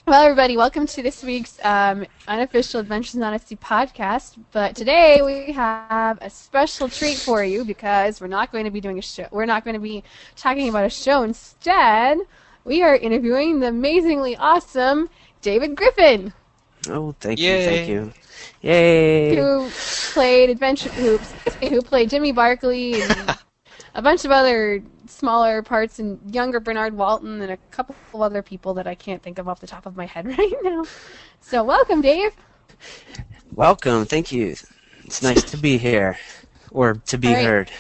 Well, everybody, welcome to this week's unofficial Adventures in Odyssey podcast. But today we have a special treat for you because we're not going to be doing a show. We're not going to be talking about a show. Instead, we are interviewing the amazingly awesome David Griffin. Oh, thank Yay. you. Yay! Who played who played Jimmy Barkley and a bunch of other smaller parts, and younger Bernard Walton and a couple of other people that I can't think of off the top of my head right now. So welcome, Dave. Welcome, thank you. It's nice to be here, or to be heard.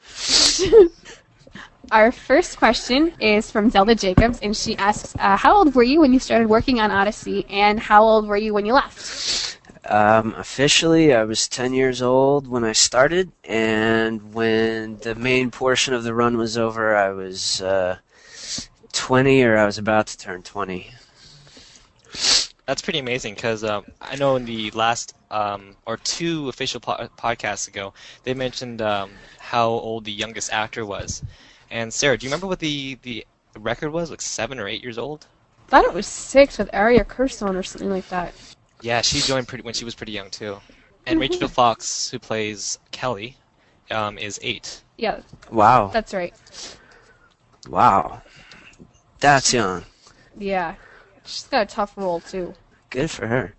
Our first question is from Zelda Jacobs, and she asks, how old were you when you started working on Odyssey, and how old were you when you left? Officially, I was 10 years old when I started, and when the main portion of the run was over, I was 20, or I was about to turn 20. That's pretty amazing because I know in the last or two official podcasts ago, they mentioned how old the youngest actor was. And Sarah, do you remember what the record was? Like 7 or 8 years old? I thought it was 6 with Aria Kirson or something like that. Yeah, she joined when she was pretty young too. And Rachel Fox, who plays Kelly, is 8. Yeah. Wow. That's right. Wow. That's young. Yeah. She's got a tough role, too. Good for her.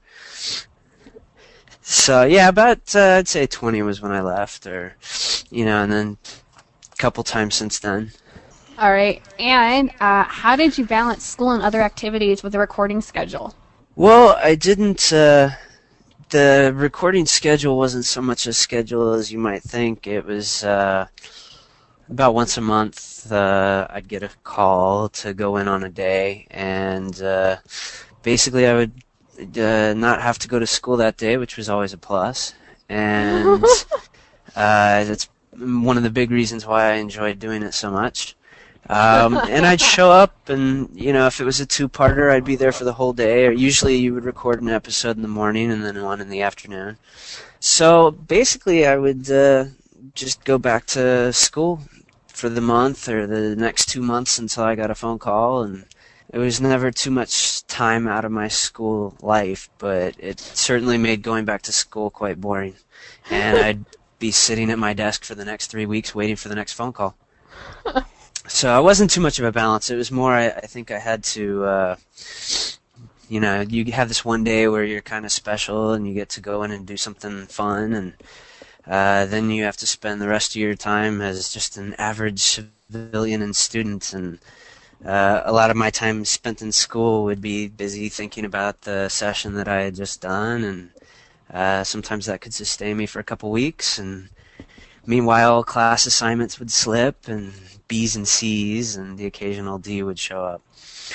So, yeah, about, I'd say 20 was when I left, or, and then a couple times since then. All right. And how did you balance school and other activities with the recording schedule? Well, I didn't, the recording schedule wasn't so much a schedule as you might think. It was about once a month I'd get a call to go in on a day, and basically I would not have to go to school that day, which was always a plus. And that's one of the big reasons why I enjoyed doing it so much. And I'd show up, and, if it was a two-parter, I'd be there for the whole day. Or usually you would record an episode in the morning and then one in the afternoon. So basically I would just go back to school for the month or the next 2 months until I got a phone call, and it was never too much time out of my school life, but it certainly made going back to school quite boring. And I'd be sitting at my desk for the next 3 weeks waiting for the next phone call. So it wasn't too much of a balance. It was more, I think I had to, you have this one day where you're kind of special and you get to go in and do something fun, and then you have to spend the rest of your time as just an average civilian and student, and a lot of my time spent in school would be busy thinking about the session that I had just done, and sometimes that could sustain me for a couple weeks, and meanwhile class assignments would slip, and B's and C's, and the occasional D would show up.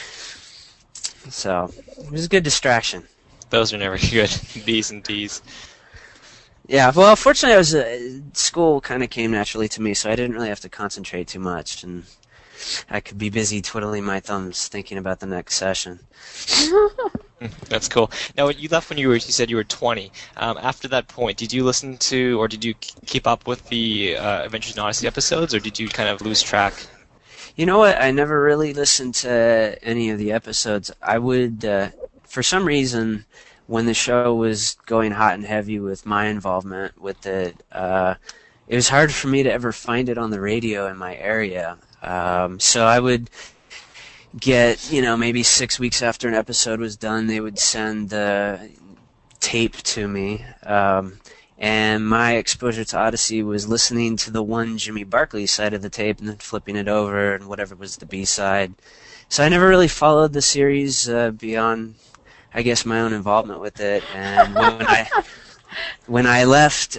So it was a good distraction. Those are never good, B's and D's. Yeah, well, fortunately, school kind of came naturally to me, so I didn't really have to concentrate too much, and I could be busy twiddling my thumbs thinking about the next session. That's cool. Now, when you left when you said you were 20. After that point, did you listen to, or did you keep up with the Adventures in Odyssey episodes, or did you kind of lose track? You know what? I never really listened to any of the episodes. I would, for some reason, when the show was going hot and heavy with my involvement with it was hard for me to ever find it on the radio in my area. So I would get, maybe 6 weeks after an episode was done, they would send the tape to me. And my exposure to Odyssey was listening to the one Jimmy Barkley side of the tape and then flipping it over and whatever was the B-side. So I never really followed the series beyond, I guess, my own involvement with it. And when I left,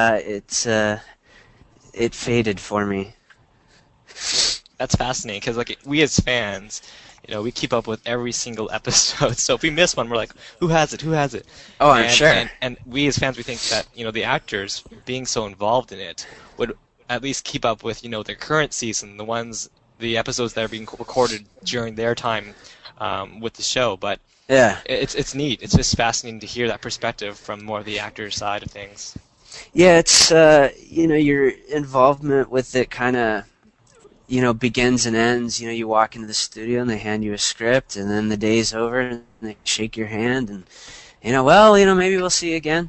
it faded for me. That's fascinating because, like, we as fans, we keep up with every single episode. So if we miss one, we're like, "Who has it? Who has it?" Oh, I'm sure. And we as fans, we think that the actors being so involved in it would at least keep up with the current season, the episodes that are being recorded during their time with the show. But yeah, it's neat. It's just fascinating to hear that perspective from more of the actors' side of things. Yeah, it's your involvement with it kind of begins and ends. You walk into the studio and they hand you a script, and then the day's over and they shake your hand and, maybe we'll see you again.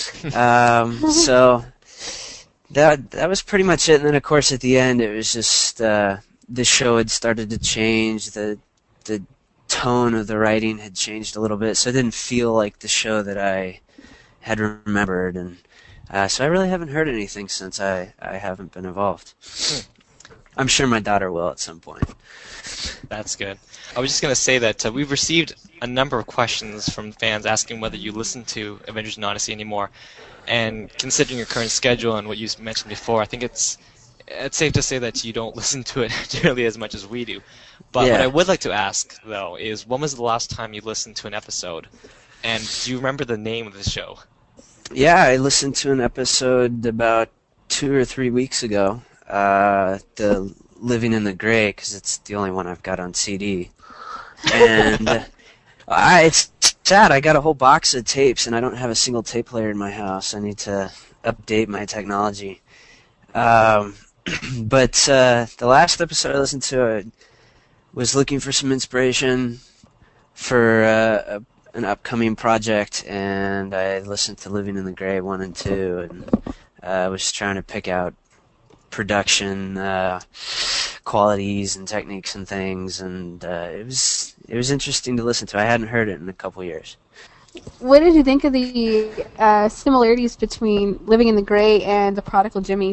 So that was pretty much it. And then, of course, at the end, it was just the show had started to change. The tone of the writing had changed a little bit, so it didn't feel like the show that I had remembered. And so I really haven't heard anything since I haven't been involved. I'm sure my daughter will at some point. That's good. I was just going to say that we've received a number of questions from fans asking whether you listen to Avengers in Odyssey anymore. And considering your current schedule and what you mentioned before, I think it's safe to say that you don't listen to it nearly as much as we do. But Yeah. what I would like to ask, though, is when was the last time you listened to an episode? And do you remember the name of the show? Yeah, I listened to an episode about 2 or 3 weeks ago, the Living in the Gray, because it's the only one I've got on CD. And it's sad. I got a whole box of tapes, and I don't have a single tape player in my house. I need to update my technology. But the last episode I listened to, I was looking for some inspiration for an upcoming project, and I listened to Living in the Gray 1 and 2, and I was trying to pick out production qualities and techniques and things, and it was interesting to listen to. I hadn't heard it in a couple years. What did you think of the similarities between Living in the Gray and The Prodigal Jimmy?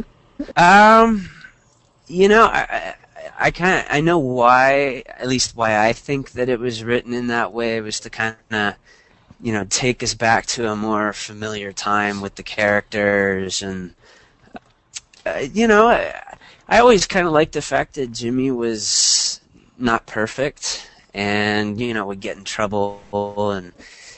I know why, at least why I think that it was written in that way, was to kind of, take us back to a more familiar time with the characters. And, I always kind of liked the fact that Jimmy was not perfect and, would get in trouble. And,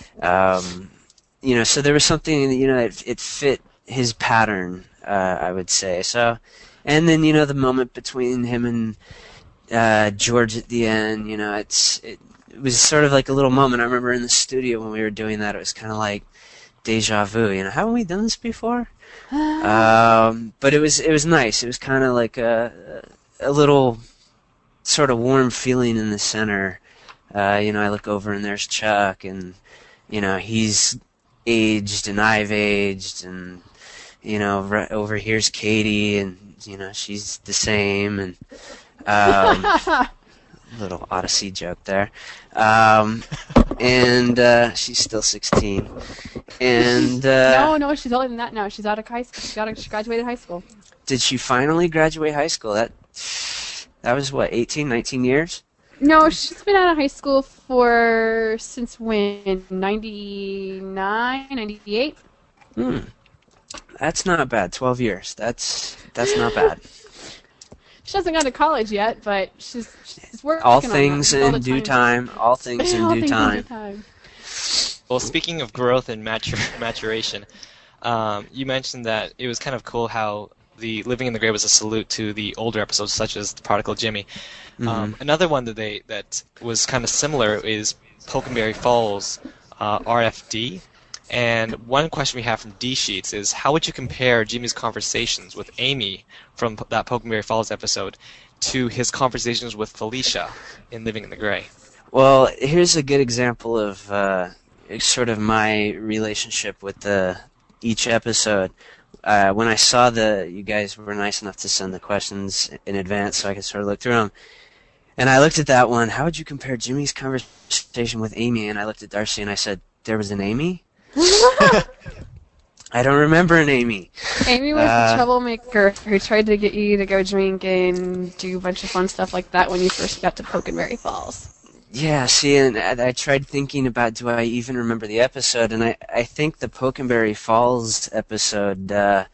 so there was something, it fit his pattern, I would say. So, and then, the moment between him and George at the end, it was sort of like a little moment. I remember in the studio when we were doing that, it was kind of like deja vu. Haven't we done this before? But it was nice. It was kind of like a little sort of warm feeling in the center. I look over and there's Chuck, and he's aged and I've aged, and right over here's Katie, and she's the same, and little Odyssey joke there. And she's still 16. And No, she's older than that now. She's out of high school. She graduated high school. did she finally graduate high school? That was what, 18, 19 years? No, she's been out of high school since when? 99, 98? That's not bad. 12 years. That's not bad. She hasn't gone to college yet, but she's working All on that. things All the in due time. All things in All due things time. in due time. Well, speaking of growth and maturation, you mentioned that it was kind of cool how the Living in the Gray was a salute to the older episodes, such as The Prodigal Jimmy. Another one that was kind of similar is Pokenberry Falls RFD. And one question we have from D-Sheets is, how would you compare Jimmy's conversations with Amy from that Pokenberry Falls episode to his conversations with Felicia in Living in the Gray? Well, here's a good example of sort of my relationship with each episode. When I saw you guys were nice enough to send the questions in advance so I could sort of look through them. And I looked at that one, how would you compare Jimmy's conversation with Amy? And I looked at Darcy and I said, there was an Amy? I don't remember an Amy. Amy was the troublemaker who tried to get you to go drink and do a bunch of fun stuff like that when you first got to Pokenberry Falls. Yeah, see, and I tried thinking about, do I even remember the episode? And I think the Pokenberry Falls episode,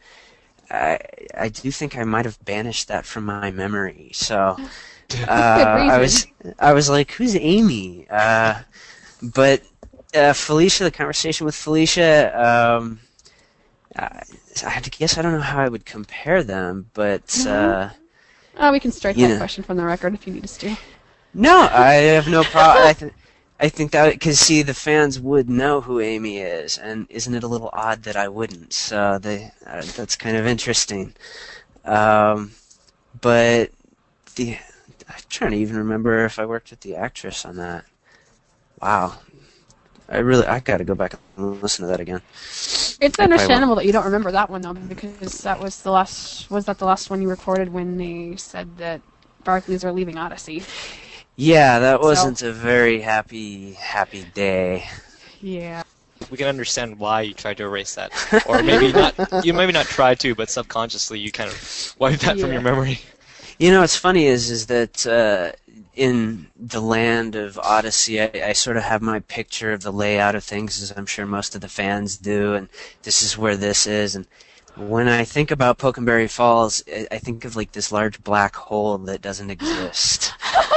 I do think I might have banished that from my memory. So I was like, who's Amy? But Felicia, the conversation with Felicia, I guess I don't know how I would compare them, but we can strike that question from the record if you need us to. No, I have no problem. I think that, because see, the fans would know who Amy is, and isn't it a little odd that I wouldn't? So that's kind of interesting. But the. I'm trying to even remember if I worked with the actress on that. Wow. I got to go back and listen to that again. It's understandable that you don't remember that one though, because that was the last. Was that the last one you recorded when they said that Barclays are leaving Odyssey? Yeah, that wasn't a very happy day. Yeah. We can understand why you tried to erase that, or maybe not. You maybe not try to, but subconsciously you kind of wiped that from your memory. You know, what's funny is that in the land of Odyssey, I sort of have my picture of the layout of things, as I'm sure most of the fans do, and this is where this is. And when I think about Pokenberry Falls, I think of like this large black hole that doesn't exist.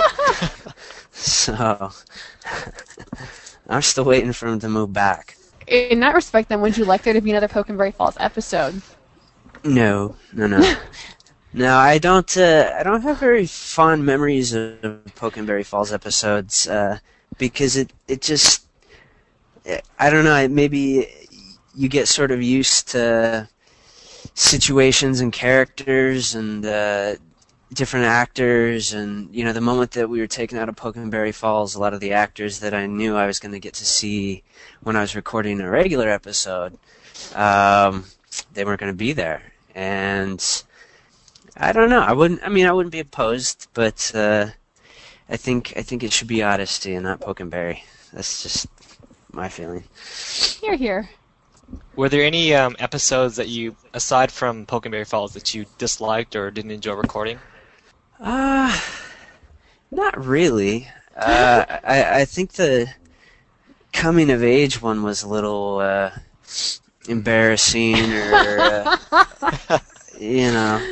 So I'm still waiting for him to move back. In that respect, then, would you like there to be another Pokenberry Falls episode? No. No, I don't have very fond memories of Pokenberry Falls episodes because it just, I don't know, maybe you get sort of used to situations and characters and different actors, and you know, the moment that we were taken out of Pokenberry Falls, a lot of the actors that I knew I was going to get to see when I was recording a regular episode, they weren't going to be there, and I don't know. I wouldn't be opposed, but I think it should be Odyssey and not Pokenberry. That's just my feeling. Here. Were there any episodes that you, aside from Pokenberry Falls, that you disliked or didn't enjoy recording? Not really. I think the coming of age one was a little embarrassing, or you know.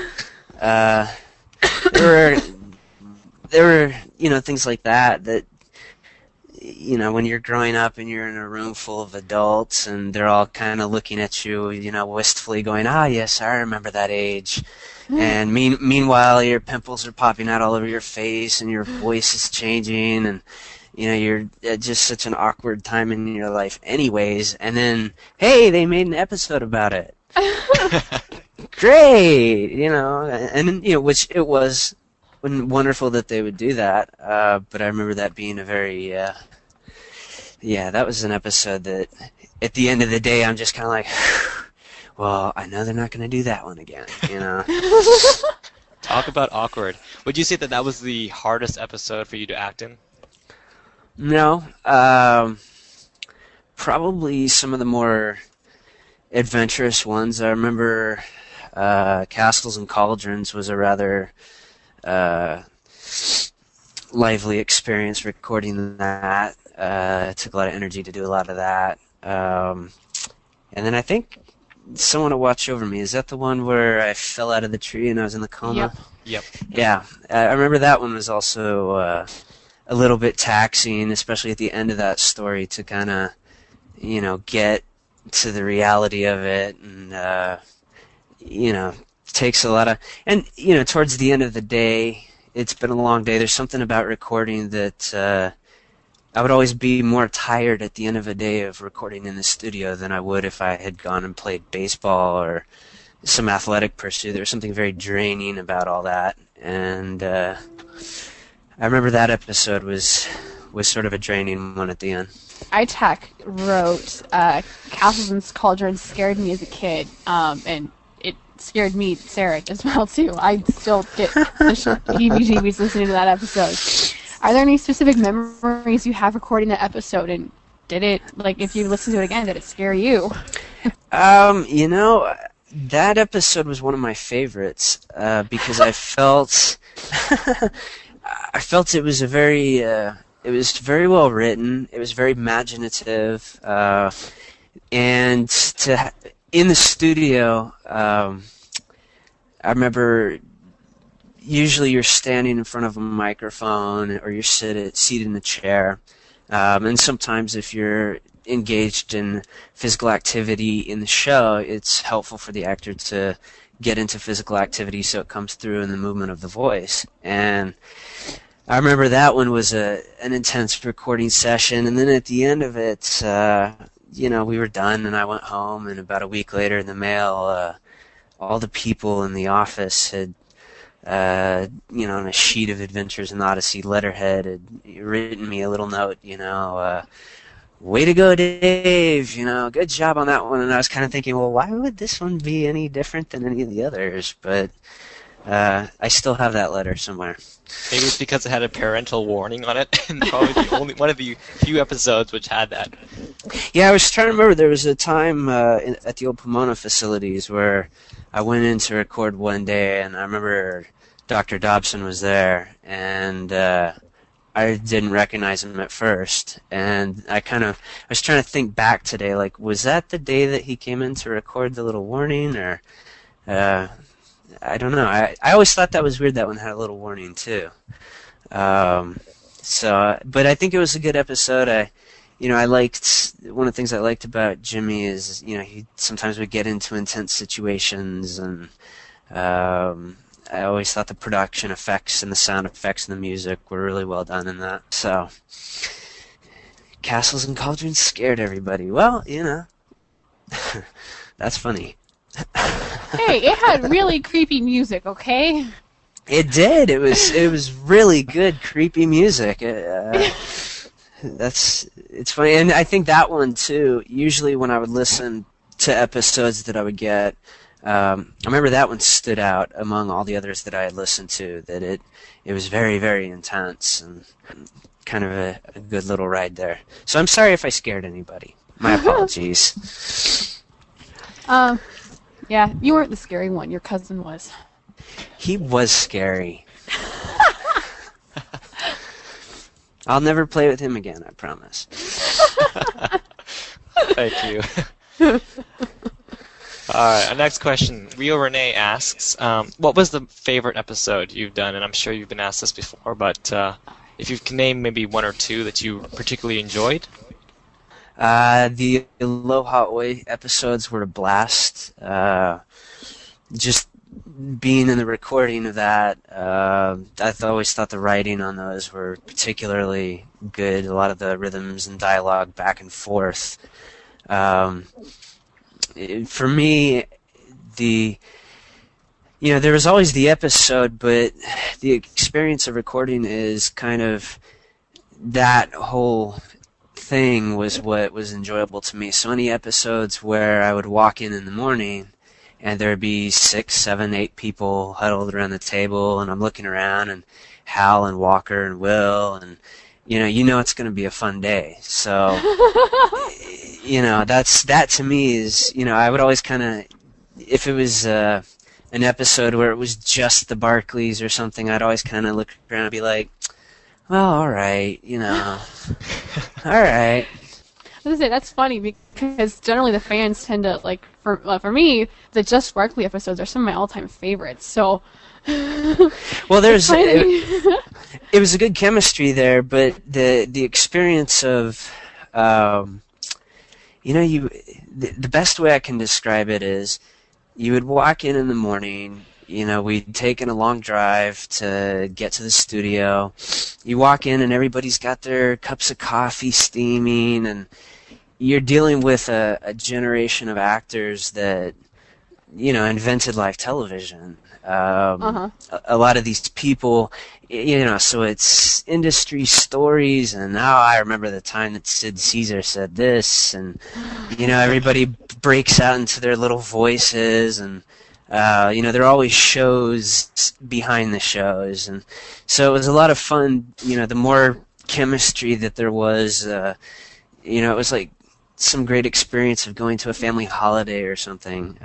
There were, you know, things like that, you know, when you're growing up and you're in a room full of adults and they're all kind of looking at you, you know, wistfully going, yes, I remember that age. And meanwhile, your pimples are popping out all over your face and your voice is changing, and, you know, you're at just such an awkward time in your life anyways. And then, hey, they made an episode about it. Great, you know, and you know, which it was wonderful that they would do that. But I remember that being a very, that was an episode that, at the end of the day, I'm just kind of like, well, I know they're not going to do that one again, you know. Talk about awkward. Would you say that was the hardest episode for you to act in? No, probably some of the more adventurous ones. I remember Castles and Cauldrons was a rather lively experience recording that. It took a lot of energy to do a lot of that. And then I think Someone to Watch Over Me, is that the one where I fell out of the tree and I was in the coma? Yep. Yeah, I remember that one was also a little bit taxing, especially at the end of that story, to kind of, you know, get to the reality of it, and you know, takes a lot of, and you know, towards the end of the day, it's been a long day. There's something about recording that I would always be more tired at the end of a day of recording in the studio than I would if I had gone and played baseball or some athletic pursuit. There was something very draining about all that, and I remember that episode was sort of a draining one at the end. iTech wrote Castles and Cauldrons scared me as a kid, and it scared me, Sarah, as well, too. I still get the heebie-jeebies listening to that episode. Are there any specific memories you have recording that episode, and did it, like, if you listen to it again, did it scare you? You know, that episode was one of my favorites, because I felt it was a very, it was very well written. It was very imaginative, and in the studio, I remember usually you're standing in front of a microphone or you're seated in a chair, and sometimes if you're engaged in physical activity in the show, it's helpful for the actor to get into physical activity so it comes through in the movement of the voice. And I remember that one was an intense recording session, and then at the end of it, you know, we were done, and I went home, and about a week later in the mail, all the people in the office had on a sheet of Adventures in Odyssey letterhead, had written me a little note, way to go, Dave, good job on that one. And I was kind of thinking, well, why would this one be any different than any of the others? But I still have that letter somewhere. Maybe it's because it had a parental warning on it, and probably the only one of the few episodes which had that. Yeah, I was trying to remember. There was a time at the old Pomona facilities where I went in to record one day, and I remember Dr. Dobson was there, and I didn't recognize him at first. And I was trying to think back today, like, was that the day that he came in to record the little warning, or I don't know. I always thought that was weird that one had a little warning too. But I think it was a good episode. I liked one of the things I liked about Jimmy is he sometimes would get into intense situations, and I always thought the production effects and the sound effects and the music were really well done in that. So Castles and Cauldrons scared everybody. Well, that's funny. Hey, it had really creepy music, okay? It did. It was really good, creepy music. It's funny, and I think that one too. Usually, when I would listen to episodes that I would get, I remember that one stood out among all the others that I had listened to. That it was very, very intense and kind of a good little ride there. So I'm sorry if I scared anybody. My apologies. Yeah, you weren't the scary one. Your cousin was. He was scary. I'll never play with him again, I promise. Thank you. Alright, our next question. Rio Renee asks, what was the favorite episode you've done? And I'm sure you've been asked this before, but if you can name maybe one or two that you particularly enjoyed? The Aloha Oi episodes were a blast. Just being in the recording of that, I always thought the writing on those were particularly good. A lot of the rhythms and dialogue back and forth. For me, there was always the episode, but the experience of recording is kind of that whole thing was what was enjoyable to me. So any episodes where I would walk in the morning and there'd be 6, 7, 8 people huddled around the table, and I'm looking around, and Hal and Walker and Will, and it's going to be a fun day. So that to me is, I would always kind of, if it was an episode where it was just the Barkleys or something, I'd always kind of look around and be like, well, all right, all right. I was gonna say, that's funny because generally the fans tend to, like, for me, the Just Barkley episodes are some of my all-time favorites. So, well, it was a good chemistry there, but the experience of, the best way I can describe it is, you would walk in the morning. We'd taken a long drive to get to the studio. You walk in and everybody's got their cups of coffee steaming, and you're dealing with a generation of actors that, invented live television. A lot of these people, so it's industry stories, and now I remember the time that Sid Caesar said this, and, everybody breaks out into their little voices, and there are always shows behind the shows, and so it was a lot of fun. The more chemistry that there was, it was like some great experience of going to a family holiday or something.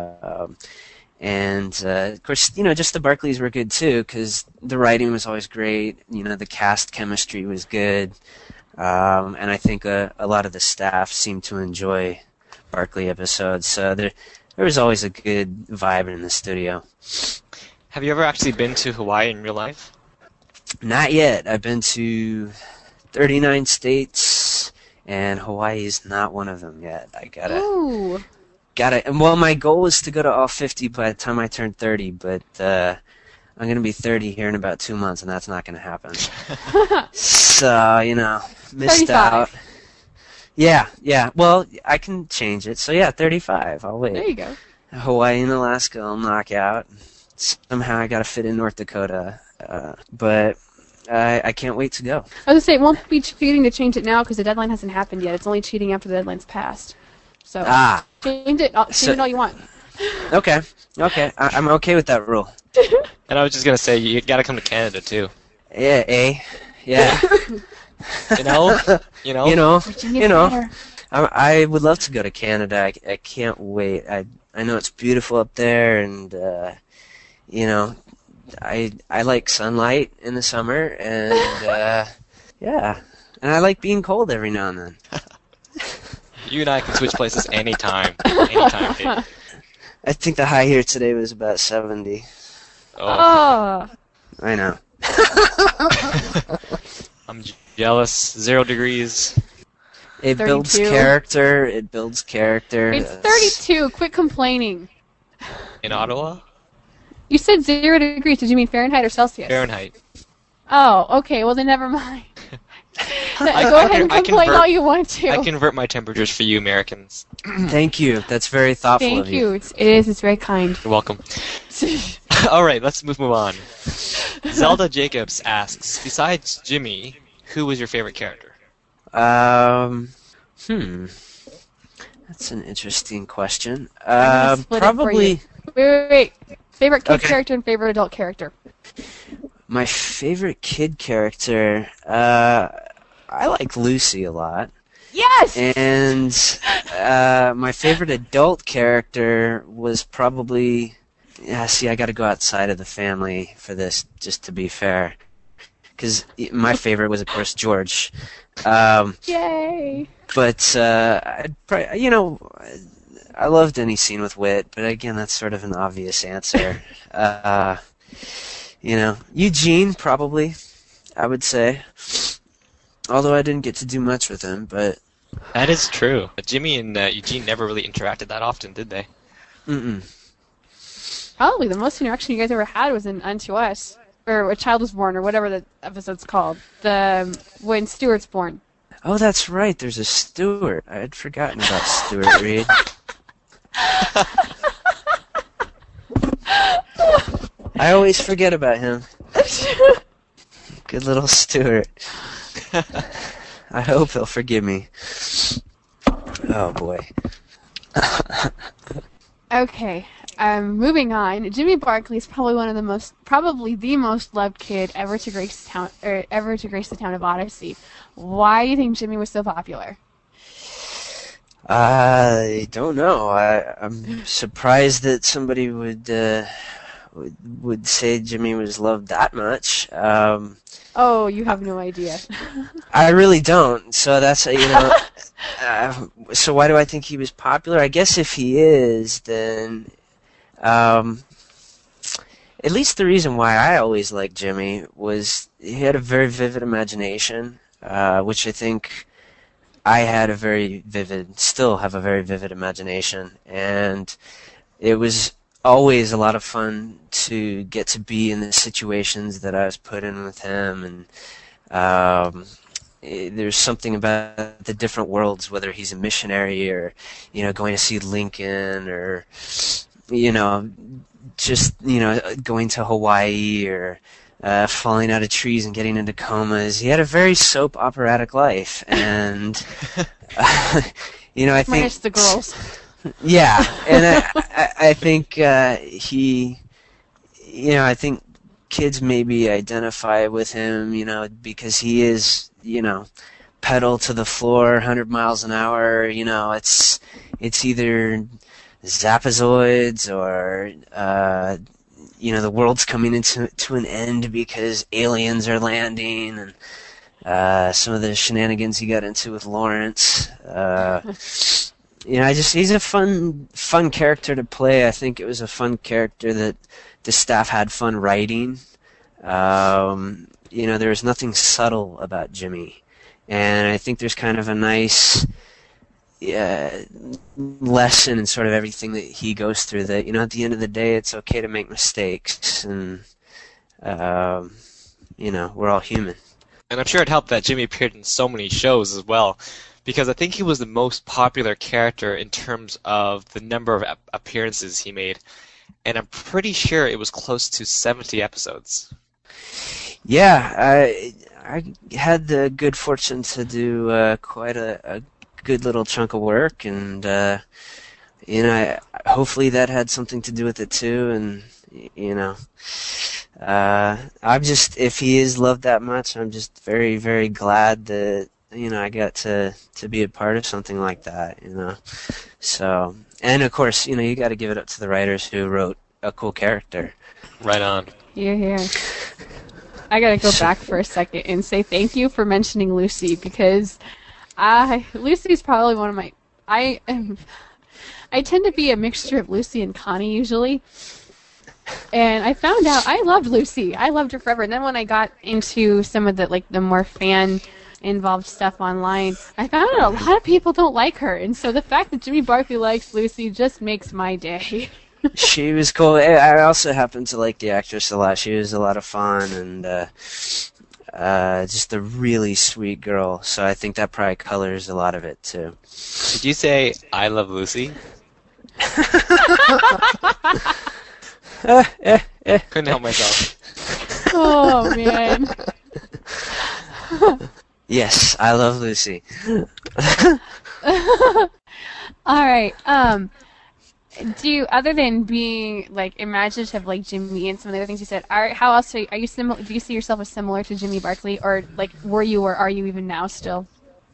And of course, just the Barkleys were good too, because the writing was always great. The cast chemistry was good, and I think a lot of the staff seemed to enjoy Barkley episodes. So there was always a good vibe in the studio. Have you ever actually been to Hawaii in real life? Not yet. I've been to 39 states, and Hawaii is not one of them yet. I Ooh. Well, my goal is to go to all 50 by the time I turn 30, but I'm going to be 30 here in about 2 months, and that's not going to happen. So, missed 35. out. Yeah. Well, I can change it. So, 35. I'll wait. There you go. Hawaii and Alaska I'll knock out. somehow I got to fit in North Dakota. But I can't wait to go. I was gonna say it won't be cheating to change it now because the deadline hasn't happened yet. It's only cheating after the deadline's passed. So change it all you want. Okay. I'm okay with that rule. And I was just gonna say you gotta come to Canada too. Yeah, yeah. You know. Virginia's better. I would love to go to Canada. I can't wait. I know it's beautiful up there, and I like sunlight in the summer, and yeah, and I like being cold every now and then. You and I can switch places anytime. Anytime, Dave. I think the high here today was about 70. Oh. I know. I'm jealous. 0 degrees. It 32. builds character. It builds character. It's 32. Quit complaining. In Ottawa? You said 0 degrees. Did you mean Fahrenheit or Celsius? Fahrenheit. Oh, okay. Well, then never mind. Go ahead and complain all you want to. I convert my temperatures for you Americans. Thank you. That's very thoughtful of you. Thank you. It's very kind. You're welcome. All right, let's move on. Zelda Jacobs asks, besides Jimmy, who was your favorite character? That's an interesting question. Probably. Wait. Favorite kid character and favorite adult character. My favorite kid character, I like Lucy a lot. Yes! And my favorite adult character was probably... Yeah, see, I got to go outside of the family for this, just to be fair. Because my favorite was, of course, George. Yay! But, I'd probably, I loved any scene with Wit, but again, that's sort of an obvious answer. Eugene, probably, I would say. Although I didn't get to do much with him, but... That is true. Jimmy and Eugene never really interacted that often, did they? Mm-mm. Probably the most interaction you guys ever had was in Unto Us, or A Child Was Born, or whatever the episode's called. When Stuart's born. Oh, that's right. There's a Stuart. I had forgotten about Stuart Reed. I always forget about him. Good little Stuart. I hope he'll forgive me. Oh, boy. Okay. Moving on. Jimmy Barkley is probably the most loved kid ever to grace the town of Odyssey. Why do you think Jimmy was so popular? I don't know. I'm surprised that somebody would say Jimmy was loved that much. Oh, you have no idea. I really don't. So that's so why do I think he was popular? I guess if he is, then. At least the reason why I always liked Jimmy was he had a very vivid imagination, which I think I had still have a very vivid imagination, and it was always a lot of fun to get to be in the situations that I was put in with him, and there's something about the different worlds, whether he's a missionary or, going to see Lincoln or, just, going to Hawaii or falling out of trees and getting into comas. He had a very soap operatic life, and, I think... Minus the girls. Yeah, and I think I think kids maybe identify with him, because he is, pedal to the floor, 100 miles an hour. It's either Zapazoids or the world's coming to an end because aliens are landing, and some of the shenanigans he got into with Lawrence. He's a fun character to play. I think it was a fun character that the staff had fun writing. There was nothing subtle about Jimmy, and I think there's kind of a nice lesson in sort of everything that he goes through, that at the end of the day it's okay to make mistakes, and we're all human. And I'm sure it helped that Jimmy appeared in so many shows as well, because I think he was the most popular character in terms of the number of appearances he made. and I'm pretty sure it was close to 70 episodes. Yeah, I had the good fortune to do quite a good little chunk of work, and hopefully that had something to do with it too. And I'm just, if he is loved that much, I'm just very, very glad that I got to be a part of something like that. So, and of course, you got to give it up to the writers who wrote a cool character. Right on. Here. I gotta go back for a second and say thank you for mentioning Lucy, because Lucy's probably one of my. I tend to be a mixture of Lucy and Connie usually, and I found out I loved Lucy. I loved her forever. And then when I got into some of the more fan involved stuff online, I found out a lot of people don't like her, and so the fact that Jimmy Barkley likes Lucy just makes my day. She was cool. I also happen to like the actress a lot. She was a lot of fun and just a really sweet girl. So I think that probably colors a lot of it too. Did you say I love Lucy? Couldn't help myself. Oh man. Yes, I love Lucy. All right. Do you, other than being imaginative like Jimmy and some of the other things you said, how else are you similar? Do you see yourself as similar to Jimmy Barkley, or were you, or are you even now still?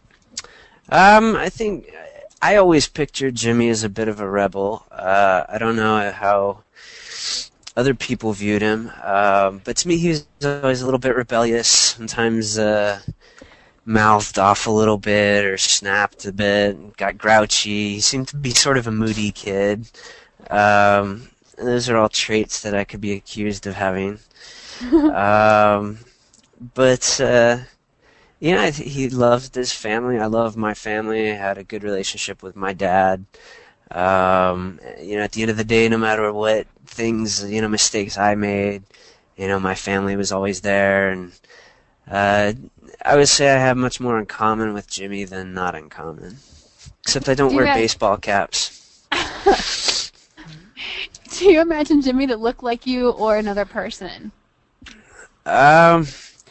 I think I always pictured Jimmy as a bit of a rebel. I don't know how other people viewed him, but to me he was always a little bit rebellious. Sometimes mouthed off a little bit or snapped a bit, got grouchy. He seemed to be sort of a moody kid. Those are all traits that I could be accused of having. But he loved his family. I love my family. I had a good relationship with my dad. At the end of the day, no matter what things, mistakes I made, my family was always there. And I would say I have much more in common with Jimmy than not in common. Except I don't wear baseball caps. Do you imagine Jimmy to look like you or another person? Well,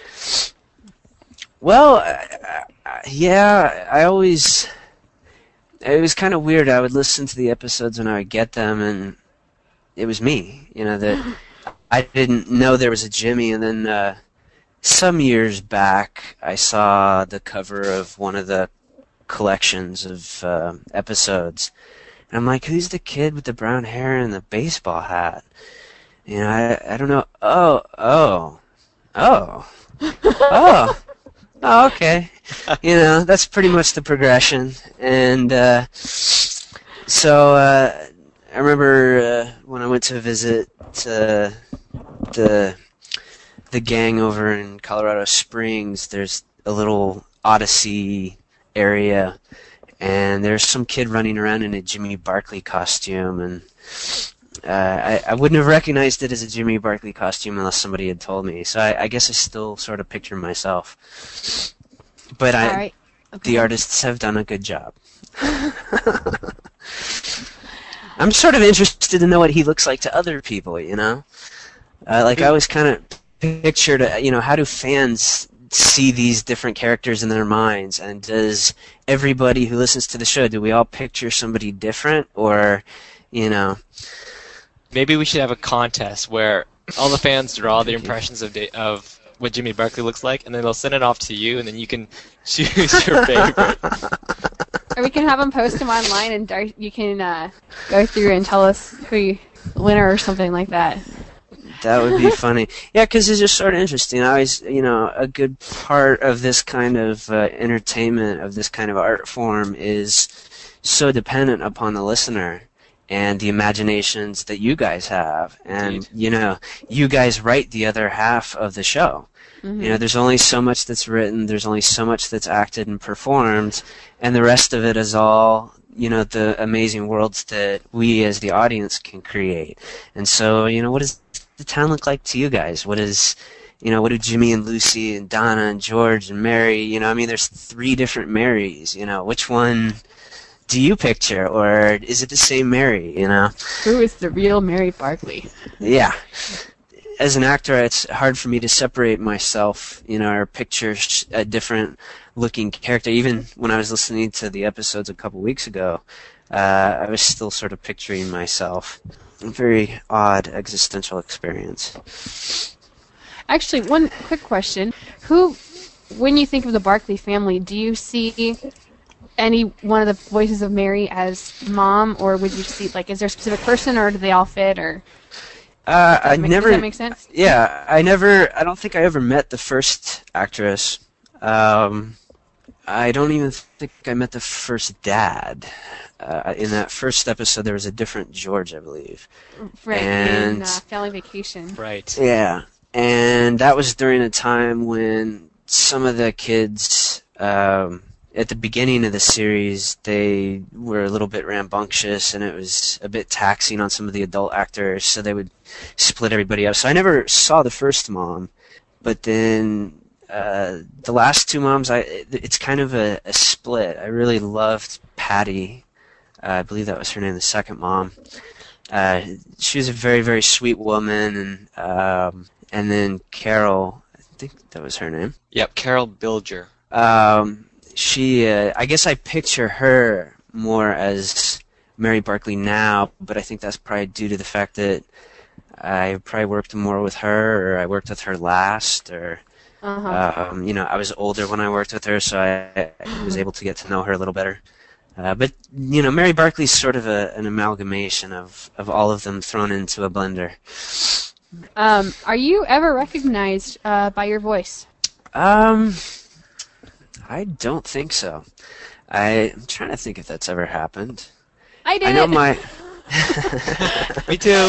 yeah, I always... It was kind of weird. I would listen to the episodes when I would get them, and it was me. That I didn't know there was a Jimmy, and then some years back, I saw the cover of one of the collections of episodes, and I'm like, who's the kid with the brown hair and the baseball hat? I don't know. Oh, okay. That's pretty much the progression. And so I remember when I went to visit the gang over in Colorado Springs, there's a little Odyssey area, and there's some kid running around in a Jimmy Barkley costume, and I wouldn't have recognized it as a Jimmy Barkley costume unless somebody had told me. So I guess I still sort of picture myself. But Okay. The artists have done a good job. I'm sort of interested to know what he looks like to other people, I always kind of pictured, how do fans see these different characters in their minds, and does everybody who listens to the show, do we all picture somebody different, or, Maybe we should have a contest where all the fans draw their impressions of what Jimmy Barkley looks like, and then they'll send it off to you, and then you can choose your favorite. Or we can have them post them online, and you can go through and tell us who you winner or something like that. That would be funny. Yeah, because it's just sort of interesting. I always, a good part of this kind of entertainment, of this kind of art form, is so dependent upon the listener and the imaginations that you guys have. And, you guys write the other half of the show. Mm-hmm. There's only so much that's written, there's only so much that's acted and performed, and the rest of it is all, the amazing worlds that we as the audience can create. And so, what does the town look like to you guys? What is, what do Jimmy and Lucy and Donna and George and Mary, there's 3 different Marys, which one do you picture, or is it the same Mary? You know? Who is the real Mary Barkley? Yeah. As an actor, it's hard for me to separate myself, you know, or picture a different looking character. Even when I was listening to the episodes a couple weeks ago, I was still sort of picturing myself. A very odd existential experience. Actually, one quick question. When you think of the Barkley family, do you see any one of the voices of Mary as mom, or would you see, like, is there a specific person, or do they all fit, or... Does that make sense? Yeah, I don't think I ever met the first actress. I don't even think I met the first dad. In that first episode, there was a different George, I believe. Right, and, in Family Vacation. Right. Yeah, and that was during a time when some of the kids, at the beginning of the series, they were a little bit rambunctious, and it was a bit taxing on some of the adult actors, so they would split everybody up. So I never saw the first mom, but then the last two moms, it's kind of a split. I really loved Patty. I believe that was her name, the second mom. She was a very, very sweet woman, and then Carol, I think that was her name. Yep, Carol Bilger. She, I guess I picture her more as Mary Barkley now, but I think that's probably due to the fact that I probably worked more with her, or I worked with her last, or, you know, I was older when I worked with her, so I was able to get to know her a little better. But, you know, Mary Barkley's sort of an amalgamation of all of them thrown into a blender. Are you ever recognized by your voice? I don't think so. I'm trying to think if that's ever happened. I did. I know my... Me too.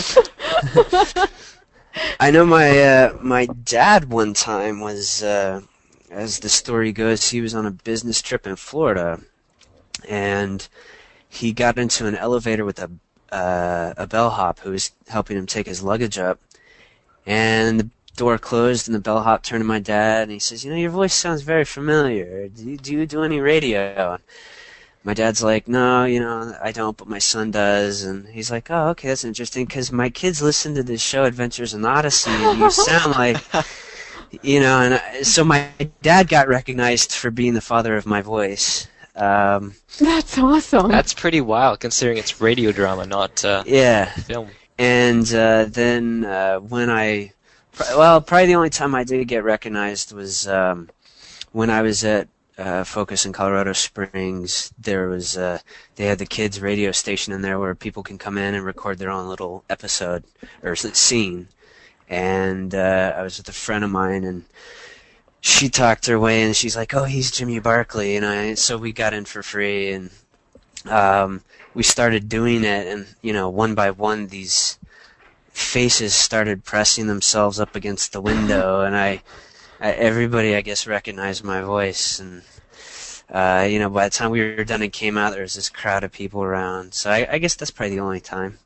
I know my dad one time was, as the story goes, he was on a business trip in Florida, and he got into an elevator with a bellhop who was helping him take his luggage up, and the door closed, and the bellhop turned to my dad, and he says, "You know, your voice sounds very familiar. Do you do any radio?" My dad's like, "No, you know, I don't, but my son does." And he's like, "Oh, okay, that's interesting, because my kids listen to this show, Adventures in Odyssey, and you sound like, you know," and so my dad got recognized for being the father of my voice. That's awesome. That's pretty wild, considering it's radio drama, not film. And then when probably the only time I did get recognized was when I was at Focus in Colorado Springs. There was they had the kids radio station in there where people can come in and record their own little episode or scene. And I was with a friend of mine, and she talked her way, and she's like, "Oh, he's Jimmy Barkley," and so we got in for free, and we started doing it, and you know, one by one, these faces started pressing themselves up against the window, and everybody, I guess, recognized my voice, and you know, by the time we were done and came out, there was this crowd of people around. So I guess that's probably the only time.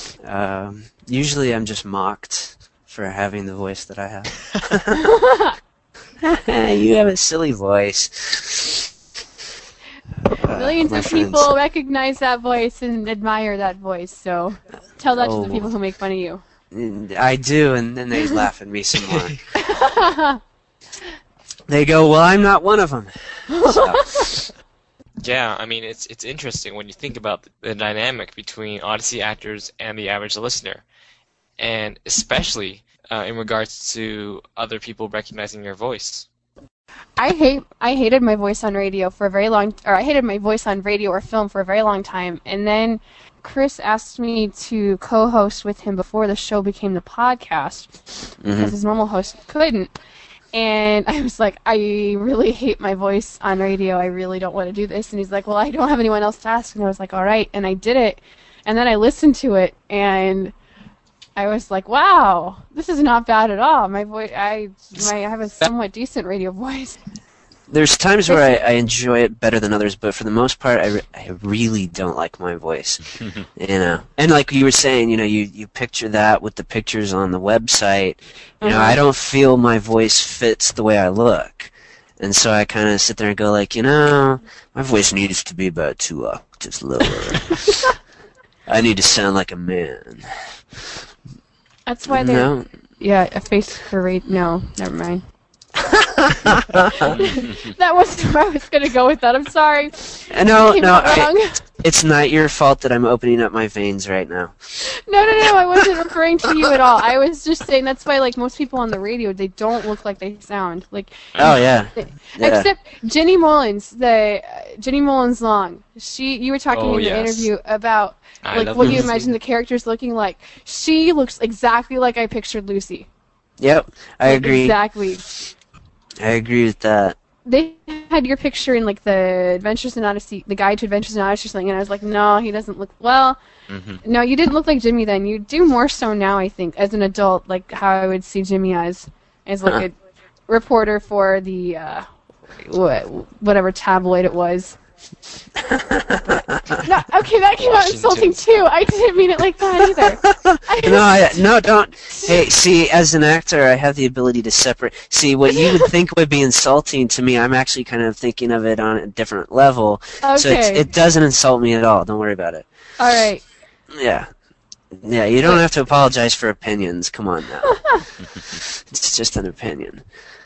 Usually, I'm just mocked for having the voice that I have. You have a silly voice. Millions of people recognize that voice and admire that voice, so tell that to the people who make fun of you. I do, and then they laugh at me some more. They go, "Well, I'm not one of them." So. Yeah, I mean, it's interesting when you think about the dynamic between Odyssey actors and the average listener, and especially in regards to other people recognizing your voice. I hated my voice on radio for a very long, or I hated my voice on radio or film for a very long time, and then Chris asked me to co-host with him before the show became the podcast, because his normal host couldn't. And I was like, "I really hate my voice on radio. I really don't want to do this." And he's like, "Well, I don't have anyone else to ask." And I was like, "All right." And I did it. And then I listened to it, and I was like, "Wow, this is not bad at all. My voice, I have a somewhat decent radio voice." There's times where I enjoy it better than others, but for the most part, I really don't like my voice. You know, and like you were saying, you know, you picture that with the pictures on the website. You know, I don't feel my voice fits the way I look. And so I kind of sit there and go like, my voice needs to be about 2 octaves lower. I need to sound like a man. That's why No. Yeah, a face for no, never mind. That wasn't where I was going to go with that. I'm sorry. No, Came out wrong. it's not your fault that I'm opening up my veins right now. No, I wasn't referring to you at all. I was just saying that's why, like, most people on the radio, they don't look like they sound. Like, Oh, yeah. except Jenny Mullins, Jenny Mullins Long. You were talking in the interview about like what you imagine the characters looking like. She looks exactly like I pictured Lucy. Yep, I agree. Exactly. I agree with that. They had your picture in like the Adventures in Odyssey, the Guide to Adventures in Odyssey or something, and I was like, no, he doesn't look well. Mm-hmm. No, you didn't look like Jimmy then. You do more so now, I think, as an adult, like how I would see Jimmy as like a reporter for the whatever tabloid it was. No, okay, that came out insulting too. I didn't mean it like that either. No, don't. Hey, see, as an actor, I have the ability to separate. See, what you would think would be insulting to me, I'm actually kind of thinking of it on a different level. Okay. So it doesn't insult me at all. Don't worry about it. All right. Yeah. Yeah, you don't have to apologize for opinions. Come on now. It's just an opinion.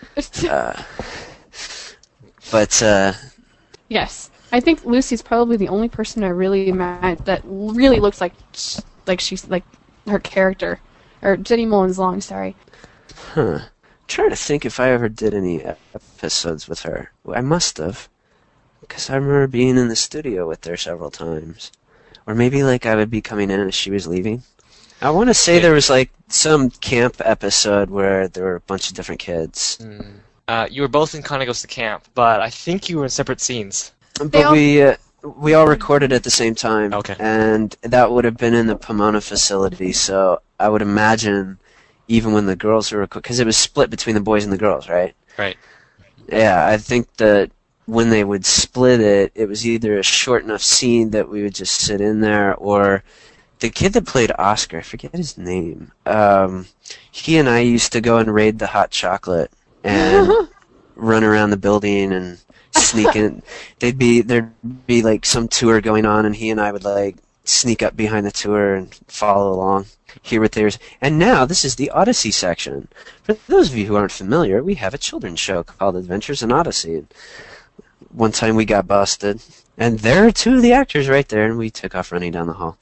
Yes. I think Lucy's probably the only person I really met that really looks like she's like her character, or Jenny Mullins Long. Sorry. I'm trying to think if I ever did any episodes with her. I must have, because I remember being in the studio with her several times, or maybe like I would be coming in as she was leaving. I want to say there was like some camp episode where there were a bunch of different kids. You were both in Connie Goes to Camp, but I think you were in separate scenes. But we all recorded at the same time. Okay. And that would have been in the Pomona facility, so I would imagine even when the girls were recording, because it was split between the boys and the girls, right? Right. Yeah, I think that when they would split it, it was either a short enough scene that we would just sit in there, or the kid that played Oscar, I forget his name, he and I used to go and raid the hot chocolate and run around the building and sneak in. There'd be like some tour going on, and he and I would like sneak up behind the tour and follow along, hear what there's. And now this is the Odyssey section. For those of you who aren't familiar, we have a children's show called Adventures in Odyssey. And one time we got busted, and there are 2 of the actors right there, and we took off running down the hall,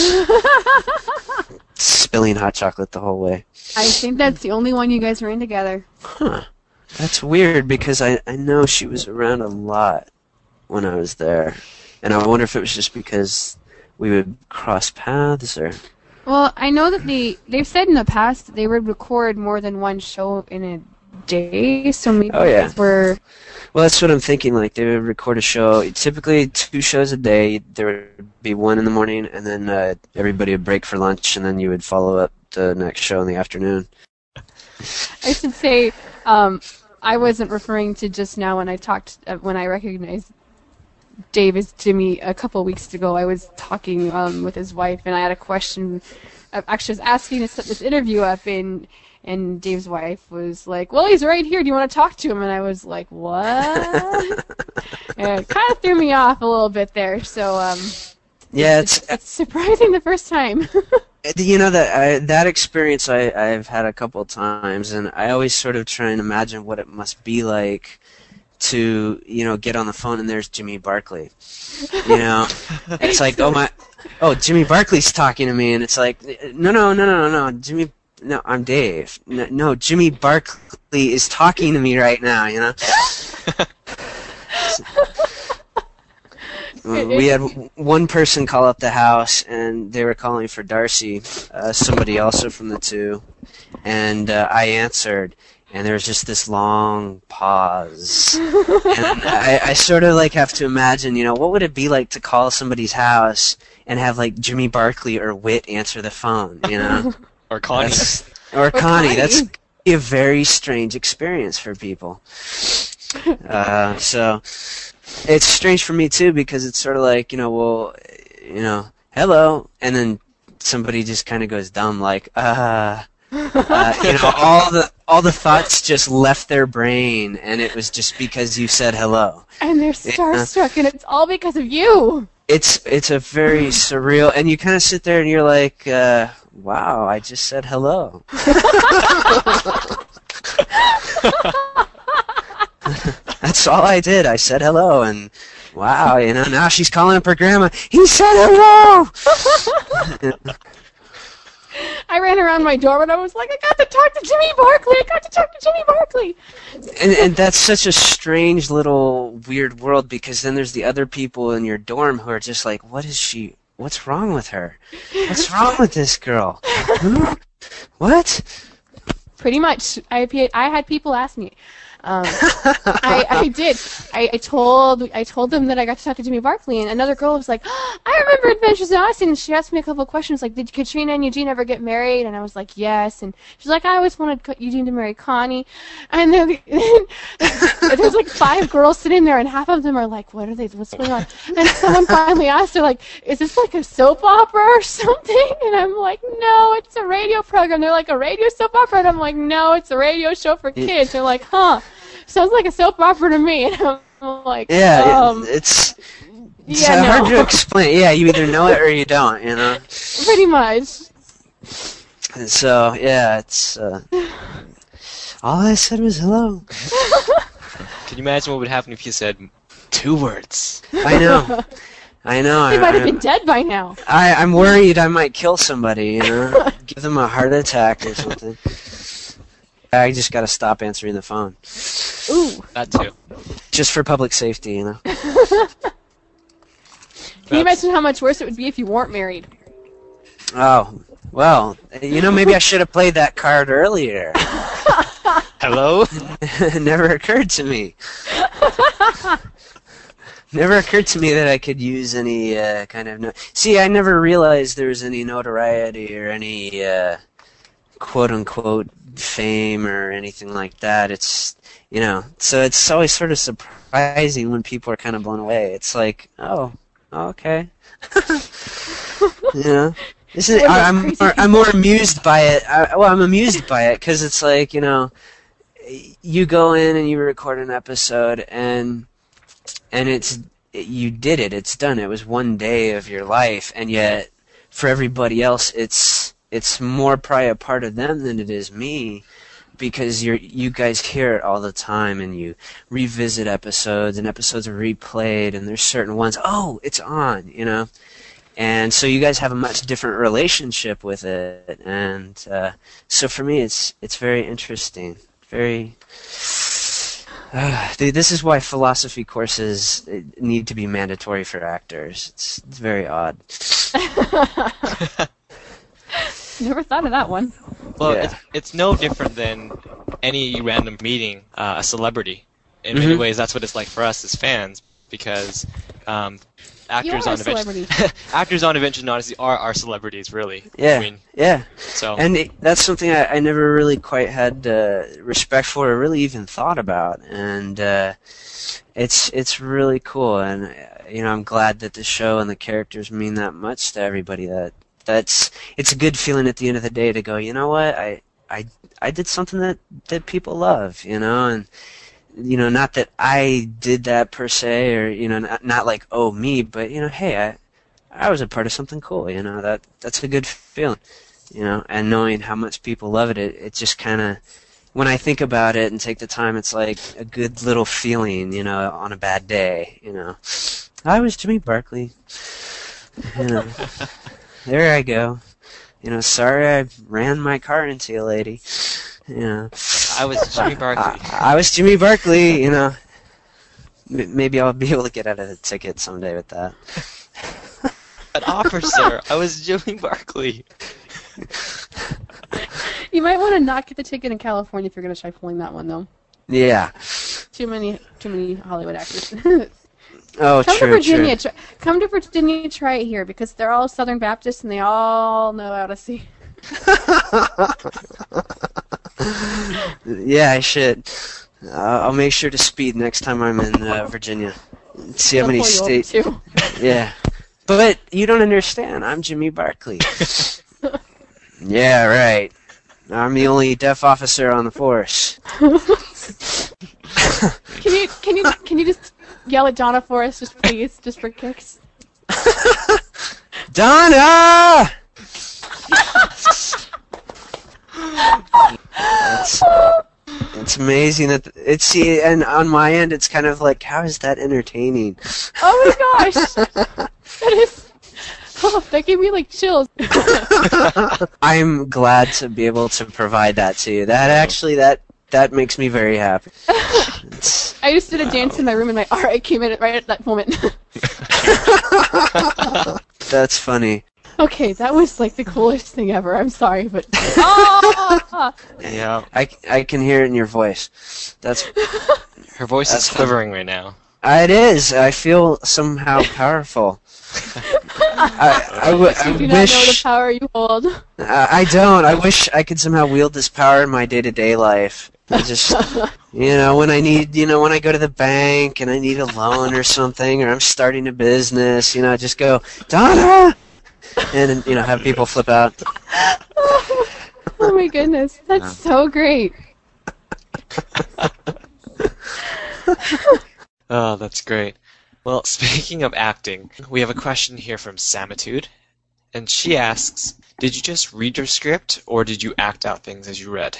spilling hot chocolate the whole way. I think that's the only one you guys were in together. Huh. That's weird, because I know she was around a lot when I was there. And I wonder if it was just because we would cross paths, or... Well, I know that they've said in the past that they would record more than one show in a day, so maybe those were... Well, that's what I'm thinking. Like, they would record a show, typically 2 shows a day. There would be one in the morning, and then everybody would break for lunch, and then you would follow up the next show in the afternoon. I should say... I wasn't referring to just now when I recognized Dave as Jimmy a couple weeks ago. I was talking with his wife, and I had a question. Actually, I was asking to set this interview up, and Dave's wife was like, "Well, he's right here. Do you want to talk to him?" And I was like, "What?" And it kind of threw me off a little bit there. So, yeah, it's surprising the first time. You know, that experience I've had a couple of times, and I always sort of try and imagine what it must be like to, get on the phone and there's Jimmy Barkley. It's like, Jimmy Barkley's talking to me, and it's like, no, Jimmy, no, I'm Dave. No, Jimmy Barkley is talking to me right now, We had one person call up the house, and they were calling for Darcy, somebody also from the 2, and I answered, and there was just this long pause, and I sort of like have to imagine, what would it be like to call somebody's house and have like Jimmy Barkley or Whit answer the phone, Or Connie. Or Connie. That's a very strange experience for people. So... It's strange for me, too, because it's sort of like, hello, and then somebody just kind of goes dumb, like, All the thoughts just left their brain, and it was just because you said hello. And they're starstruck, and it's all because of you. It's a very surreal, and you kind of sit there and you're like, wow, I just said hello. That's all I did. I said hello, and wow, now she's calling up her grandma. He said hello! I ran around my dorm and I was like, I got to talk to Jimmy Barkley. And that's such a strange little weird world, because then there's the other people in your dorm who are just like, what's wrong with her? What's wrong with this girl? Huh? What? Pretty much. I had people ask me. I did. I told them that I got to talk to Jimmy Barkley, and another girl was like, I remember Adventures in Odyssey, and she asked me a couple of questions like, did Katrina and Eugene ever get married? And I was like, yes. And she's like, I always wanted Eugene to marry Connie. And then there's like 5 girls sitting there, and half of them are like, what's going on? And someone finally asked her, like, is this like a soap opera or something? And I'm like, no, it's a radio program. They're like, a radio soap opera? And I'm like, no, it's a radio show for kids. They're like, huh. Sounds like a soap opera to me. And I'm like, it's hard to explain. Yeah, you either know it or you don't, Pretty much. And so, yeah, it's, all I said was hello. Can you imagine what would happen if you said 2 words? I know. They might have been dead by now. I'm worried I might kill somebody, give them a heart attack or something. I just got to stop answering the phone. Ooh. That too. Just for public safety, Can you imagine how much worse it would be if you weren't married? Oh, well, maybe I should have played that card earlier. Hello? It never occurred to me. Never occurred to me that I could use any kind of... See, I never realized there was any notoriety or any quote-unquote fame or anything like that. It's, so it's always sort of surprising when people are kind of blown away. It's like, oh, okay. I'm more amused by it. I'm amused by it because it's like, you go in and you record an episode and you did it. It's done. It was one day of your life, and yet for everybody else, it's more probably a part of them than it is me, because you guys hear it all the time, and you revisit episodes, and episodes are replayed, and there's certain ones, oh, it's on, and so you guys have a much different relationship with it, and so for me, it's very interesting, very. This is why philosophy courses need to be mandatory for actors. It's very odd. Never thought of that one. Well, yeah. It's no different than any random meeting a celebrity. In many ways, that's what it's like for us as fans, because actors on Adventures in Odyssey are our celebrities, really. Yeah, yeah. So, and that's something I never really quite had respect for or really even thought about, and it's really cool, and I'm glad that the show and the characters mean that much to everybody. It's a good feeling at the end of the day to go, you know what, I did something that people love, and not that I did that per se, or not like, oh, me, but hey, I was a part of something cool, that's a good feeling, and knowing how much people love it just kind of, when I think about it and take the time, it's like a good little feeling, on a bad day, I was Jimmy Barkley, there I go. Sorry I ran my car into a lady. I was Jimmy Barkley. I was Jimmy Barkley, Maybe I'll be able to get out of the ticket someday with that. An officer. I was Jimmy Barkley. You might want to not get the ticket in California if you're going to try pulling that one, though. Yeah. Too many Hollywood actors. Oh, Come true, to Virginia. true. Come to Virginia. Try it here because they're all Southern Baptists and they all know how to see. Yeah, I should. I'll make sure to speed next time I'm in Virginia. See how many states. Yeah, but you don't understand. I'm Jimmy Barkley. Yeah, right. I'm the only deaf officer on the force. Can you just yell at Donna for us, just please, just for kicks? Donna! It's amazing that and on my end, it's kind of like, how is that entertaining? Oh my gosh, that is. Oh, that gave me like chills. I'm glad to be able to provide that to you. That makes me very happy. I just did a dance in my room and my RA came in right at that moment. That's funny. Okay, that was like the coolest thing ever. I'm sorry, but oh! Yeah. I can hear it in your voice. Her voice is quivering right now. It is. I feel somehow powerful. I do wish. not know the power you hold. I don't. I wish I could somehow wield this power in my day-to-day life. I just, when I go to the bank and I need a loan or something, or I'm starting a business, just go, Donna! And, have people flip out. Oh my goodness, that's so great. Oh, that's great. Well, speaking of acting, we have a question here from Samitude, and she asks, did you just read your script, or did you act out things as you read?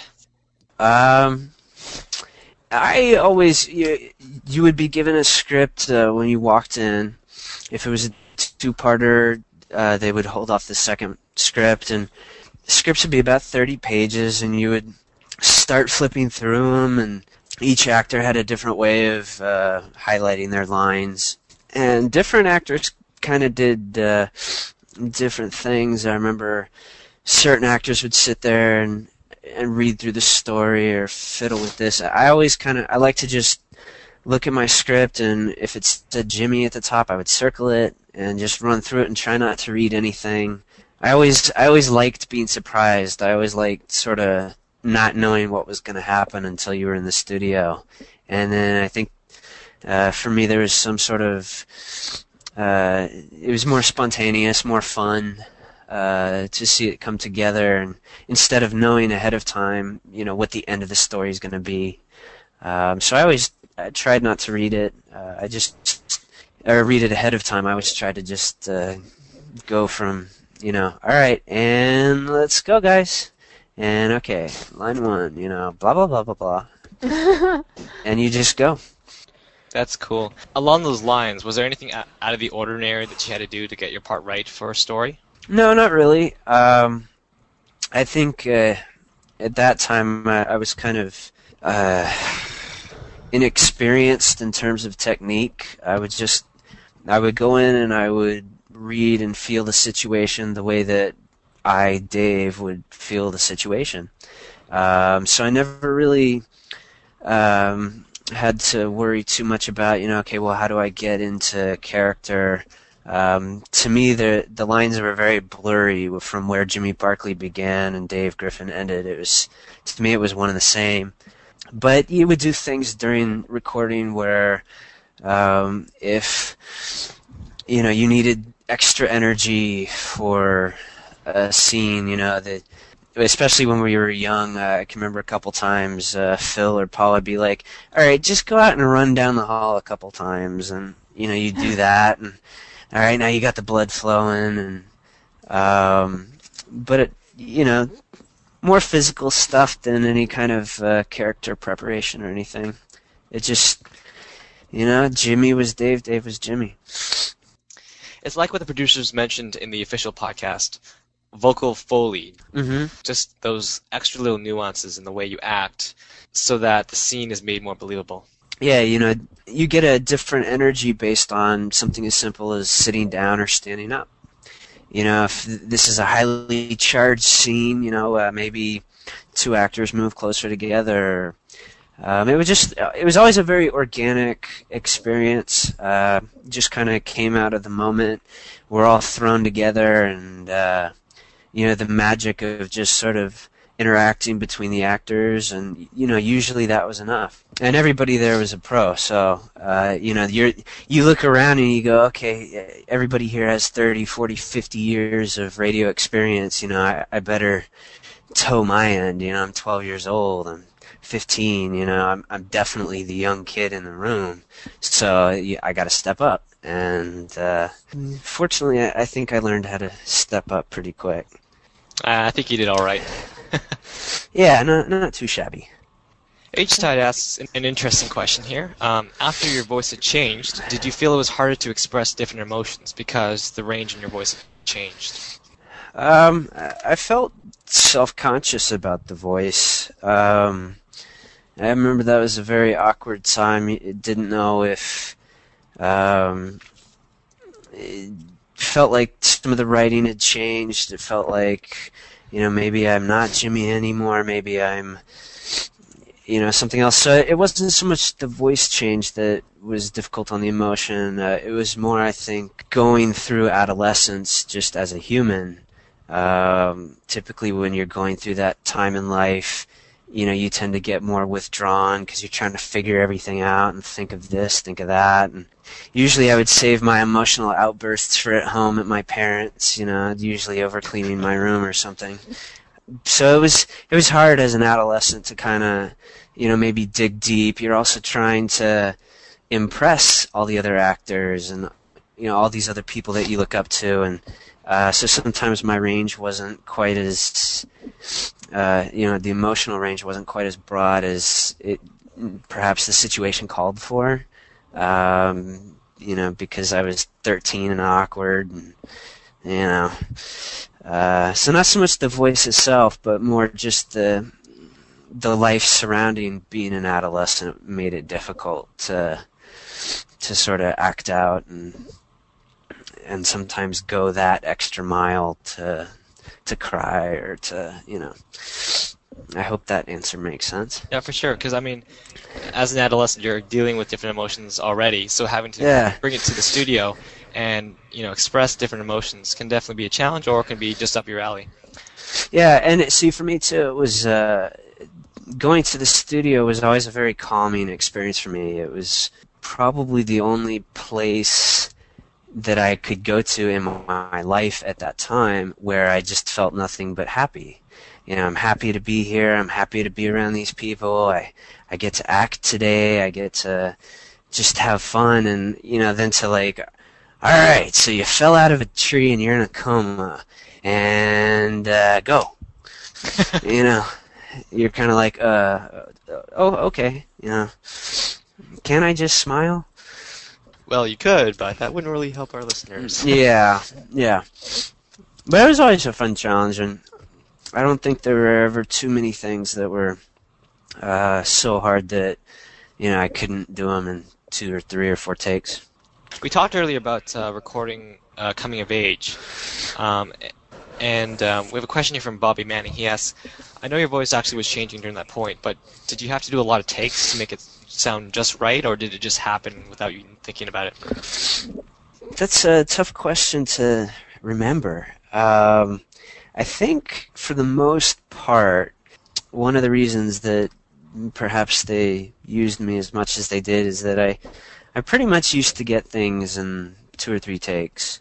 I always, you would be given a script when you walked in. If it was a two-parter, they would hold off the second script, and the scripts would be about 30 pages, and you would start flipping through them, and each actor had a different way of highlighting their lines. And different actors kind of did different things. I remember certain actors would sit there and read through the story or fiddle with this. I like to just look at my script, and if it said Jimmy at the top, I would circle it and just run through it and try not to read anything. I always liked being surprised. I always liked sort of not knowing what was going to happen until you were in the studio. And then I think for me there was some sort of it was more spontaneous, more fun to see it come together, and instead of knowing ahead of time, what the end of the story is going to be. So I tried not to read it. Or read it ahead of time. I always tried to just go from, all right, and let's go, guys. And okay, line one, blah, blah, blah, blah, blah. And you just go. That's cool. Along those lines, was there anything out of the ordinary that you had to do to get your part right for a story? No, not really. I think at that time I was kind of inexperienced in terms of technique. I would go in and I would read and feel the situation the way that Dave, would feel the situation. So I never really had to worry too much about, okay, well, how do I get into character? To me, the lines were very blurry from where Jimmy Barkley began and Dave Griffin ended. To me, it was one and the same. But you would do things during recording where if, you needed extra energy for a scene, especially when we were young, I can remember a couple times Phil or Paul would be like, all right, just go out and run down the hall a couple times, and you do that, and all right, now you got the blood flowing, and but more physical stuff than any kind of character preparation or anything. It just, Jimmy was Dave, Dave was Jimmy. It's like what the producers mentioned in the official podcast, vocal foley. Mm-hmm. Just those extra little nuances in the way you act so that the scene is made more believable. Yeah, you get a different energy based on something as simple as sitting down or standing up. If this is a highly charged scene, maybe two actors move closer together. It was always a very organic experience. Just kind of came out of the moment. We're all thrown together, and the magic of just sort of interacting between the actors, and usually that was enough. And everybody there was a pro, so you look around and you go, okay, everybody here has 30, 40, 50 years of radio experience. I better toe my end. I'm 12 years old. I'm 15. I'm definitely the young kid in the room. So I got to step up. And fortunately, I think I learned how to step up pretty quick. I think you did all right. Yeah, not too shabby. H-Tide asks an interesting question here. After your voice had changed, did you feel it was harder to express different emotions because the range in your voice had changed? I felt self-conscious about the voice. I remember that was a very awkward time. I didn't know if it felt like some of the writing had changed. It felt like, maybe I'm not Jimmy anymore. Maybe I'm, something else. So it wasn't so much the voice change that was difficult on the emotion. It was more, I think, going through adolescence just as a human. Typically when you're going through that time in life, you tend to get more withdrawn because you're trying to figure everything out and think of this, think of that. And usually I would save my emotional outbursts for at home at my parents', usually over cleaning my room or something. So it was hard as an adolescent to kind of, maybe dig deep. You're also trying to impress all the other actors and, all these other people that you look up to. And so sometimes my range wasn't quite as, the emotional range wasn't quite as broad as perhaps the situation called for. Because I was 13 and awkward, and, so not so much the voice itself, but more just the life surrounding being an adolescent made it difficult to sort of act out and sometimes go that extra mile to cry or to, I hope that answer makes sense. Yeah, for sure, because, as an adolescent, you're dealing with different emotions already, so having to bring it to the studio and, express different emotions can definitely be a challenge or it can be just up your alley. Yeah, and see, for me, too, it was going to the studio was always a very calming experience for me. It was probably the only place that I could go to in my life at that time where I just felt nothing but happy. I'm happy to be here. I'm happy to be around these people. I get to act today. I get to just have fun and, then to all right, so you fell out of a tree and you're in a coma and go. You're kind of like, oh, okay, Can't I just smile? Well, you could, but that wouldn't really help our listeners. Yeah. But it was always a fun challenge, and I don't think there were ever too many things that were so hard that, I couldn't do them in 2 or 3 or 4 takes. We talked earlier about recording Coming of Age, and we have a question here from Bobby Manning. He asks, I know your voice actually was changing during that point, but did you have to do a lot of takes to make it sound just right, or did it just happen without you thinking about it? That's a tough question to remember. I think for the most part, one of the reasons that perhaps they used me as much as they did is that I pretty much used to get things in 2 or 3 takes.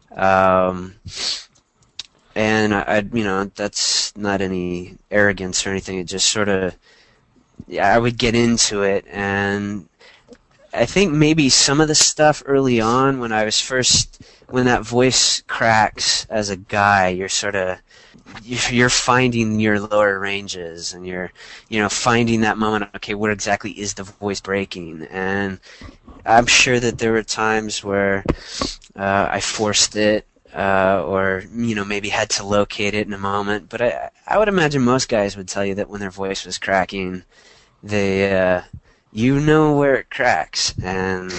And that's not any arrogance or anything. It just sort of, I would get into it, and I think maybe some of the stuff early on when that voice cracks as a guy, you're finding your lower ranges, and you're, finding that moment, okay, where exactly is the voice breaking? And I'm sure that there were times where I forced it, or, maybe had to locate it in a moment, but I would imagine most guys would tell you that when their voice was cracking, they, where it cracks, and,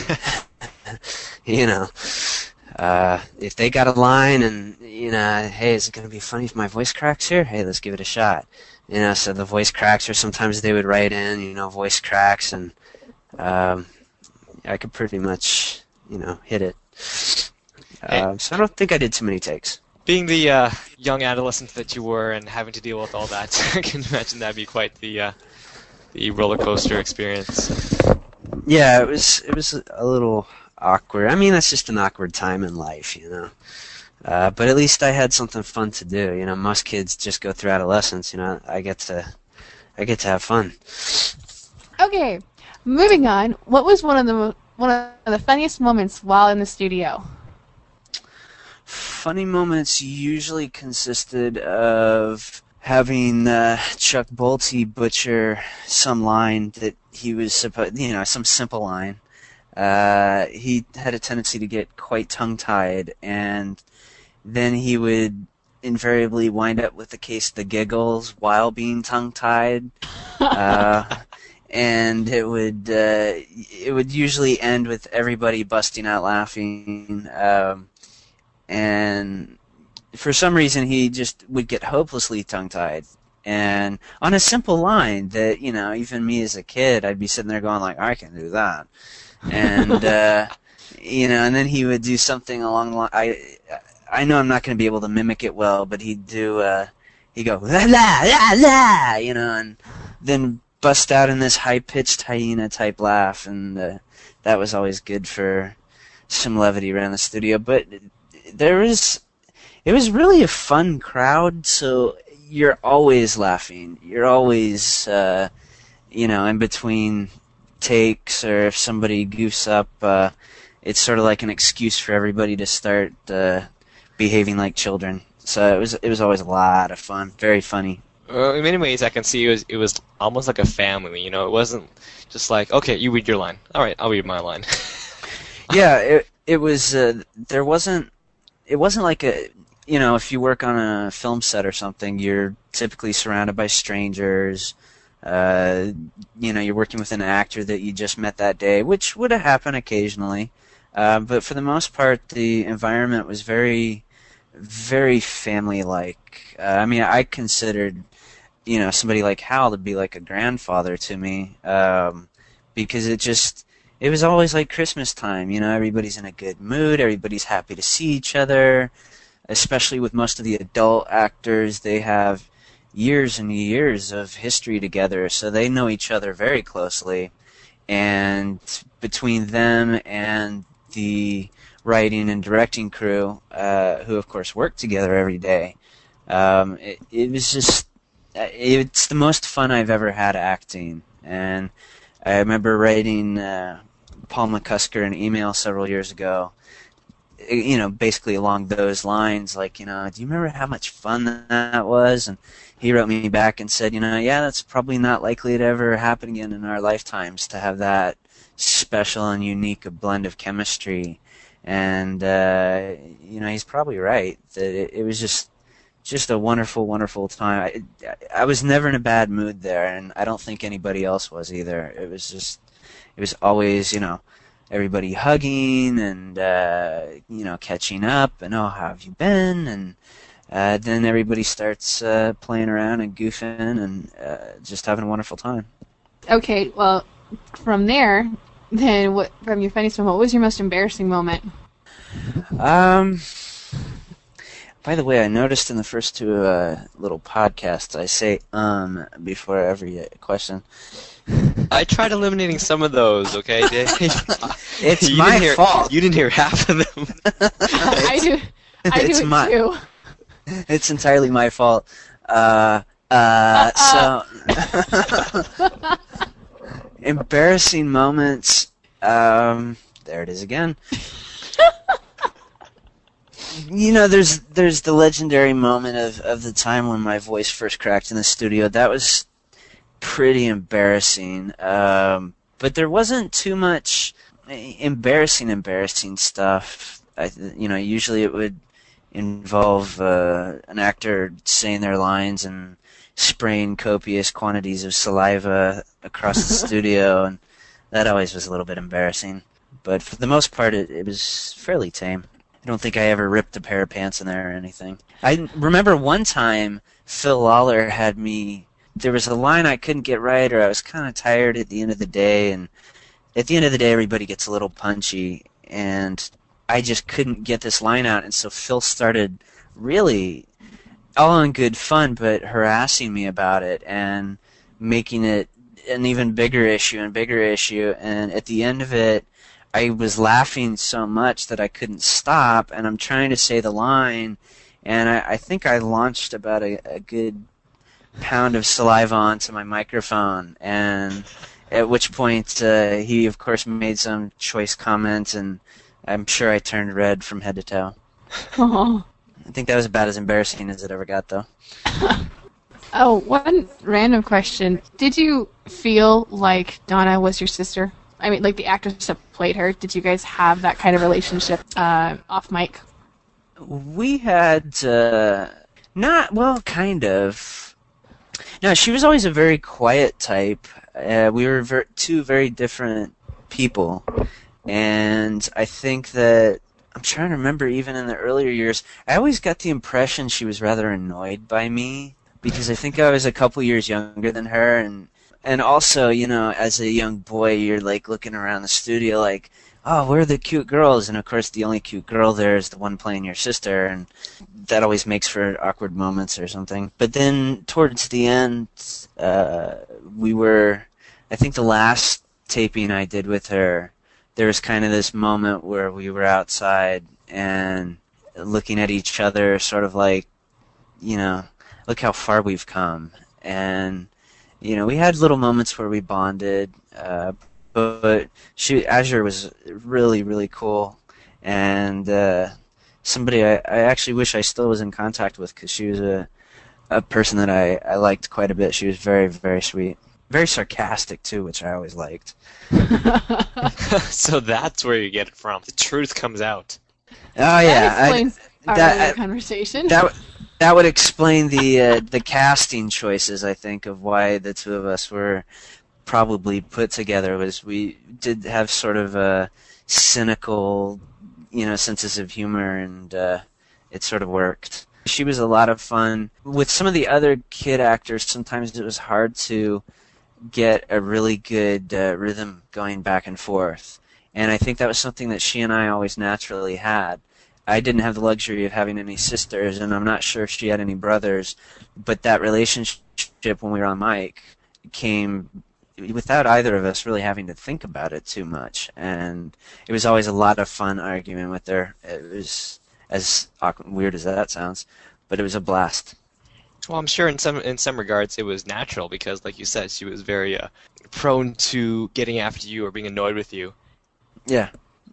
if they got a line and, hey, is it going to be funny if my voice cracks here? Hey, let's give it a shot. So the voice cracks, or sometimes they would write in, voice cracks, and I could pretty much, hit it. So I don't think I did too many takes. Being the young adolescent that you were and having to deal with all that, I can imagine that'd be quite the roller coaster experience. Yeah, it was a little awkward. That's just an awkward time in life, But at least I had something fun to do. You know, most kids just go through adolescence. You know, I get to have fun. Okay, moving on. What was one of the funniest moments while in the studio? Funny moments usually consisted of having Chuck Bolte butcher some line that he was supposed, some simple line. He had a tendency to get quite tongue-tied, and then he would invariably wind up with a case of the giggles while being tongue-tied. And it would usually end with everybody busting out laughing. And for some reason, he just would get hopelessly tongue-tied. And on a simple line that, even me as a kid, I'd be sitting there going like, I can do that. And, and then he would do something along the line. I know I'm not going to be able to mimic it well, but he'd go, la, la, la, la, and then bust out in this high-pitched hyena-type laugh. And that was always good for some levity around the studio. But it was really a fun crowd, so you're always laughing. You're always, in between takes, or if somebody goofs up, it's sort of like an excuse for everybody to start behaving like children. So it was always a lot of fun, very funny. In many ways, I can see it was almost like a family. It wasn't just like, okay, you read your line. All right, I'll read my line. Yeah, it was. It wasn't like if you work on a film set or something, you're typically surrounded by strangers. You're working with an actor that you just met that day, which would have happened occasionally. But for the most part, the environment was very, very family-like. I considered, somebody like Hal to be like a grandfather to me, because it was always like Christmas time. Everybody's in a good mood, everybody's happy to see each other, especially with most of the adult actors. They have years and years of history together, so they know each other very closely. And between them and the writing and directing crew, who of course work together every day, it was just, it's the most fun I've ever had acting. And I remember writing Paul McCusker an email several years ago, basically along those lines, like, do you remember how much fun that was? And he wrote me back and said, yeah, that's probably not likely to ever happen again in our lifetimes, to have that special and unique a blend of chemistry. And, he's probably right, that it was just a wonderful, wonderful time. I was never in a bad mood there, and I don't think anybody else was either. It was always, everybody hugging and, catching up, and, oh, how have you been? And then everybody starts playing around and goofing and just having a wonderful time. Okay, well, from there, then, from your funniest moment, what was your most embarrassing moment? By the way, I noticed in the first two little podcasts, I say before every question. I tried eliminating some of those, okay? It's my fault. You didn't hear half of them. I do it too. It's entirely my fault. So embarrassing moments. There it is again. There's the legendary moment of the time when my voice first cracked in the studio. That was pretty embarrassing. But there wasn't too much embarrassing stuff. Usually it would involve an actor saying their lines and spraying copious quantities of saliva across the studio, and that always was a little bit embarrassing. But for the most part, it was fairly tame. I don't think I ever ripped a pair of pants in there or anything. I remember one time Phil Lawler had me, there was a line I couldn't get right, or I was kind of tired at the end of the day, and at the end of the day everybody gets a little punchy, and I just couldn't get this line out, and so Phil started really, all in good fun, but harassing me about it and making it an even bigger issue, and at the end of it, I was laughing so much that I couldn't stop, and I'm trying to say the line, and I think I launched about a good pound of saliva onto my microphone, and at which point he, of course, made some choice comment, and I'm sure I turned red from head to toe. Oh. I think that was about as embarrassing as it ever got, though. Oh, one random question. Did you feel like Donna was your sister? I mean, like the actress that played her. Did you guys have that kind of relationship off mic? We had, kind of. No, she was always a very quiet type. We were two very different people. And I think that, I'm trying to remember, even in the earlier years, I always got the impression she was rather annoyed by me, because I think I was a couple years younger than her, and also, as a young boy, you're like looking around the studio like, oh, where are the cute girls? And of course, the only cute girl there is the one playing your sister, and that always makes for awkward moments or something. But then towards the end, I think the last taping I did with her, there was kind of this moment where we were outside and looking at each other, sort of like, look how far we've come. And, we had little moments where we bonded, but Azure was really, really cool. And somebody I actually wish I still was in contact with, because she was a person that I liked quite a bit. She was very, very sweet. Very sarcastic, too, which I always liked. So that's where you get it from. The truth comes out. Oh, yeah. That explains our earlier conversation. That would explain the casting choices, I think, of why the two of us were probably put together. Was we did have sort of a cynical, senses of humor, and it sort of worked. She was a lot of fun. With some of the other kid actors, sometimes it was hard to get a really good rhythm going back and forth. And I think that was something that she and I always naturally had. I didn't have the luxury of having any sisters, and I'm not sure if she had any brothers, but that relationship when we were on mic came without either of us really having to think about it too much. And it was always a lot of fun arguing with her. It was, as weird as that sounds, but it was a blast. Well, I'm sure in some regards it was natural because, like you said, she was very prone to getting after you or being annoyed with you. Yeah.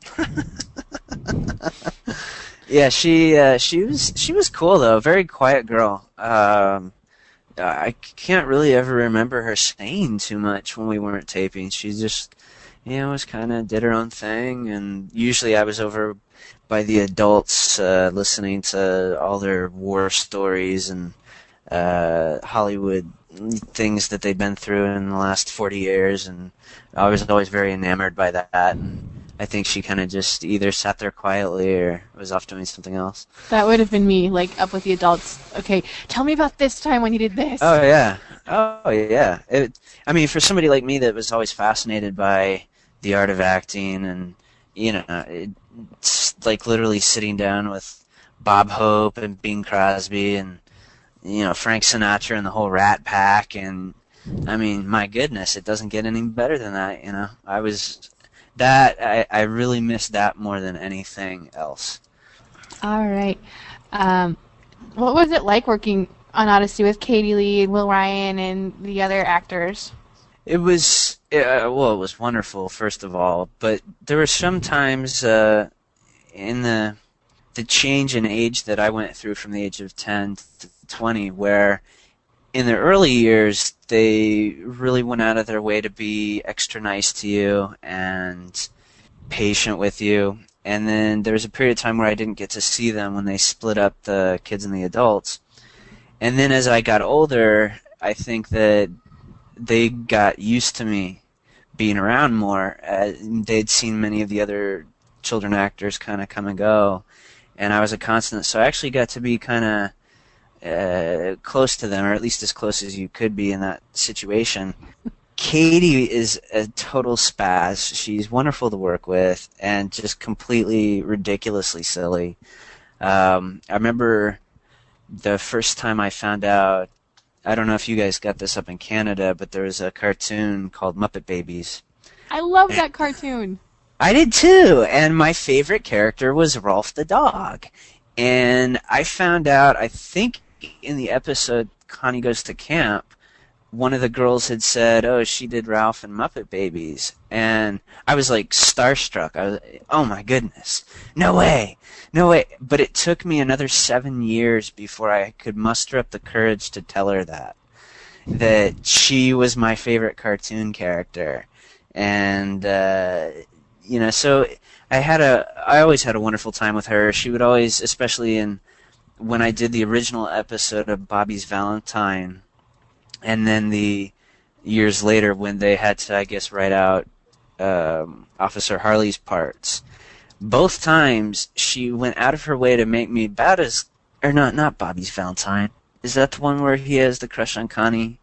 Yeah, she was cool though. Very quiet girl. I can't really ever remember her saying too much when we weren't taping. She just, was kind of did her own thing, and usually I was over by the adults listening to all their war stories and Hollywood things that they'd been through in the last 40 years, and I was always very enamored by that, and I think she kind of just either sat there quietly or was off doing something else. That would have been me, like, up with the adults. Okay, tell me about this time when you did this. Oh, yeah. For somebody like me that was always fascinated by the art of acting, and, it's like literally sitting down with Bob Hope and Bing Crosby and Frank Sinatra and the whole Rat Pack, and my goodness, it doesn't get any better than that. I really missed that more than anything else. All right. What was it like working on Odyssey with Katie Lee and Will Ryan and the other actors? It was wonderful, first of all, but there were some times in the change in age that I went through from the age of 10 to 20, where in the early years they really went out of their way to be extra nice to you and patient with you. And then there was a period of time where I didn't get to see them when they split up the kids and the adults. And then as I got older, I think that they got used to me being around more. They'd seen many of the other children actors kind of come and go, and I was a constant. So I actually got to be kind of close to them, or at least as close as you could be in that situation. Katie is a total spaz. She's wonderful to work with and just completely ridiculously silly. I remember the first time I found out, I don't know if you guys got this up in Canada, but there was a cartoon called Muppet Babies. I love that cartoon. I did too, and my favorite character was Rolf the dog. And I found out, I think in the episode Connie Goes to Camp, one of the girls had said, "Oh, she did Ralph and Muppet Babies," and I was like starstruck. I was, oh my goodness, no way, no way! But it took me another 7 years before I could muster up the courage to tell her that she was my favorite cartoon character, and so I always had a wonderful time with her. She would always, especially when I did the original episode of Bobby's Valentine. And then the years later, when they had to, I guess, write out Officer Harley's parts, both times she went out of her way to make me not Bobby's Valentine. Is that the one where he has the crush on Connie?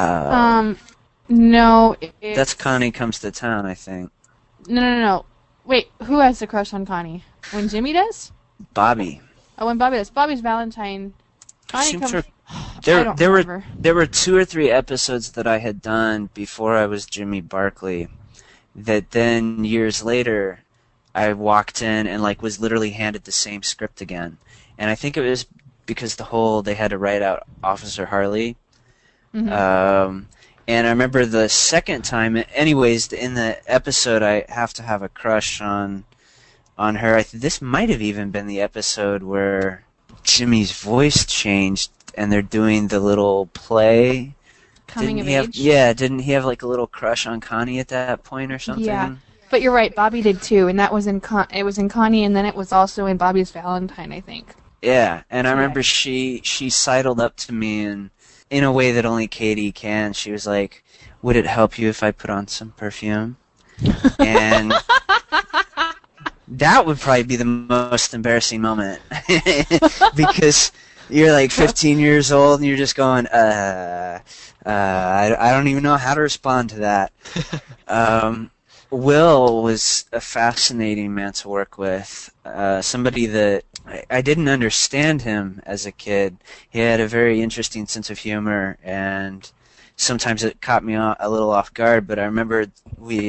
No. That's Connie Comes to Town, I think. No. Wait, who has the crush on Connie? When Jimmy does? Bobby. Oh, when Bobby does. Bobby's Valentine. Connie comes... There were 2 or 3 episodes that I had done before I was Jimmy Barkley that then years later I walked in and was literally handed the same script again. And I think it was because they had to write out Officer Harley. Mm-hmm. And I remember the second time, anyways, in the episode I have to have a crush on her. This might have even been the episode where Jimmy's voice changed and they're doing the little play. Coming of age? Didn't he have a little crush on Connie at that point or something? Yeah, but you're right, Bobby did too, and that was it was in Connie, and then it was also in Bobby's Valentine, I think. Yeah, and I remember she sidled up to me, and in a way that only Katie can, she was like, "Would it help you if I put on some perfume?" And that would probably be the most embarrassing moment because you're 15 years old and you're just going, I don't even know how to respond to that. Will was a fascinating man to work with. Somebody that I didn't understand him as a kid. He had a very interesting sense of humor, and sometimes it caught me a little off guard, but I remember we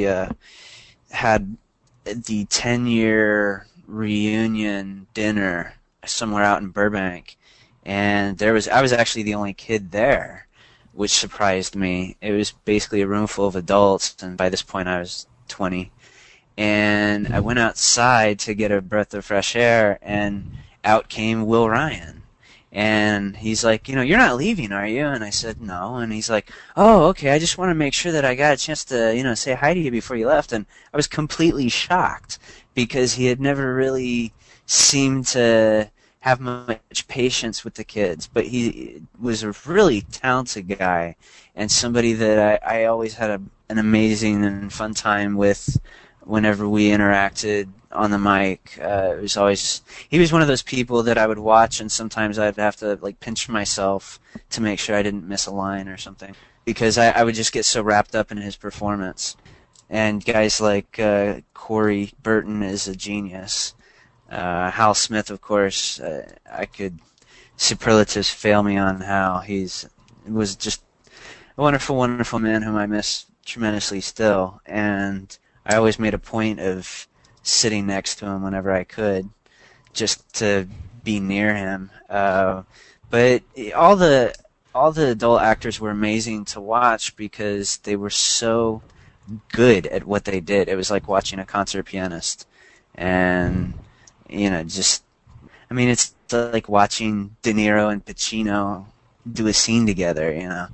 had the 10-year reunion dinner somewhere out in Burbank, and I was actually the only kid there, which surprised me. It was basically a room full of adults, and by this point I was 20. And I went outside to get a breath of fresh air, and out came Will Ryan. And he's like, "You're not leaving, are you?" And I said, "No." And he's like, "Oh, okay, I just want to make sure that I got a chance to, say hi to you before you left." And I was completely shocked because he had never really seemed to have much patience with the kids. But he was a really talented guy and somebody that I always had an amazing and fun time with whenever we interacted on the mic. He was one of those people that I would watch, and sometimes I'd have to pinch myself to make sure I didn't miss a line or something, because I would just get so wrapped up in his performance. And guys like Corey Burton is a genius. Hal Smith, of course, superlatives fail me on how was just a wonderful, wonderful man whom I miss tremendously still. And I always made a point of sitting next to him whenever I could, just to be near him. But all the adult actors were amazing to watch because they were so good at what they did. It was like watching a concert pianist, and it's like watching De Niro and Pacino do a scene together.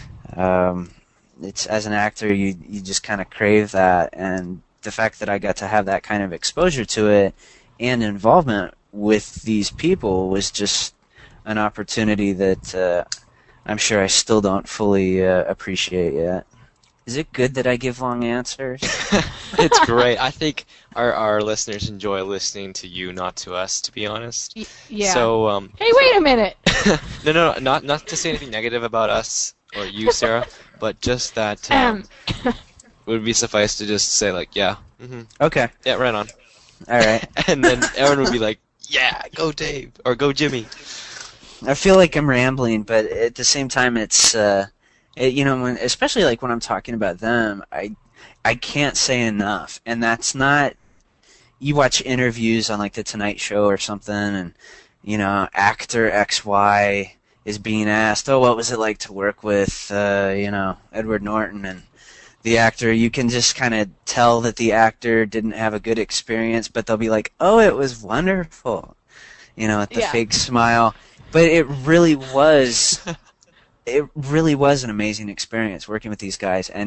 It's, as an actor, you just kind of crave that, and the fact that I got to have that kind of exposure to it and involvement with these people was just an opportunity that I'm sure I still don't fully appreciate yet. Is it good that I give long answers? It's great. I think our listeners enjoy listening to you, not to us, to be honest. Yeah. So, hey, wait a minute! No, not to say anything negative about us or you, Sarah, but just that would be suffice to just say, yeah. Mm-hmm. Okay. Yeah, right on. All right. And then Aaron would be like, yeah, go Dave, or go Jimmy. I feel like I'm rambling, but at the same time, it's especially when I'm talking about them, I can't say enough, and that's not you watch interviews on like the Tonight Show or something, and actor XY is being asked, "Oh, what was it like to work with Edward Norton?" And the actor, you can just kind of tell that the actor didn't have a good experience, but they'll be like, "Oh, it was wonderful," with the fake smile. But it really was an amazing experience working with these guys, and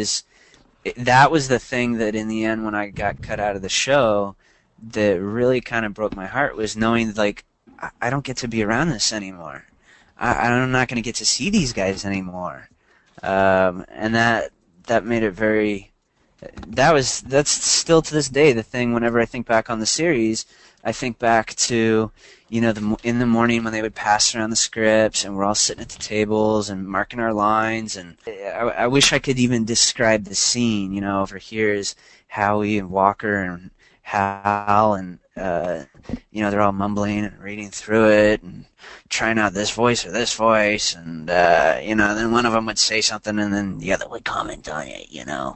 that was the thing that in the end, when I got cut out of the show, that really kind of broke my heart, was knowing like I don't get to be around this anymore. I'm not going to get to see these guys anymore, and that made it very. That's still to this day the thing. Whenever I think back on the series, I think back to in the morning when they would pass around the scripts and we're all sitting at the tables and marking our lines, and I wish I could even describe the scene. Over here is Howie and Walker and Hal, and they're all mumbling and reading through it and trying out this voice or this voice, and then one of them would say something and then the other would comment on it,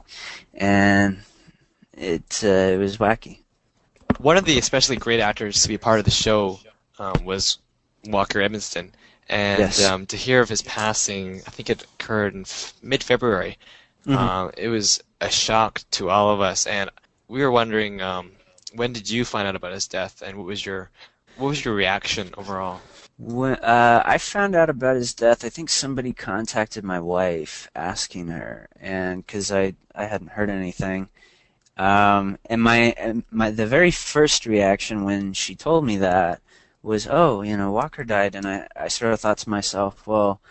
and it was wacky. One of the especially great actors to be part of the show was Walker Edmiston, and yes. To hear of his passing, I think it occurred in mid-February. It was a shock to all of us, and we were wondering, when did you find out about his death, and what was your reaction overall? When I found out about his death, I think somebody contacted my wife asking her, and because I hadn't heard anything, and the very first reaction when she told me that was, oh, Walker died, and I sort of thought to myself, well,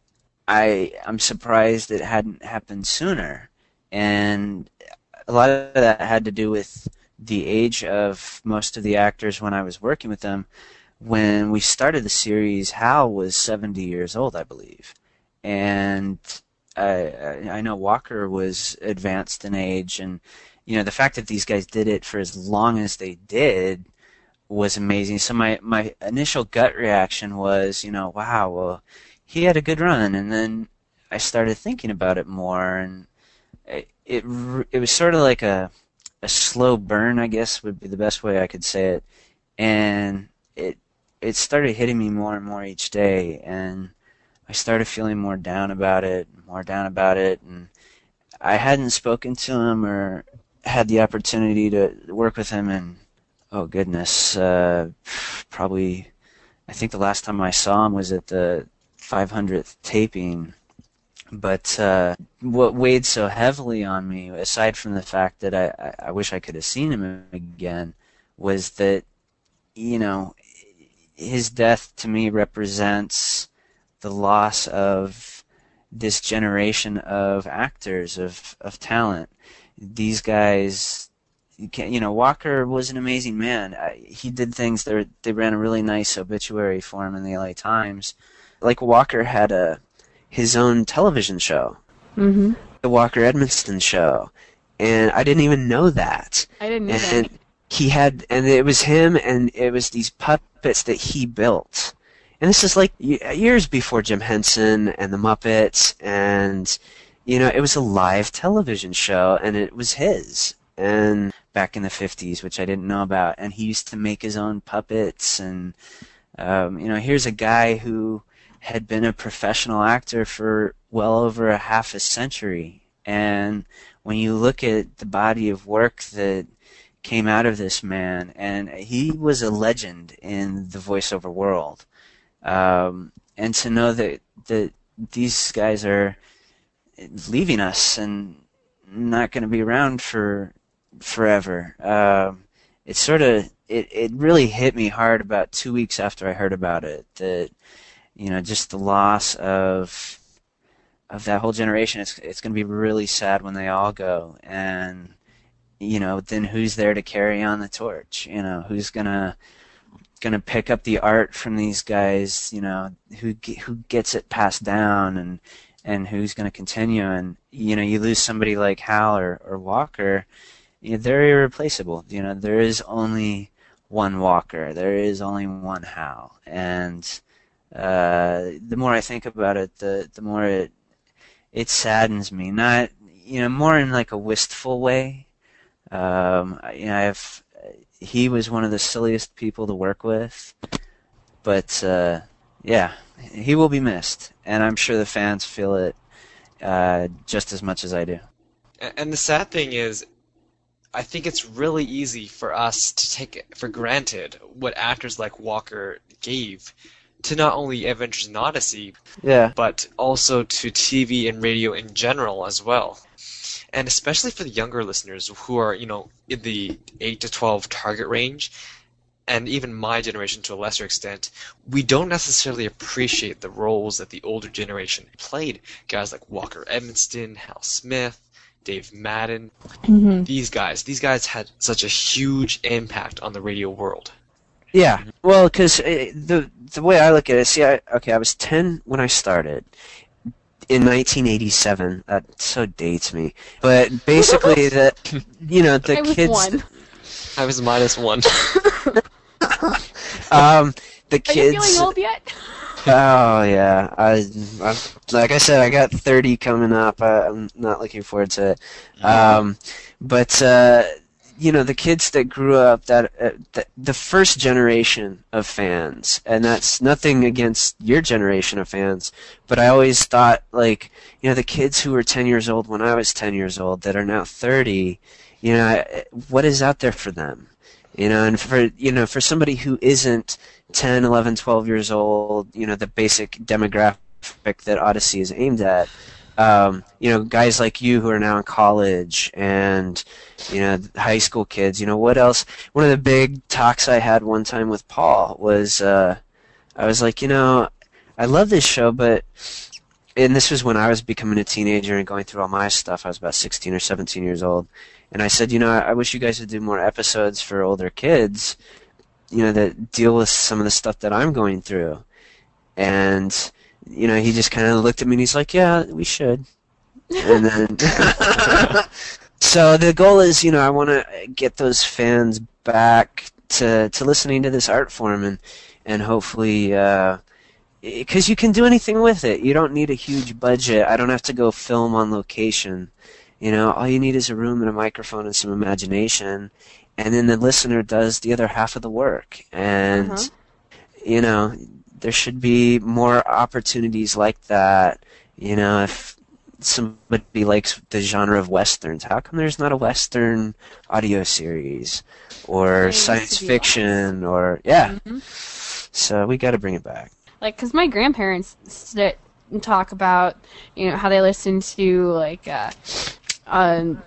I'm surprised it hadn't happened sooner, and a lot of that had to do with the age of most of the actors when I was working with them. When we started the series, Hal was 70 years old, I believe, and I know Walker was advanced in age, and the fact that these guys did it for as long as they did was amazing. So my initial gut reaction was, wow, well, he had a good run, and then I started thinking about it more, and it was sort of like a slow burn, I guess would be the best way I could say it, and it started hitting me more and more each day, and I started feeling more down about it, and I hadn't spoken to him or had the opportunity to work with him in, oh goodness, probably, I think the last time I saw him was at the 500th taping. But what weighed so heavily on me, aside from the fact that I wish I could have seen him again, was that, his death to me represents the loss of this generation of actors, of talent. These guys, Walker was an amazing man. He did things they ran a really nice obituary for him in the LA Times. Like, Walker had his own television show, Mm-hmm. the Walker Edmiston Show, and I didn't even know that. I didn't know And that. he had, and it was him, and it was these puppets that he built. And this is like years before Jim Henson and the Muppets, and it was a live television show, and it was his. And back in the 50s, which I didn't know about, and he used to make his own puppets, and here's a guy who had been a professional actor for well over a half a century, and when you look at the body of work that came out of this man, and he was a legend in the voiceover world, and to know that these guys are leaving us and not going to be around for forever, it really hit me hard about 2 weeks after I heard about it, that just the loss of that whole generation. It's going to be really sad when they all go, and then who's there to carry on the torch? Who's gonna pick up the art from these guys? Who gets it passed down, and who's gonna continue? And you lose somebody like Hal or Walker, they're irreplaceable. There is only one Walker. There is only one Hal, and the more I think about it, the more it saddens me. Not more in like a wistful way. I have he was one of the silliest people to work with. But, yeah, he will be missed. And I'm sure the fans feel it just as much as I do. And the sad thing is, I think it's really easy for us to take for granted what actors like Walker gave to not only Adventures in Odyssey, Yeah. but also to TV and radio in general as well. And especially for the younger listeners who are, in the 8 to 12 target range, and even my generation to a lesser extent, we don't necessarily appreciate the roles that the older generation played. Guys like Walker Edmonston, Hal Smith, Dave Madden, these guys had such a huge impact on the radio world. Yeah, well, because the way I look at it, I was 10 when I started in 1987. That so dates me. But basically, the I was kids. 1. I was -1. The kids. Are you feeling old yet? Oh yeah, I like I said, I got 30 coming up. I'm not looking forward to it. But the kids that grew up, the first generation of fans, and that's nothing against your generation of fans, but I always thought, like, the kids who were 10 years old when I was 10 years old that are now 30, what is out there for them? And for somebody who isn't 10, 11, 12 years old, the basic demographic that Odyssey is aimed at, guys like you who are now in college and, high school kids, what else? One of the big talks I had one time with Paul was, I was like, I love this show, and this was when I was becoming a teenager and going through all my stuff. I was about 16 or 17 years old. And I said, I wish you guys would do more episodes for older kids, that deal with some of the stuff that I'm going through. And, he just kind of looked at me and he's like, yeah, we should. And then, so the goal is, I want to get those fans back to listening to this art form and hopefully, because you can do anything with it. You don't need a huge budget. I don't have to go film on location. All you need is a room and a microphone and some imagination, and then the listener does the other half of the work. And, there should be more opportunities like that. If somebody likes the genre of Westerns, how come there's not a Western audio series or science fiction or, yeah. So we got to bring it back. Like, because my grandparents sit and talk about, how they listen to, like, I'm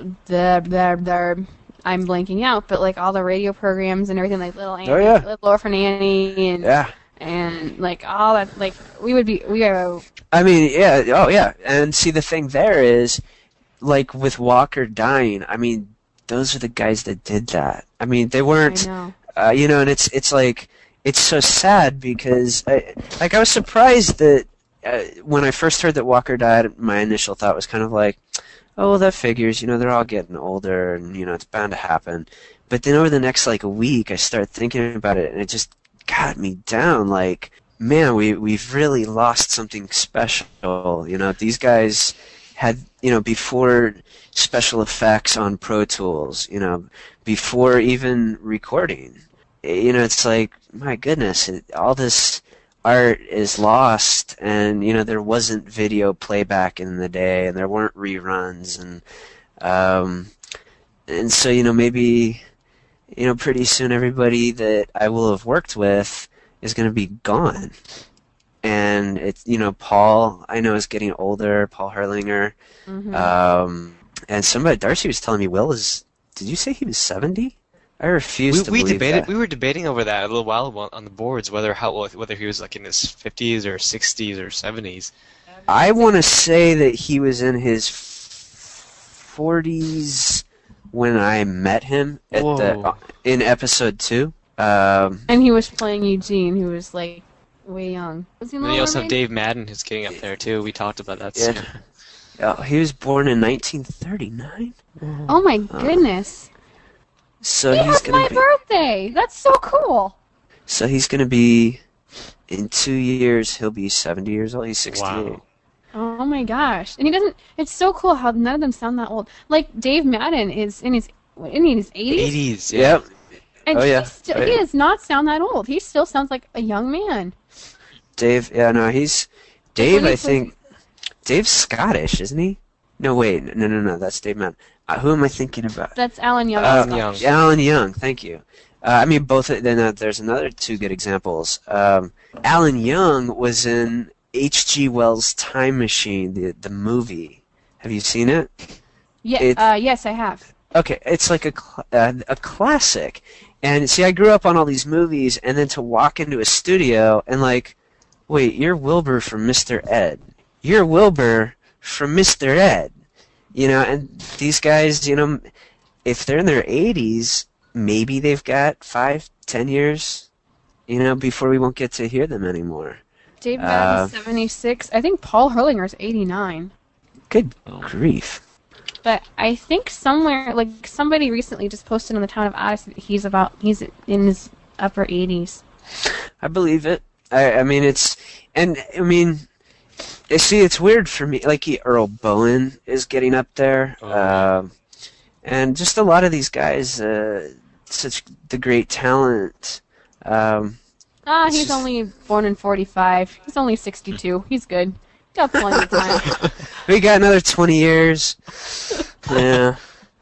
blanking out, but like all the radio programs and everything, like Little Annie, Little Orphan Annie, and like all that, like I mean, yeah, oh yeah, and see the thing there is, like with Walker dying, I mean, those are the guys that did that. I mean, they weren't, and it's like it's so sad because I was surprised that when I first heard that Walker died, my initial thought was kind of like, oh, well, that figures, they're all getting older and, it's bound to happen. But then over the next, like, a week, I started thinking about it, and it just got me down. Like, man, we've really lost something special. These guys had, before special effects on Pro Tools, before even recording. It's like, my goodness, all this art is lost, and there wasn't video playback in the day, and there weren't reruns, and so maybe pretty soon everybody that I will have worked with is going to be gone, and it's Paul I know is getting older, Paul Herlinger, and somebody Darcy was telling me did you say he was 70? I refuse to believe that. We were debating over that a little while ago on the boards, whether he was like in his 50s or 60s or 70s. I want to say that he was in his 40s when I met him in episode 2. And he was playing Eugene, who was like way young. Was he? And you also have Dave Madden who's getting up there too. We talked about that. Yeah. Oh, he was born in 1939. Oh my goodness. So he's gonna my birthday. That's so cool. So he's gonna be in 2 years. He'll be 70 years old. He's 68. Wow. Oh my gosh! And he doesn't. It's so cool how none of them sound that old. Like Dave Madden is in his in his 80s? 80s, yeah. Yep. And Oh, yeah. he does not sound that old. He still sounds like a young man. Dave, yeah, no, he's... Like Dave, when he I think... Dave's Scottish, isn't he? No, wait, no, that's Dave Mann. Who am I thinking about? That's Alan Young. Alan Young. Alan Young, thank you. I mean, both. Then there's another two good examples. Alan Young was in H.G. Wells' Time Machine, the movie. Have you seen it? Yeah, yes, I have. Okay, it's like a classic. And see, I grew up on all these movies, and then to walk into a studio and like, wait, you're Wilbur from Mr. Ed. You're Wilbur from Mr. Ed. You know, and these guys, you know, if they're in their 80s, maybe they've got 5-10 years, you know, before we won't get to hear them anymore. Dave Madden's 76. I think Paul Hurlinger's 89. Good grief. But I think somewhere, like somebody recently just posted on the Town of Odyssey that he's in his upper 80s. I believe it. I mean, see, it's weird for me. Like, Earl Bowen is getting up there. And just a lot of these guys, such the great talent. He's only born in 45. He's only 62. He's good. Got plenty of time. We got another 20 years. Yeah.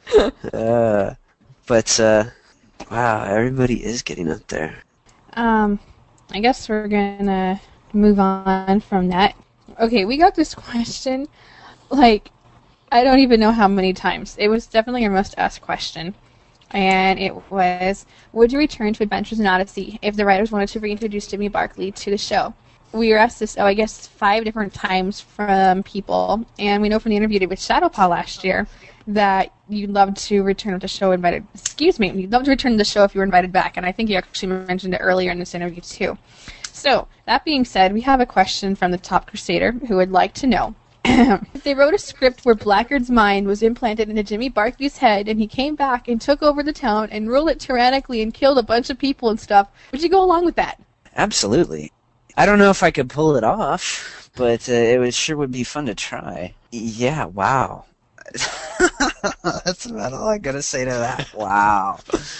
But wow, everybody is getting up there. I guess we're gonna move on from that. Okay, we got this question, like, I don't even know how many times. It was definitely our most asked question. And it was, would you return to Adventures in Odyssey if the writers wanted to reintroduce Jimmy Barkley to the show? We were asked this, I guess, 5 different times from people. And we know from the interview with Shadowpaw last year that you'd love to return to the show you'd love to return to the show if you were invited back. And I think you actually mentioned it earlier in this interview, too. So, that being said, we have a question from the Top Crusader who would like to know, if they wrote a script where Blackguard's mind was implanted into Jimmy Barkley's head and he came back and took over the town and ruled it tyrannically and killed a bunch of people and stuff, would you go along with that? Absolutely. I don't know if I could pull it off, but sure would be fun to try. Yeah, wow. That's about all I gotta say to that. Wow.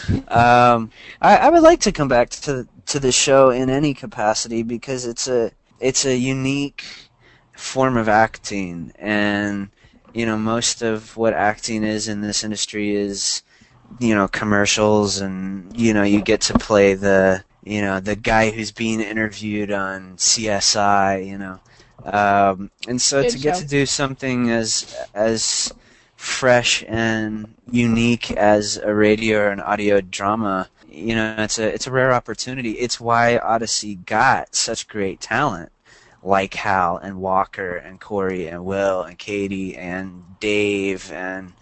I would like to come back to the show in any capacity because it's a unique form of acting, and you know, most of what acting is in this industry is, you know, commercials, and you know, you get to play the guy who's being interviewed on CSI, you know, and so to get to do something as fresh and unique as a radio or an audio drama, you know, it's a rare opportunity. It's why Odyssey got such great talent, like Hal and Walker and Corey and Will and Katie and Dave and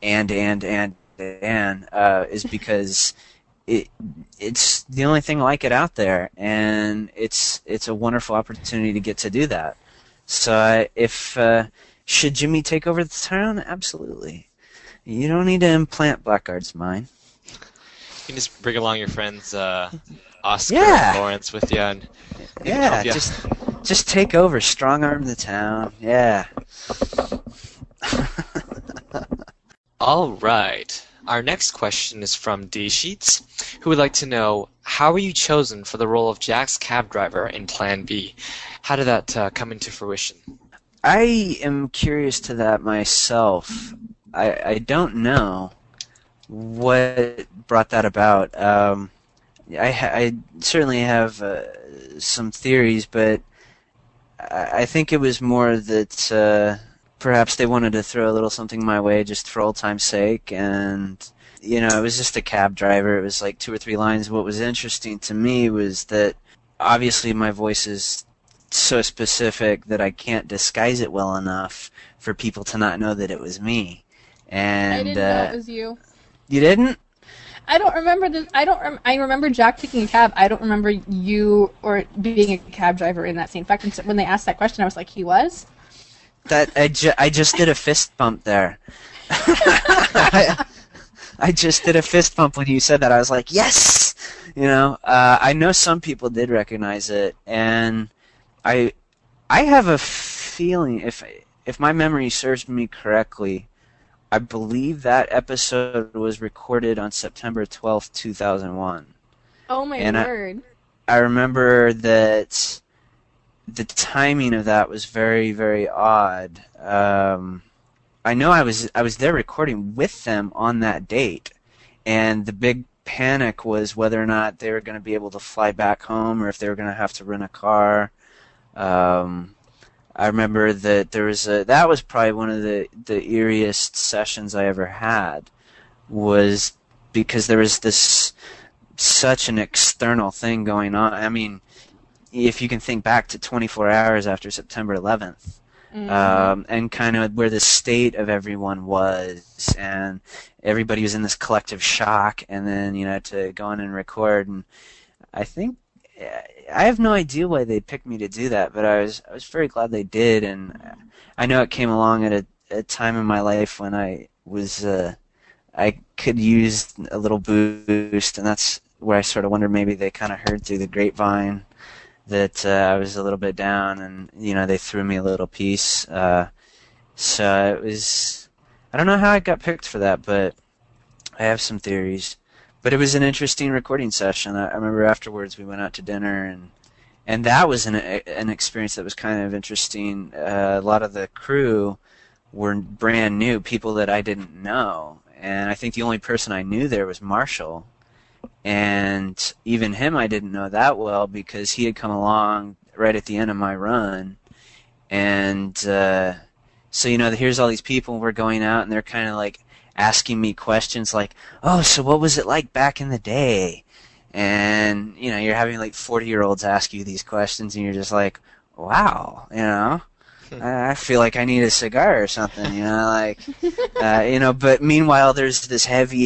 is because it's the only thing like it out there, and it's a wonderful opportunity to get to do that. So if should Jimmy take over the town? Absolutely. You don't need to implant Blackguard's mind. You can just bring along your friends Oscar Yeah. and Lawrence with you, and Yeah, help ya. just take over, strong arm the town. Yeah. All right. Our next question is from D Sheets, who would like to know, how were you chosen for the role of Jack's cab driver in Plan B? How did that come into fruition? I am curious to that myself. I don't know what brought that about. I certainly have some theories, but I think it was more that perhaps they wanted to throw a little something my way just for old time's sake, and you know, it was just a cab driver. It was like 2 or 3 lines. What was interesting to me was that obviously my voice is so specific that I can't disguise it well enough for people to not know that it was me. And I didn't know it was you. You didn't? I don't remember this. I remember Jack taking a cab. I don't remember you or being a cab driver in that scene. In fact, when they asked that question, I was like, he was? That I just did a fist bump there. I just did a fist bump when you said that. I was like, yes! You know, I know some people did recognize it, and I have a feeling, if my memory serves me correctly, I believe that episode was recorded on September 12th, 2001. Oh my And word. I remember that the timing of that was very, very odd. I know I was there recording with them on that date, and the big panic was whether or not they were going to be able to fly back home or if they were going to have to rent a car. I remember that that was probably one of the eeriest sessions I ever had, was because there was such an external thing going on. I mean, if you can think back to 24 hours after September 11th, and kind of where the state of everyone was, and everybody was in this collective shock, and then, to go in and record, and I think, I have no idea why they picked me to do that, but I was very glad they did, and I know it came along at a time in my life when I could use a little boost, and that's where I sort of wonder maybe they kind of heard through the grapevine that I was a little bit down, and they threw me a little piece. So it was, I don't know how I got picked for that, but I have some theories. But it was an interesting recording session. I remember afterwards we went out to dinner, and that was an experience that was kind of interesting. A lot of the crew were brand new, people that I didn't know, and I think the only person I knew there was Marshall. And even him I didn't know that well because he had come along right at the end of my run. And so, here's all these people, and we're going out, and they're kind of like asking me questions like, oh, so what was it like back in the day? And, you're having like 40-year-olds ask you these questions, and you're just like, wow, I feel like I need a cigar or something, but meanwhile there's this heavy,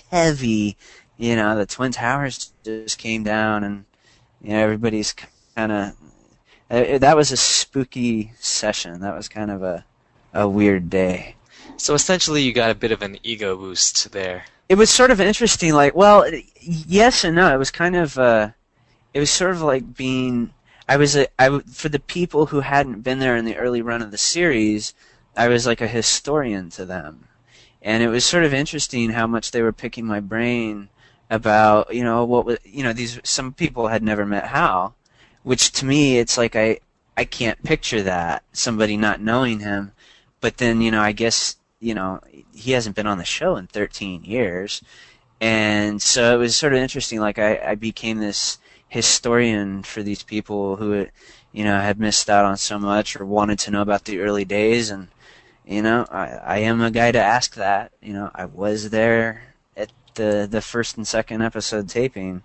the Twin Towers just came down, and everybody's kind of. That was a spooky session. That was kind of a weird day. So essentially, you got a bit of an ego boost there. It was sort of interesting. Like, well, yes and no. It was kind of. It was sort of like being. For the people who hadn't been there in the early run of the series, I was like a historian to them, and it was sort of interesting how much they were picking my brain about, what was, some people had never met Hal, which to me, it's like I can't picture that, somebody not knowing him, but then, I guess, he hasn't been on the show in 13 years, and so it was sort of interesting, like I became this historian for these people who, had missed out on so much or wanted to know about the early days, and, I am a guy to ask that, I was there the first and second episode taping,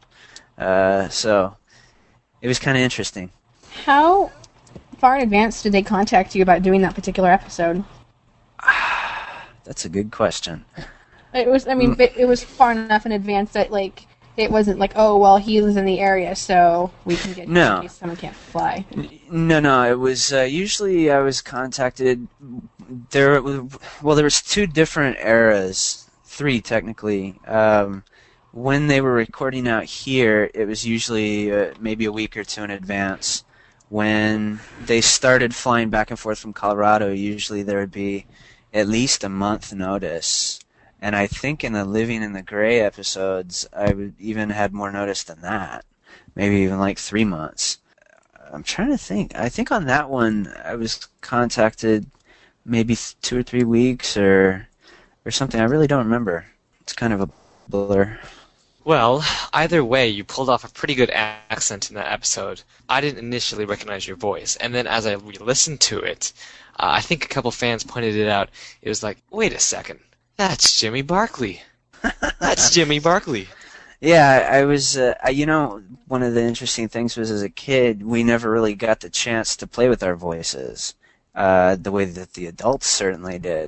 so it was kind of interesting. How far in advance did they contact you about doing that particular episode? That's a good question. It was, it was far enough in advance that it wasn't like, oh well, he lives in the area, so we can get him in case someone can't fly. No, it was usually I was contacted. There was two different eras. 3 technically. When they were recording out here, it was usually maybe a week or 2 in advance. When they started flying back and forth from Colorado, usually there would be at least a month notice. And I think in the Living in the Gray episodes, I would even had more notice than that. Maybe even like 3 months. I'm trying to think. I think on that one, I was contacted maybe 2 or 3 weeks or something. I really don't remember. It's kind of a blur. Well, either way, you pulled off a pretty good accent in that episode. I didn't initially recognize your voice, and then as I re-listened to it, I think a couple fans pointed it out. It was like, wait a second, that's Jimmy Barkley. That's Jimmy Barkley. Yeah, I was, one of the interesting things was as a kid, we never really got the chance to play with our voices, the way that the adults certainly did.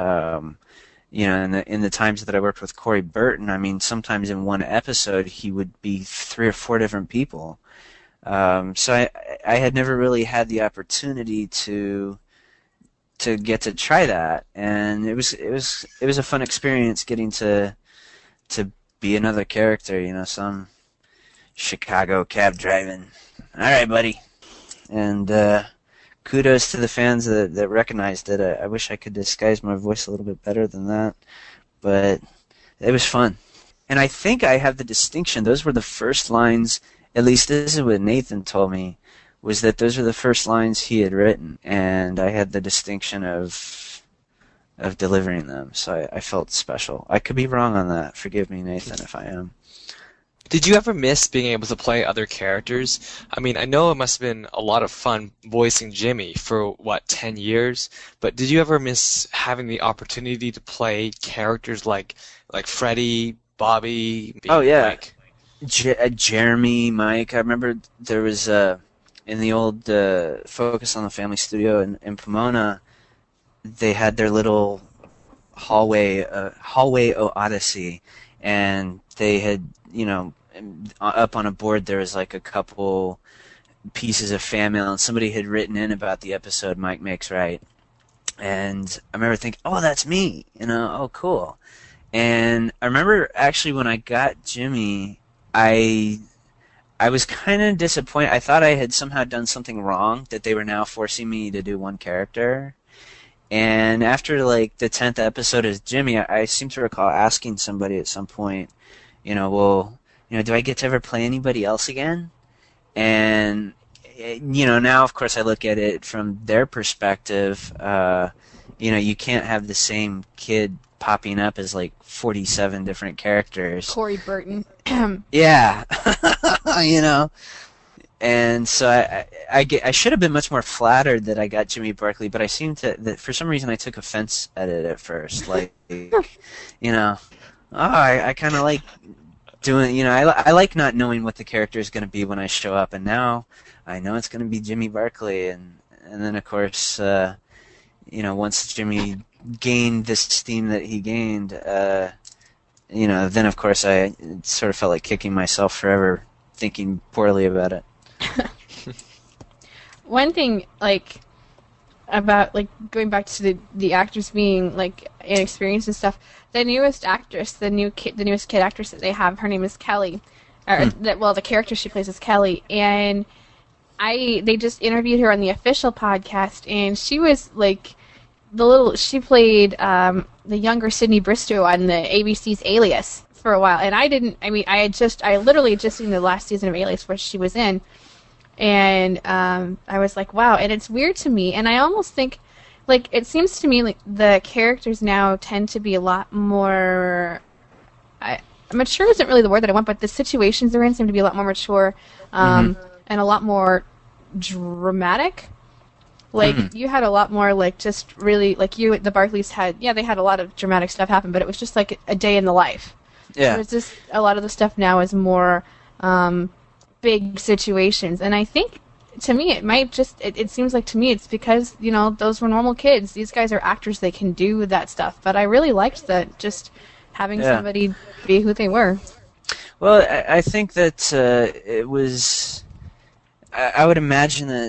In the times that I worked with Corey Burton, sometimes in one episode he would be 3 or 4 different people. So I had never really had the opportunity to get to try that, and it was a fun experience getting to be another character, some Chicago cab driving. All right, buddy. And kudos to the fans that recognized it. I wish I could disguise my voice a little bit better than that, but it was fun. And I think I have the distinction. Those were the first lines, at least this is what Nathan told me, was that those were the first lines he had written, and I had the distinction of delivering them, so I felt special. I could be wrong on that. Forgive me, Nathan, if I am. Did you ever miss being able to play other characters? I mean, I know it must have been a lot of fun voicing Jimmy for, 10 years? But did you ever miss having the opportunity to play characters like Freddy, Bobby? Oh, yeah. Mike? Jeremy, Mike. I remember there was, in the old Focus on the Family studio in Pomona, they had their little hallway odyssey, and they had, up on a board there was like a couple pieces of fan mail, and somebody had written in about the episode Mike Makes Right. And I remember thinking, oh, that's me, oh, cool. And I remember actually when I got Jimmy, I was kind of disappointed. I thought I had somehow done something wrong, that they were now forcing me to do one character. And after like the 10th episode as Jimmy, I seem to recall asking somebody at some point, do I get to ever play anybody else again? And, now, of course, I look at it from their perspective. You can't have the same kid popping up as, 47 different characters. Corey Burton. Yeah. And so I should have been much more flattered that I got Jimmy Barkley, but I seem that for some reason I took offense at it at first. I kind of like doing, I like not knowing what the character is going to be when I show up, and now I know it's going to be Jimmy Barkley, and then of course, once Jimmy gained this steam that he gained, then of course I sort of felt like kicking myself forever thinking poorly about it. One thing, about going back to the actors being inexperienced and stuff. The newest actress, the newest kid actress that they have, her name is Kelly. The character she plays is Kelly, and they just interviewed her on the official podcast, and she was she played the younger Sydney Bristow on the ABC's Alias for a while, and I literally just seen the last season of Alias where she was in. And I was like, wow. And it's weird to me. And I almost think, it seems to me like the characters now tend to be a lot more... mature isn't really the word that I want, but the situations they're in seem to be a lot more mature and a lot more dramatic. You had a lot more, just really... the Barkleys had... Yeah, they had a lot of dramatic stuff happen, but it was just like a day in the life. Yeah. It was just... A lot of the stuff now is more... big situations, and I think to me it might just it seems like to me it's because those were normal kids. These guys are actors, they can do that stuff, but I really liked that, just having somebody be who they were. Well, I think that it was I would imagine that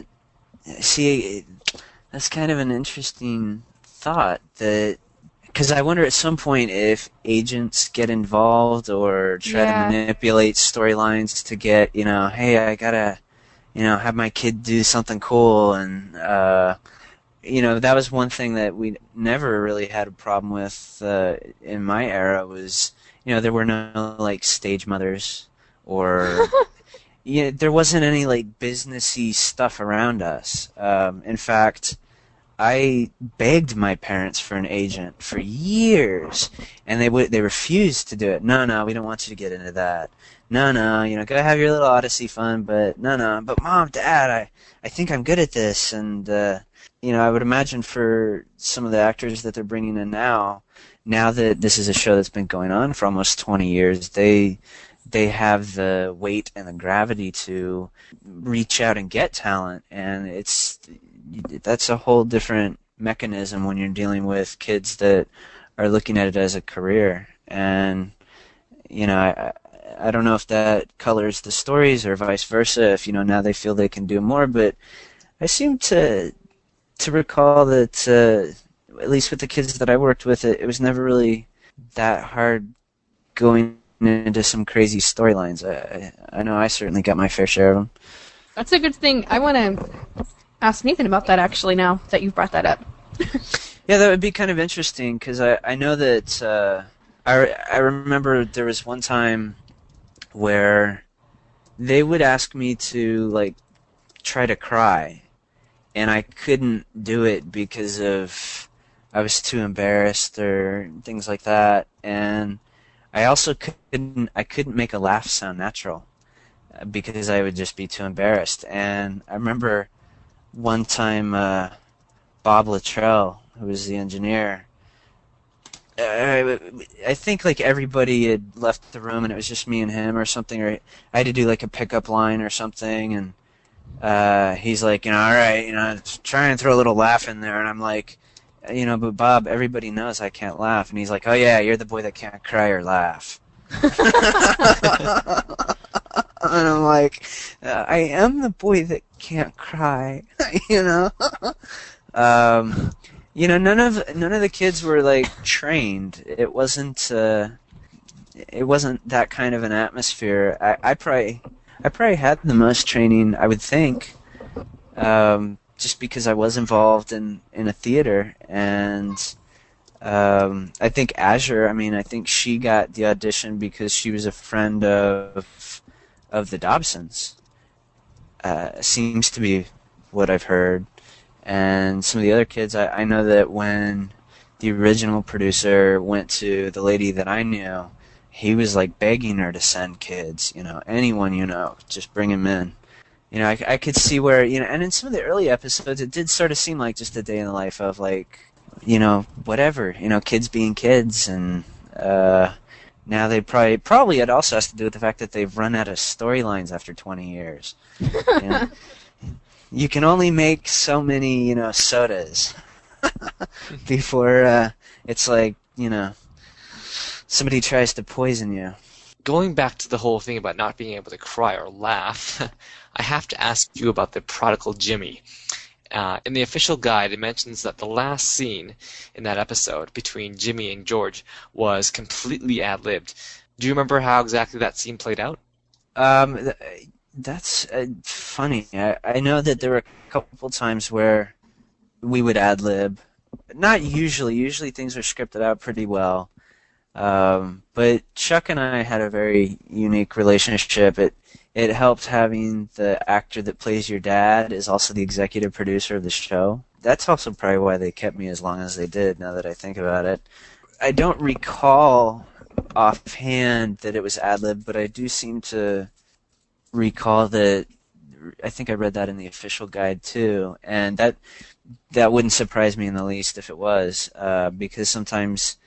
that's kind of an interesting thought, that because I wonder at some point if agents get involved or try to manipulate storylines to get, hey, I gotta, have my kid do something cool. And, that was one thing that we never really had a problem with in my era was, there were no, stage mothers or, there wasn't any, businessy stuff around us. In fact, I begged my parents for an agent for years, and they refused to do it. No, we don't want you to get into that. No, go have your little Odyssey fun, but no. But Mom, Dad, I think I'm good at this, and I would imagine for some of the actors that they're bringing in now that this is a show that's been going on for almost 20 years, they have the weight and the gravity to reach out and get talent, and that's a whole different mechanism when you're dealing with kids that are looking at it as a career. And, I don't know if that colors the stories or vice versa, if, now they feel they can do more, but I seem to recall that, at least with the kids that I worked with, it was never really that hard going into some crazy storylines. I know I certainly got my fair share of them. That's a good thing. I want to ask Nathan about that, actually, now that you've brought that up. Yeah, that would be kind of interesting, because I know that I remember there was one time where they would ask me to, like, try to cry, and I couldn't do it because I was too embarrassed or things like that, and I also couldn't make a laugh sound natural because I would just be too embarrassed. And I remember one time Bob Luttrell, who was the engineer, I think like everybody had left the room and it was just me and him or something, or I had to do like a pickup line or something, and he's like, all right, try and throw a little laugh in there, and I'm like, but Bob, everybody knows I can't laugh, and he's like, oh yeah, you're the boy that can't cry or laugh. And I'm like, I am the boy that can't cry, none of the kids were like trained. It wasn't that kind of an atmosphere. I probably had the most training, I would think, just because I was involved in a theater, and I think Azure. I think she got the audition because she was a friend of the Dobsons. Seems to be what I've heard. And some of the other kids, I know that when the original producer went to the lady that I knew, he was like begging her to send kids, anyone just bring him in. I could see where, and in some of the early episodes, it did sort of seem like just a day in the life of like, whatever, kids being kids, and now they probably it also has to do with the fact that they've run out of storylines after 20 years. You can only make so many, sodas before it's like, somebody tries to poison you. Going back to the whole thing about not being able to cry or laugh, I have to ask you about the prodigal Jimmy. In the official guide, it mentions that the last scene in that episode between Jimmy and George was completely ad-libbed. Do you remember how exactly that scene played out? That's funny. I know that there were a couple times where we would ad-lib. Not usually. Usually things are scripted out pretty well. But Chuck and I had a very unique relationship. It helped having the actor that plays your dad is also the executive producer of the show. That's also probably why they kept me as long as they did, now that I think about it. I don't recall offhand that it was ad-lib, but I do seem to recall that. I think I read that in the official guide too, and that wouldn't surprise me in the least if it was, because sometimes,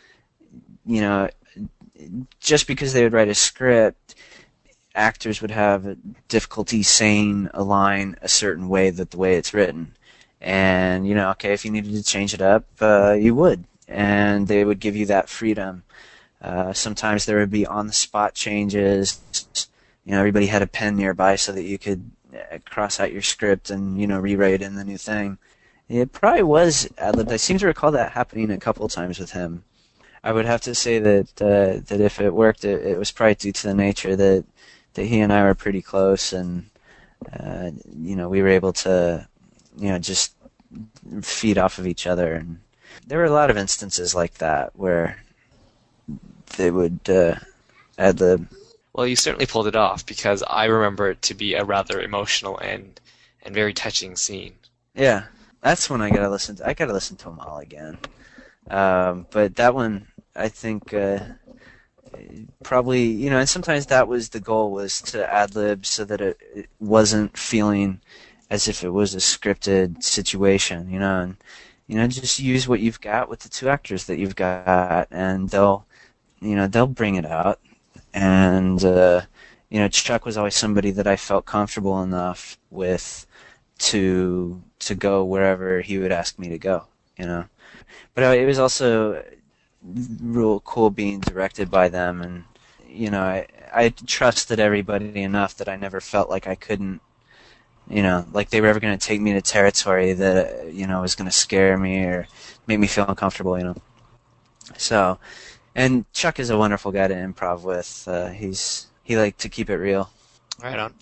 just because they would write a script, actors would have difficulty saying a line a certain way the way it's written. And, okay, if you needed to change it up, you would. And they would give you that freedom. Sometimes there would be on-the-spot changes. Everybody had a pen nearby so that you could cross out your script and, rewrite in the new thing. It probably was ad-libbed. I seem to recall that happening a couple times with him. I would have to say that if it worked, it was probably due to the nature that he and I were pretty close, and we were able to just feed off of each other. And there were a lot of instances like that where they would ad-lib. Well, you certainly pulled it off, because I remember it to be a rather emotional and very touching scene. Yeah, that's when I gotta listen to them all again. But that one, I think, probably, and sometimes that was the goal, was to ad-lib so that it wasn't feeling as if it was a scripted situation, and, just use what you've got with the two actors that you've got, and they'll bring it out. And, Chuck was always somebody that I felt comfortable enough with to go wherever he would ask me to go, But it was also real cool being directed by them, and I trusted everybody enough that I never felt like I couldn't, like they were ever going to take me to territory that was going to scare me or make me feel uncomfortable, So, and Chuck is a wonderful guy to improv with. He liked to keep it real. Right on.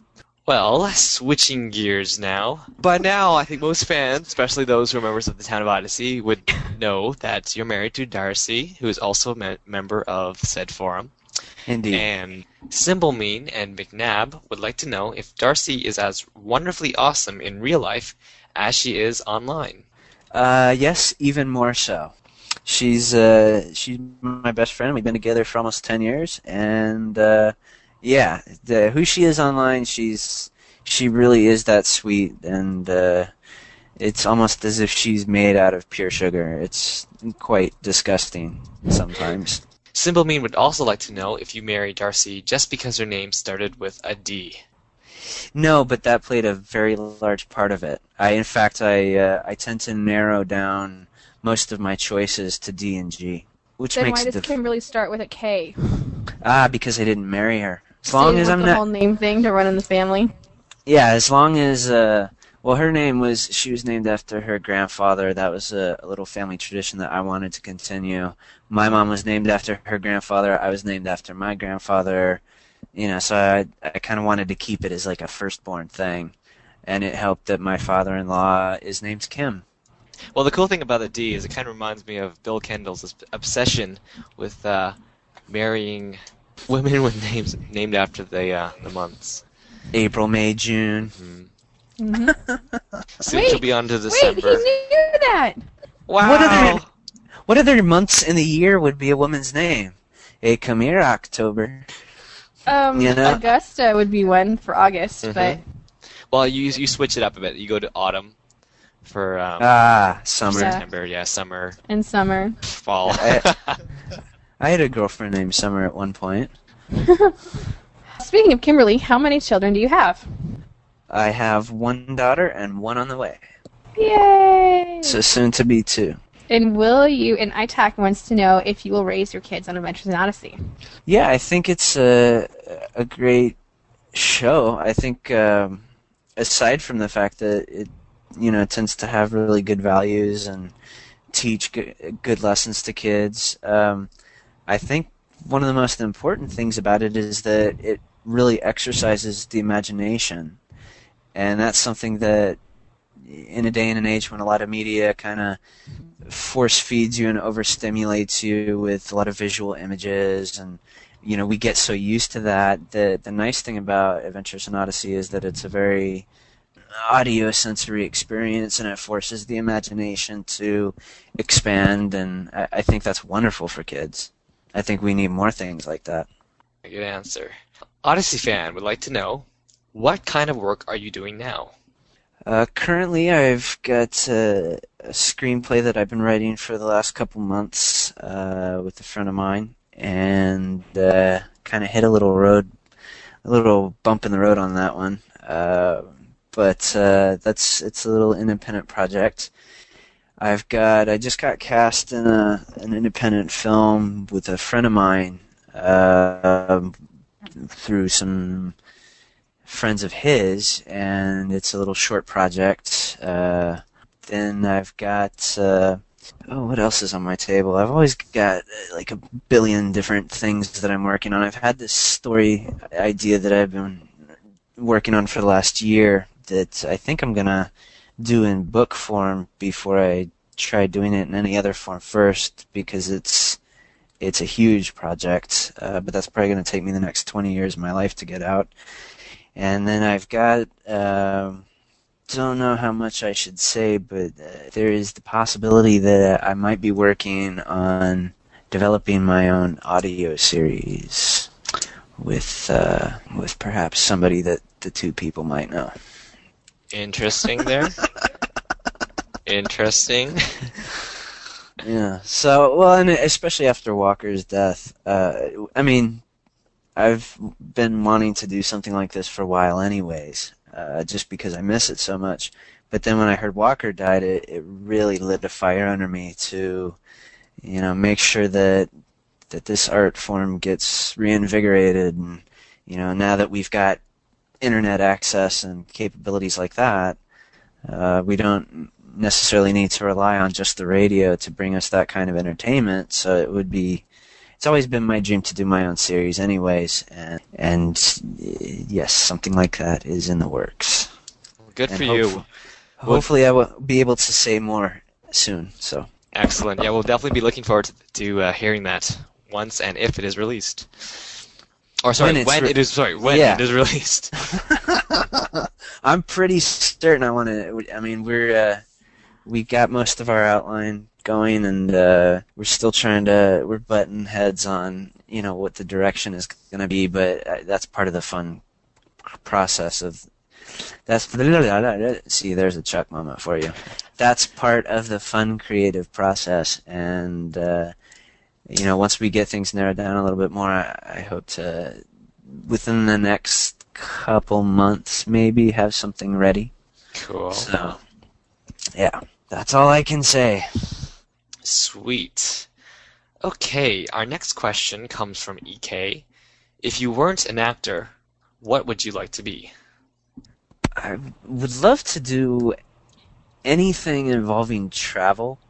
Well, switching gears now. By now, I think most fans, especially those who are members of the Town of Odyssey, would know that you're married to Darcy, who is also a member of said forum. Indeed. And Cymbalmean and McNabb would like to know if Darcy is as wonderfully awesome in real life as she is online. Yes, even more so. She's my best friend. We've been together for almost 10 years, and yeah, who she is online, she really is that sweet, and it's almost as if she's made out of pure sugar. It's quite disgusting sometimes. Cymbalmean would also like to know if you married Darcy just because her name started with a D. No, but that played a very large part of it. In fact, I tend to narrow down most of my choices to D and G, which Then makes why does Kimberly start with a K? Because I didn't marry her. As long as I'm the not whole name thing to run in the family. Yeah, as long as well, she was named after her grandfather. That was a little family tradition that I wanted to continue. My mom was named after her grandfather. I was named after my grandfather. So I kind of wanted to keep it as like a firstborn thing, and it helped that my father-in-law is named Kim. Well, the cool thing about the D is it kind of reminds me of Bill Kendall's obsession with marrying women with names named after the months. April, May, June. Mm-hmm. Soon she'll be on to December. Wait, he knew that! Wow! What other months in the year would be a woman's name? Hey, come here, October. Augusta would be one for August, but... Well, you switch it up a bit. You go to autumn for summer. September, yeah, summer. And summer. Fall. I had a girlfriend named Summer at one point. Speaking of Kimberly, how many children do you have? I have one daughter and one on the way. Yay! So soon to be 2. And ITAC wants to know if you will raise your kids on Adventures in Odyssey. Yeah, I think it's a great show. I think aside from the fact that it tends to have really good values and teach good lessons to kids, I think one of the most important things about it is that it really exercises the imagination. And that's something that in a day and an age when a lot of media kind of force feeds you and overstimulates you with a lot of visual images, and we get so used to that. The nice thing about Adventures in Odyssey is that it's a very audio sensory experience, and it forces the imagination to expand, and I think that's wonderful for kids. I think we need more things like that. Good answer. Odyssey fan would like to know, what kind of work are you doing now? Currently, I've got a screenplay that I've been writing for the last couple months with a friend of mine, and kind of hit a little bump in the road on that one. But it's a little independent project. I just got cast in an independent film with a friend of mine through some friends of his, and it's a little short project. Then I've got what else is on my table? I've always got like a billion different things that I'm working on. I've had this story idea that I've been working on for the last year that I think I'm gonna do in book form before I try doing it in any other form first, because it's a huge project, but that's probably going to take me the next 20 years of my life to get out. And then I've got, don't know how much I should say, but there is the possibility that I might be working on developing my own audio series with perhaps somebody that the two people might know. Interesting there. Interesting. Yeah. So, well, and especially after Walker's death, I've been wanting to do something like this for a while anyways, just because I miss it so much. But then when I heard Walker died, it really lit a fire under me to, make sure that this art form gets reinvigorated. And, now that we've got internet access and capabilities like that, we don't necessarily need to rely on just the radio to bring us that kind of entertainment. So it would be it's always been my dream to do my own series, anyways, and yes, something like that is in the works. Good And for you. Hopefully, I will be able to say more soon. So. Excellent. Yeah, we'll definitely be looking forward to hearing that once and if it is released. Or sorry, when it is released. I'm pretty certain I want to. I mean, we got most of our outline going, and we're still we're butting heads on what the direction is going to be. But that's part of the fun process of. See, there's a Chuck moment for you. That's part of the fun creative process, and once we get things narrowed down a little bit more, I hope to, within the next couple months, maybe have something ready. Cool. So, yeah, that's all I can say. Sweet. Okay, our next question comes from EK. If you weren't an actor, what would you like to be? I would love to do anything involving travel.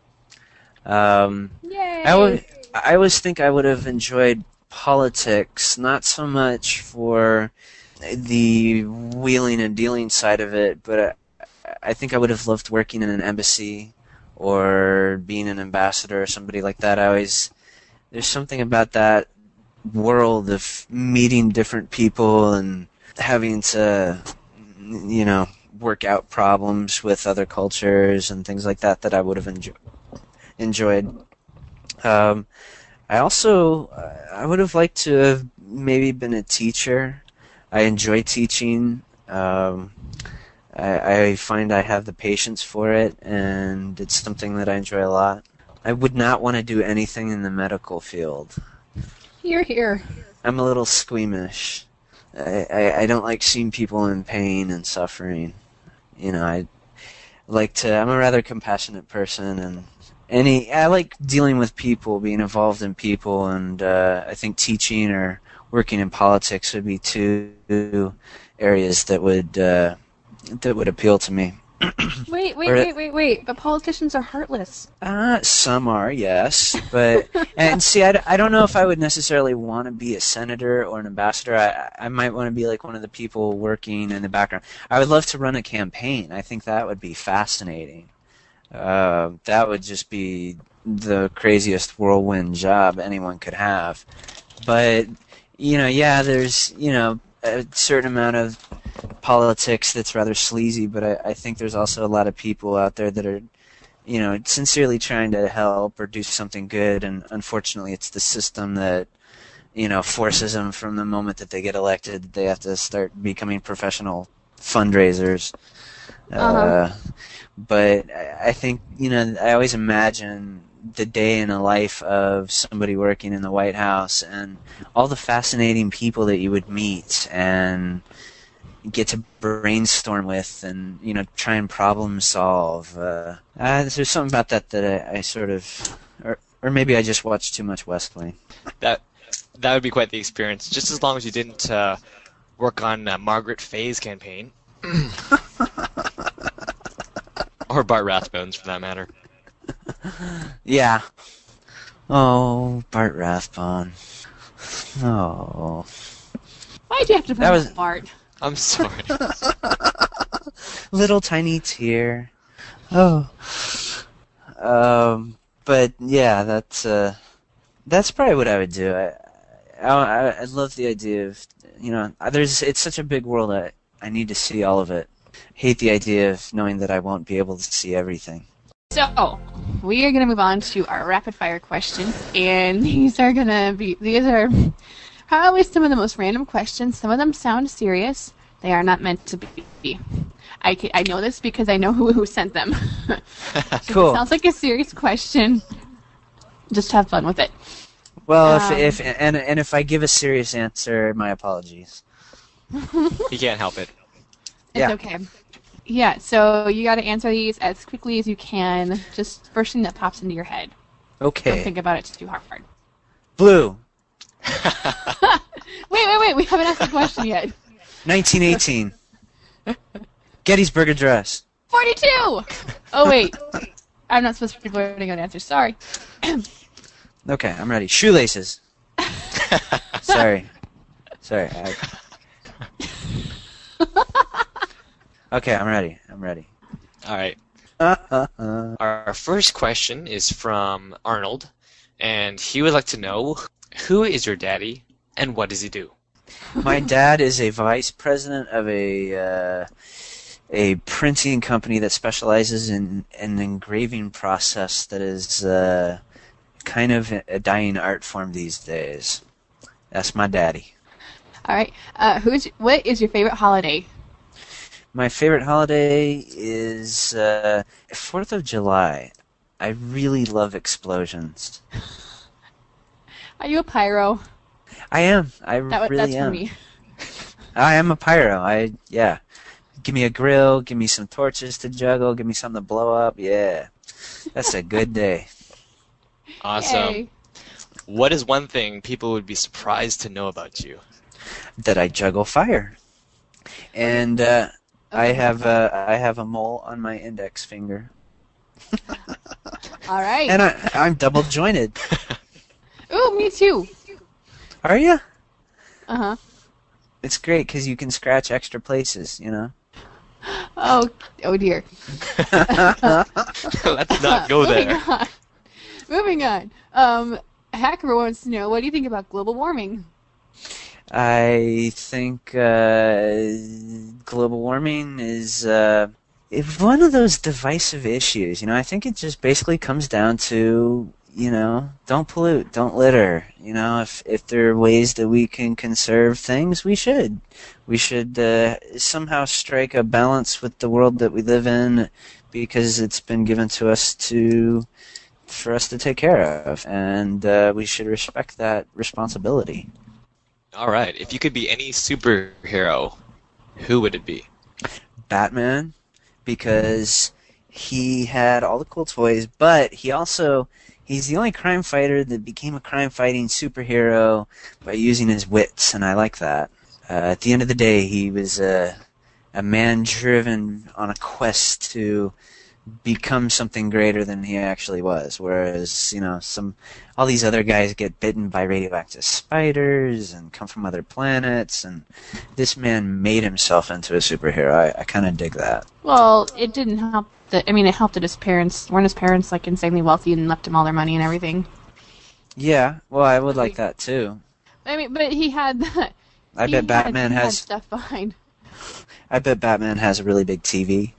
Yay! I always think I would have enjoyed politics, not so much for the wheeling and dealing side of it, but I think I would have loved working in an embassy or being an ambassador or somebody like that. There's something about that world of meeting different people and having to work out problems with other cultures and things like that I would have enjoyed. I would have liked to have maybe been a teacher. I enjoy teaching. I find I have the patience for it, and it's something that I enjoy a lot. I would not want to do anything in the medical field. Here. I'm a little squeamish. I don't like seeing people in pain and suffering. I'm a rather compassionate person, and I like dealing with people, being involved in people, and I think teaching or working in politics would be two areas that would appeal to me. Wait! But politicians are heartless. Some are, yes, but and see, I don't know if I would necessarily want to be a senator or an ambassador. I might want to be like one of the people working in the background. I would love to run a campaign. I think that would be fascinating. That would just be the craziest whirlwind job anyone could have. But there's a certain amount of politics that's rather sleazy, but I think there's also a lot of people out there that are, sincerely trying to help or do something good, and unfortunately it's the system that, forces them from the moment that they get elected, they have to start becoming professional fundraisers. But I think, I always imagine the day in the life of somebody working in the White House and all the fascinating people that you would meet and get to brainstorm with and, try and problem solve. There's something about that I sort of... Or maybe I just watched too much West Wing. That would be quite the experience, just as long as you didn't work on Margaret Faye's campaign. Or Bart Rathbone's, for that matter. Yeah. Oh, Bart Rathbone. Oh. Why'd you have to bring up Bart? I'm sorry. Little tiny tear. Oh. But yeah, that's probably what I would do. I love the idea of, it's such a big world that I need to see all of it. Hate the idea of knowing that I won't be able to see everything. So, we are going to move on to our rapid fire questions, and these are probably some of the most random questions. Some of them sound serious. They are not meant to be. I know this because I know who sent them. Cool. It sounds like a serious question. Just have fun with it. Well, if I give a serious answer, my apologies. You can't help it. It's okay. Yeah, so you got to answer these as quickly as you can. Just first thing that pops into your head. Okay. Don't think about it too hard. Blue. Wait. We haven't asked the question yet. 1918. Gettysburg Address. 42! Oh, wait. I'm not supposed to be voting on answers. Sorry. Okay, I'm ready. Shoelaces. Sorry. Okay, I'm ready. All right. Our first question is from Arnold, and he would like to know, who is your daddy and what does he do? My dad is a vice president of a printing company that specializes in an engraving process that is kind of a dying art form these days. That's my daddy. All right. What is your favorite holiday? My favorite holiday is 4th of July. I really love explosions. Are you a pyro? I am. I really That's am. for me. I am a pyro. Yeah. Give me a grill, give me some torches to juggle, give me something to blow up. Yeah. That's a good day. Awesome. Yay. What is one thing people would be surprised to know about you? That I juggle fire. And I have a mole on my index finger. All right. And I'm double jointed. Ooh, me too. Are you? Uh-huh. It's great because you can scratch extra places, you know? Oh dear. Let's not go there. Moving on. Hacker wants to know, what do you think about global warming? I think global warming is one of those divisive issues. You know, I think it just basically comes down to, you know, don't pollute, don't litter. You know, if there are ways that we can conserve things, we should. We should somehow strike a balance with the world that we live in, because it's been given to us for us to take care of, and we should respect that responsibility. All right. If you could be any superhero, who would it be? Batman, because he had all the cool toys, but he's the only crime fighter that became a crime-fighting superhero by using his wits, and I like that. At the end of the day, he was a man driven on a quest to become something greater than he actually was. Whereas, you know, all these other guys get bitten by radioactive spiders and come from other planets, and this man made himself into a superhero. I kind of dig that. Well, it didn't help it helped that his parents weren't like insanely wealthy and left him all their money and everything. Yeah, well, I would like that too. I mean, but he had that. I bet Batman had has stuff behind. I bet Batman has a really big TV.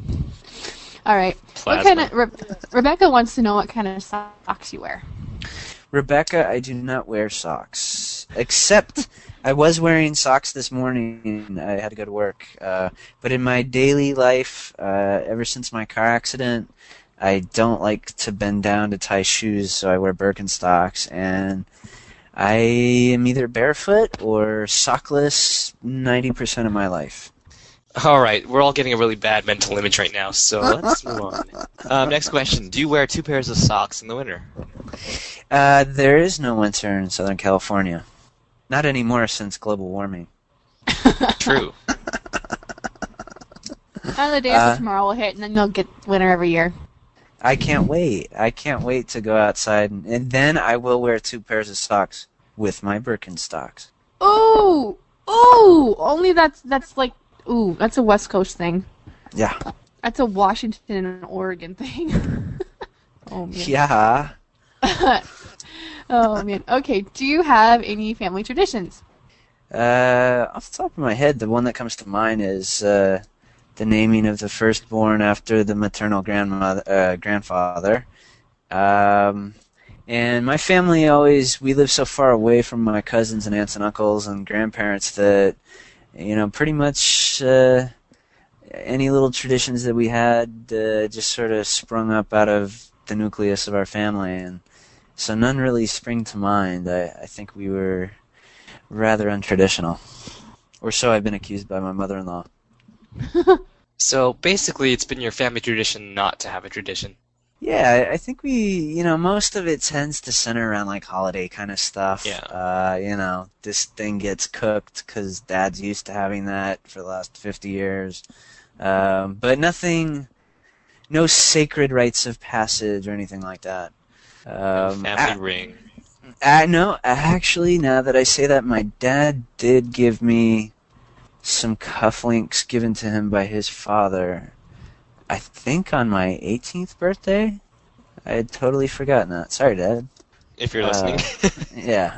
All right. Plasma. What kind of Rebecca wants to know what kind of socks you wear. Rebecca, I do not wear socks. Except I was wearing socks this morning. I had to go to work. But in my daily life, ever since my car accident, I don't like to bend down to tie shoes, so I wear Birkenstocks. And I am either barefoot or sockless 90% of my life. All right. We're all getting a really bad mental image right now, so let's move on. Next question. Do you wear 2 pairs of socks in the winter? There is no winter in Southern California. Not anymore since global warming. True. And the day after tomorrow will hit, and then you'll get winter every year. I can't wait. I can't wait to go outside, and then I will wear 2 pairs of socks with my Birkenstocks. Ooh! Ooh! Only that's like, ooh, that's a West Coast thing. Yeah. That's a Washington and Oregon thing. Oh, man. Yeah. Oh, man. Okay, do you have any family traditions? Off the top of my head, the one that comes to mind is the naming of the firstborn after the maternal grandfather. And my family we live so far away from my cousins and aunts and uncles and grandparents that, you know, pretty much any little traditions that we had just sort of sprung up out of the nucleus of our family, and so none really spring to mind. I think we were rather untraditional, or so I've been accused by my mother-in-law. So basically, it's been your family tradition not to have a tradition. Yeah, I think most of it tends to center around like holiday kind of stuff. Yeah. This thing gets cooked because Dad's used to having that for the last 50 years. But no sacred rites of passage or anything like that. Family ring. No, actually, now that I say that, my dad did give me some cufflinks given to him by his father. I think on my 18th birthday. I had totally forgotten that. Sorry, Dad. If you're listening. Yeah.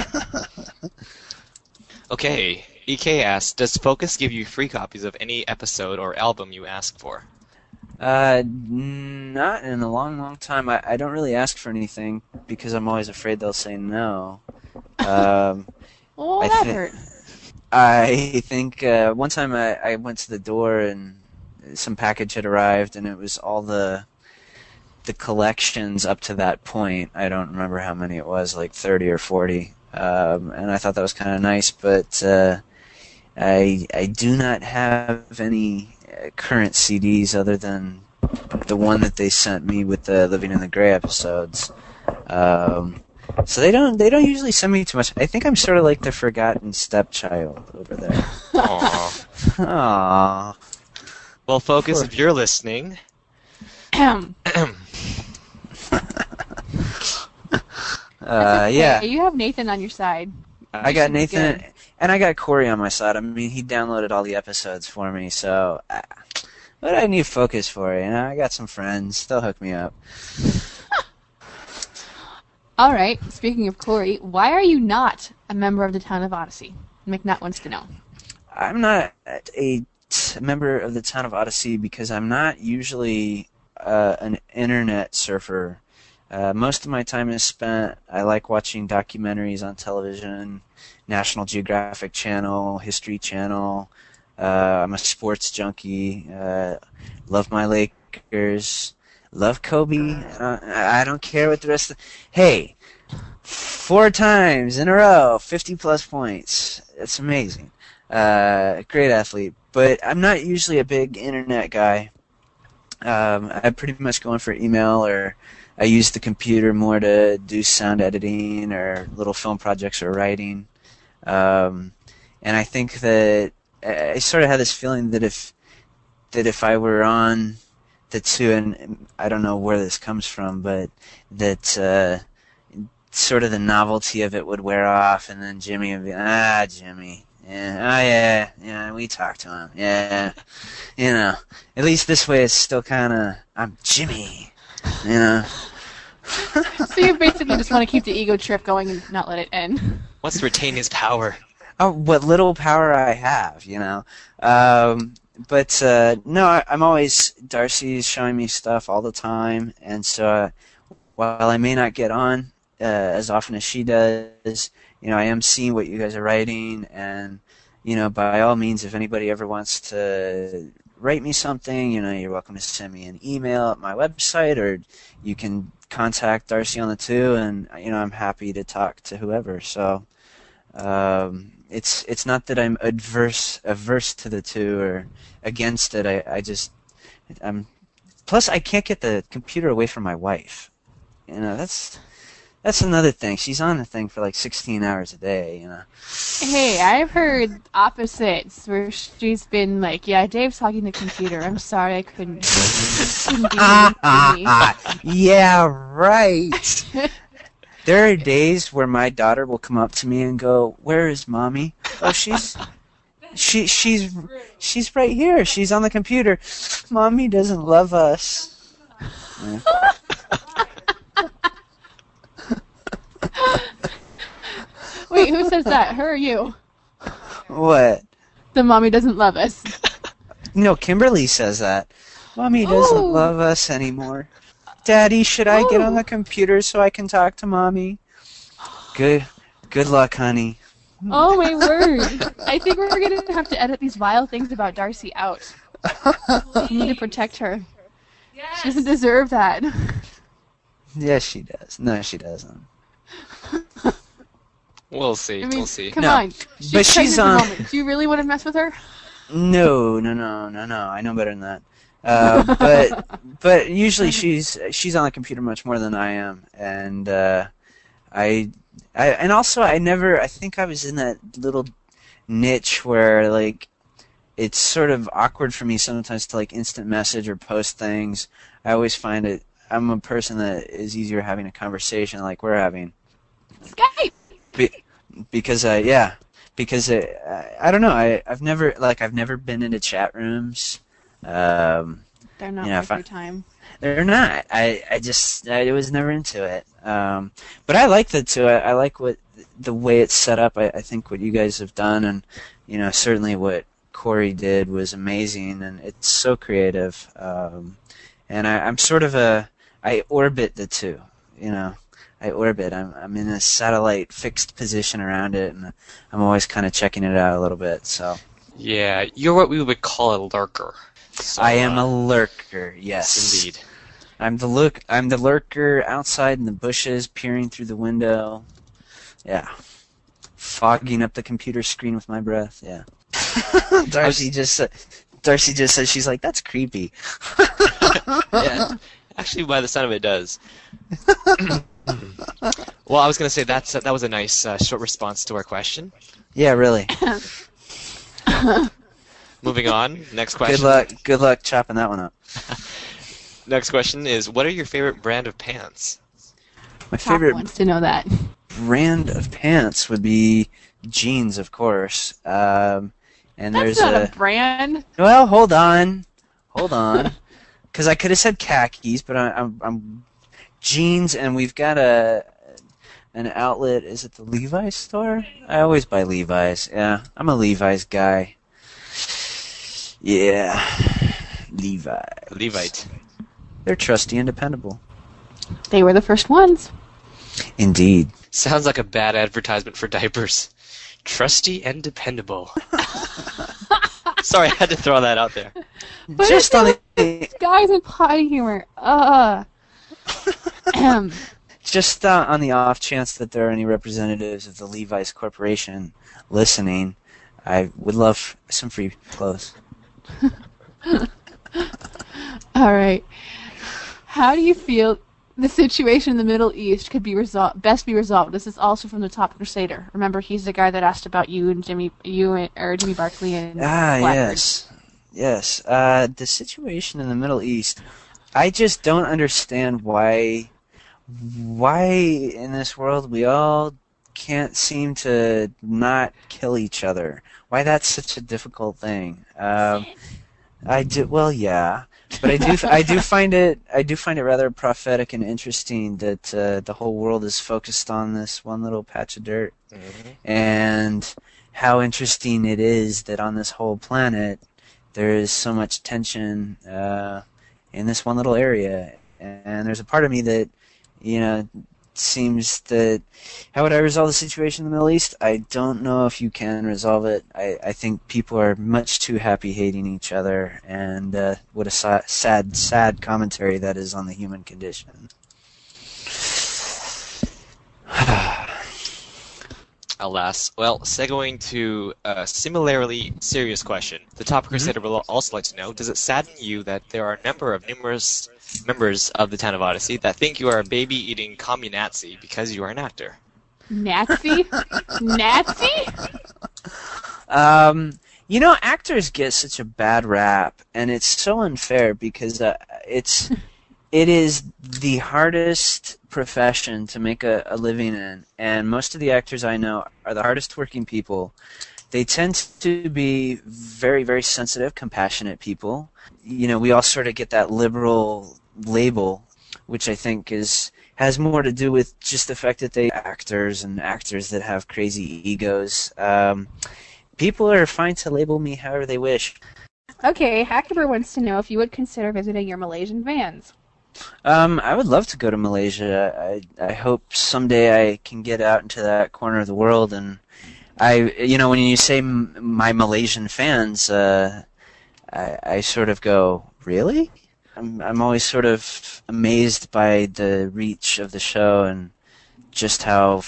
Okay, EK asks, does Focus give you free copies of any episode or album you ask for? Not in a long, long time. I don't really ask for anything because I'm always afraid they'll say no. Oh, that hurt. I think one time I went to the door and some package had arrived and it was all the collections up to that point. I don't remember how many it was, like 30 or 40. And I thought that was kind of nice, but I do not have any current CDs other than the one that they sent me with the Living in the Gray episodes. So they don't usually send me too much. I think I'm sort of like the forgotten stepchild over there. Aww. Aww. Well, Focus, if you're listening... Yeah. You have Nathan on your side. I got Nathan, and I got Corey on my side. I mean, he downloaded all the episodes for me, so what do I need Focus for? You know, I got some friends. They'll hook me up. All right. Speaking of Corey, why are you not a member of the Town of Odyssey? McNutt wants to know. I'm not a member of the Town of Odyssey because I'm not usually an internet surfer. Most of my time is spent, I like watching documentaries on television, National Geographic Channel, History Channel. I'm a sports junkie. Love my Lakers. Love Kobe. I don't care what the rest of... Hey, 4 times in a row, 50-plus points. It's amazing. Great athlete. But I'm not usually a big internet guy. I'm pretty much going for email, or I use the computer more to do sound editing or little film projects or writing. And I think that I sort of had this feeling that if I were on the two, and I don't know where this comes from, but that sort of the novelty of it would wear off, and then Jimmy would be, Jimmy. Yeah, yeah, we talked to him. Yeah, you know, at least this way it's still kind of, I'm Jimmy, you know. So you basically just want to keep the ego trip going and not let it end. Wants to retain his power. Oh, what little power I have, you know. But no, I'm always, Darcy's showing me stuff all the time, and so while I may not get on as often as she does, you know, I am seeing what you guys are writing, and, you know, by all means, if anybody ever wants to write me something, you know, you're welcome to send me an email at my website, or you can contact Darcy on the two, and, you know, I'm happy to talk to whoever. So it's not that I'm averse to the two or against it. I'm plus I can't get the computer away from my wife. You know, that's another thing. She's on the thing for like 16 hours a day, you know. Hey, I've heard opposites where she's been like, yeah, Dave's hogging the computer. I'm sorry, I couldn't be Yeah, right. There are days where my daughter will come up to me and go, "Where is mommy?" Oh, she's right here. She's on the computer. Mommy doesn't love us. Yeah. Wait, who says that? Her or you? What? The mommy doesn't love us. No, Kimberly says that. Mommy doesn't love us anymore. Daddy, should I get on the computer so I can talk to mommy? Good luck, honey. Oh my word! I think we're gonna have to edit these vile things about Darcy out. We need to protect her. Yes. She doesn't deserve that. Yes, she does. No, she doesn't. We'll see. I mean, We'll see. Come on. She's on. Do you really want to mess with her? No. I know better than that. But usually she's on the computer much more than I am, and and also I think I was in that little niche where like it's sort of awkward for me sometimes to like instant message or post things. I always find I'm a person that is easier having a conversation like we're having. Skype. Be, because I don't know. I've never been into chat rooms. They're not You know, worth your time. They're not. I was never into it. But I like that too. I like the way it's set up. I think what you guys have done, and certainly what Corey did was amazing, and it's so creative. And I'm sort of I orbit the two. I orbit. I'm in a satellite fixed position around it, and I'm always kind of checking it out a little bit. So. Yeah, you're what we would call a lurker. So, I am a lurker. Yes, indeed. I'm the lurker outside in the bushes, peering through the window. Yeah, fogging up the computer screen with my breath. Yeah. Darcy just said she's like, that's creepy. Yeah, actually, by the sound of it, does. Well, I was gonna say that was a nice short response to our question. Yeah, really. Moving on, next question. Good luck chopping that one up. Next question is, what are your favorite brand of pants? My Top favorite wants to know that. brand of pants would be jeans, of course. And That's there's not a brand. Well, hold on, because I could have said khakis, but I'm jeans, and we've got an outlet. Is it the Levi's store? I always buy Levi's. Yeah, I'm a Levi's guy. Yeah, Levi's. Levite. They're trusty and dependable. They were the first ones. Indeed. Sounds like a bad advertisement for diapers. Trusty and dependable. Sorry, I had to throw that out there. But Just on the guys with potty humor. just on the off chance that there are any representatives of the Levi's Corporation listening, I would love some free clothes. All right. How do you feel the situation in the Middle East could be best be resolved? This is also from the Top Crusader. Remember, he's the guy that asked about Jimmy Barkley and Blackbird. Yes. The situation in the Middle East, I just don't understand why in this world we all can't seem to not kill each other. Why that's such a difficult thing. Well, yeah, but I do find it rather prophetic and interesting that the whole world is focused on this one little patch of dirt, and how interesting it is that on this whole planet there is so much tension in this one little area, and there's a part of me that seems that how would I resolve the situation in the Middle East? I don't know if you can resolve it. I think people are much too happy hating each other, and what a sad commentary that is on the human condition. Alas. Well, segueing to a similarly serious question, the Top Crusader will also like to know, does it sadden you that there are a number of numerous members of the Town of Odyssey that think you are a baby-eating communazi because you are an actor? Nazi? Nazi? Actors get such a bad rap, and it's so unfair because it is the hardest profession to make a living in, and most of the actors I know are the hardest working people. They tend to be very, very sensitive, compassionate people. We all sort of get that liberal label, which I think has more to do with just the fact that they are actors that have crazy egos. People are fine to label me however they wish. Okay, Hackberg wants to know if you would consider visiting your Malaysian fans. I would love to go to Malaysia. I hope someday I can get out into that corner of the world, and when you say my Malaysian fans, I sort of go, really? I'm always sort of amazed by the reach of the show and just how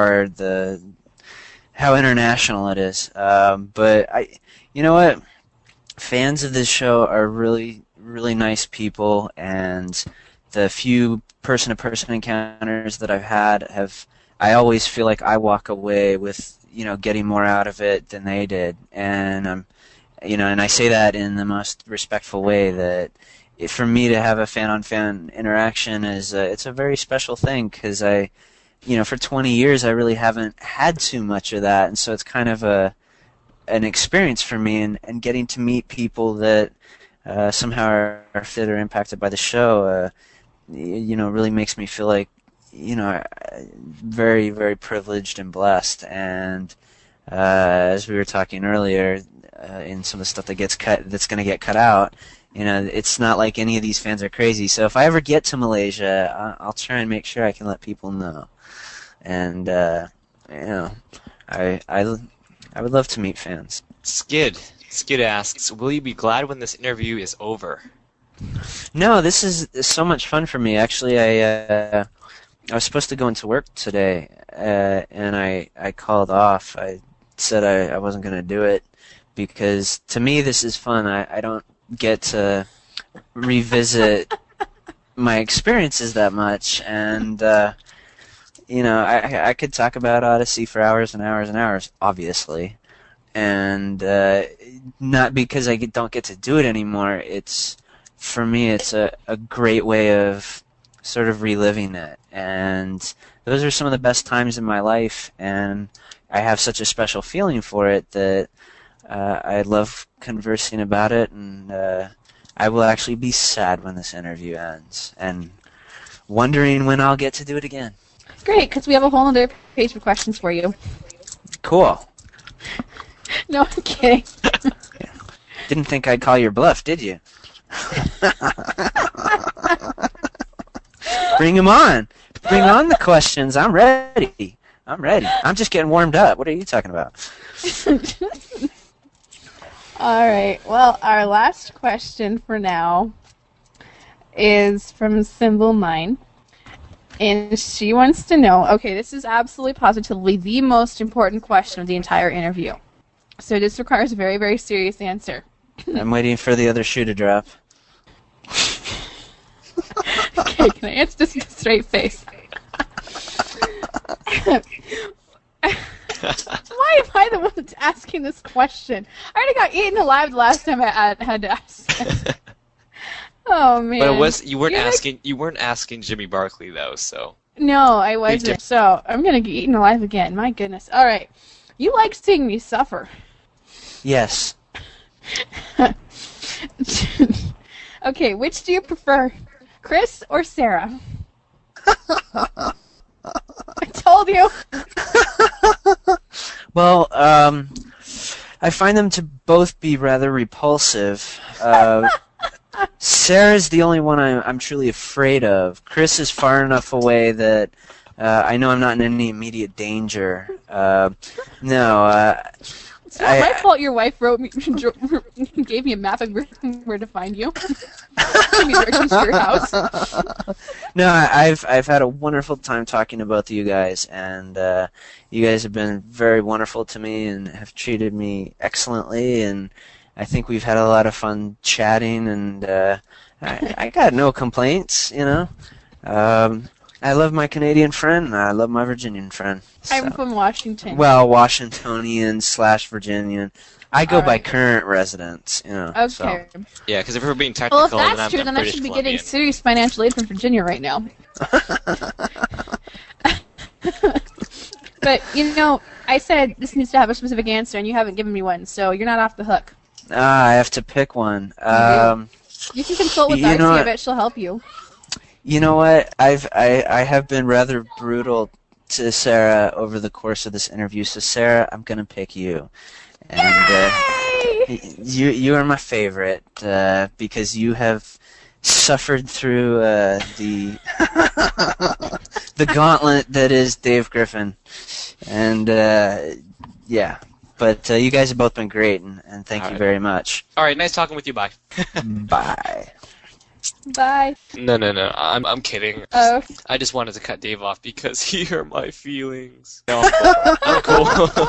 how international it is. But you know what? Fans of this show are really, really nice people, and the few person-to-person encounters that I've had I always feel like I walk away with, getting more out of it than they did. And and I say that in the most respectful way, that for me to have a fan-on-fan interaction it's a very special thing, because I for 20 years I really haven't had too much of that, and so it's kind of an experience for me, and getting to meet people that somehow are fit or impacted by the show, really makes me feel like, very, very privileged and blessed. And as we were talking earlier, in some of the stuff that's going to get cut out, it's not like any of these fans are crazy. So if I ever get to Malaysia, I'll try and make sure I can let people know. And I would love to meet fans. Skid asks, will you be glad when this interview is over? No, this is so much fun for me. Actually, I was supposed to go into work today, and I called off. I said I wasn't going to do it because to me this is fun. I don't get to revisit my experiences that much, and I could talk about Odyssey for hours and hours and hours, obviously, and not because I don't get to do it anymore. For me, it's a great way of sort of reliving it, and those are some of the best times in my life, and I have such a special feeling for it that I love conversing about it, and I will actually be sad when this interview ends, and wondering when I'll get to do it again. Great, because we have a whole other page of questions for you. Cool. No, I'm kidding. Didn't think I'd call your bluff, did you? Bring them on. Bring on the questions. I'm ready. I'm just getting warmed up. What are you talking about? All right. Well, our last question for now is from Symbol Mine. And she wants to know, okay, this is absolutely positively the most important question of the entire interview. So this requires a very, very serious answer. I'm waiting for the other shoe to drop. Okay, can I answer this with a straight face? Why am I the one that's asking this question? I already got eaten alive the last time I had to ask it. Oh man! But you weren't asking Jimmy Barkley though, so. No, I wasn't. So I'm gonna get eaten alive again. My goodness. All right, you like seeing me suffer. Yes. Okay, which do you prefer, Chris or Sarah? I told you. Well, I find them to both be rather repulsive. Sarah's the only one I'm truly afraid of. Chris is far enough away that I know I'm not in any immediate danger. It's not my fault your wife gave me a map of where to find you. Gave me directions to your house. No, I've had a wonderful time talking to both of you guys, and you guys have been very wonderful to me and have treated me excellently, and I think we've had a lot of fun chatting, and I got no complaints, I love my Canadian friend, and I love my Virginian friend. So. I'm from Washington. Well, Washingtonian/Virginian. I go by current residence, Okay. So. Yeah, because if we're being technical, well, if that's true, then I British should be Columbian. getting serious financial aid from Virginia right now. But, I said this needs to have a specific answer, and you haven't given me one, so you're not off the hook. I have to pick one. You can consult with Darcy. I bet she'll help you. You know what? I have been rather brutal to Sarah over the course of this interview. So Sarah, I'm gonna pick you, and you are my favorite because you have suffered through the the gauntlet that is Dave Griffin, and yeah. But you guys have both been great, and thank you very much. All right, nice talking with you. Bye. Bye. Bye. No. I'm kidding. Oh. I just wanted to cut Dave off because he hurt my feelings. No, I'm cool.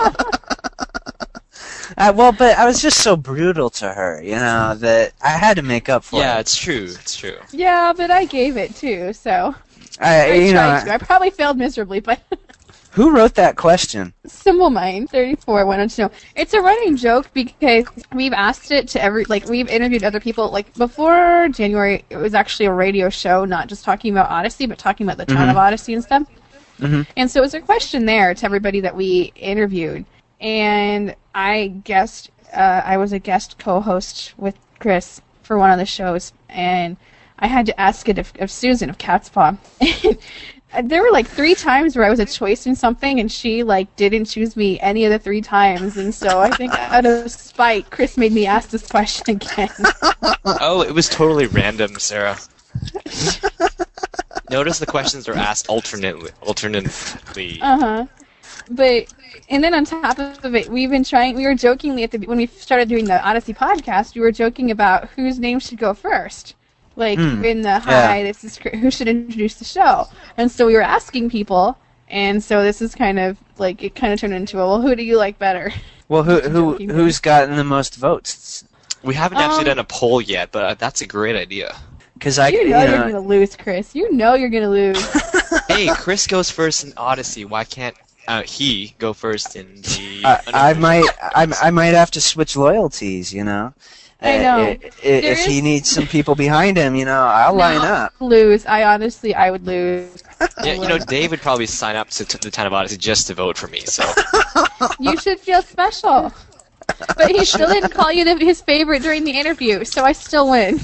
Well, but I was just so brutal to her, that I had to make up for it. Yeah, it's true. It's true. Yeah, but I gave it too, so I tried to. I probably failed miserably, but. Who wrote that question? Symbol Mine 34 wanted to know. It's a running joke because we've asked it to we've interviewed other people. Like, before January, it was actually a radio show, not just talking about Odyssey, but talking about the town of Odyssey and stuff. Mm-hmm. And so it was a question there to everybody that we interviewed. And I was a guest co-host with Chris for one of the shows, and I had to ask it of Susan of Cat's Paw. There were like 3 times where I was a choice in something, and she like didn't choose me any of the 3 times, and so I think out of spite, Chris made me ask this question again. Oh, it was totally random, Sarah. Notice the questions are asked alternately. But and then on top of it, we were jokingly when we started doing the Odyssey podcast, we were joking about whose name should go first. Like in the this is who should introduce the show. And so we were asking people, and so this is kind of like it kind of turned into well, who do you like better? Well, who's gotten the most votes? We haven't actually done a poll yet, but that's a great idea. Because you're going to lose, Chris. You know you're going to lose. Hey, Chris goes first in Odyssey. Why can't he go first in the? I might have to switch loyalties. You know. I know. If he needs some people behind him, I'll line up. Lose. I would lose. Yeah, Dave would probably sign up to the Town of Odyssey just to vote for me. So. You should feel special. But he still didn't call you his favorite during the interview, so I still win.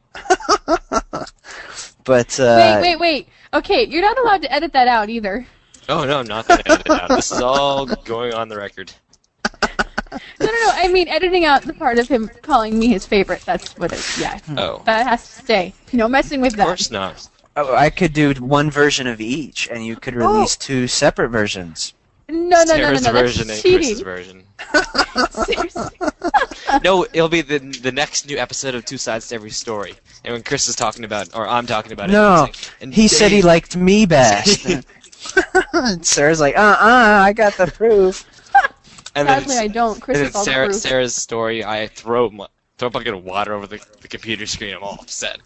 But wait. Okay, you're not allowed to edit that out either. Oh no, not that I edited out. This is all going on the record. No. I mean, editing out the part of him calling me his favorite. That's what it. Yeah. Oh. That has to stay. No messing with that. Of course not. Oh, I could do one version of each, and you could release 2 separate versions. No. Sarah's version That's and cheating. Chris's version. Seriously. No, it'll be the next new episode of Two Sides to Every Story. And when Chris is talking about, or I'm talking about it. And he said he liked me best. Sarah's like, I got the proof. And Sadly, I don't. Chris is all the proof. Sarah's story, I throw a bucket of water over the computer screen. I'm all upset.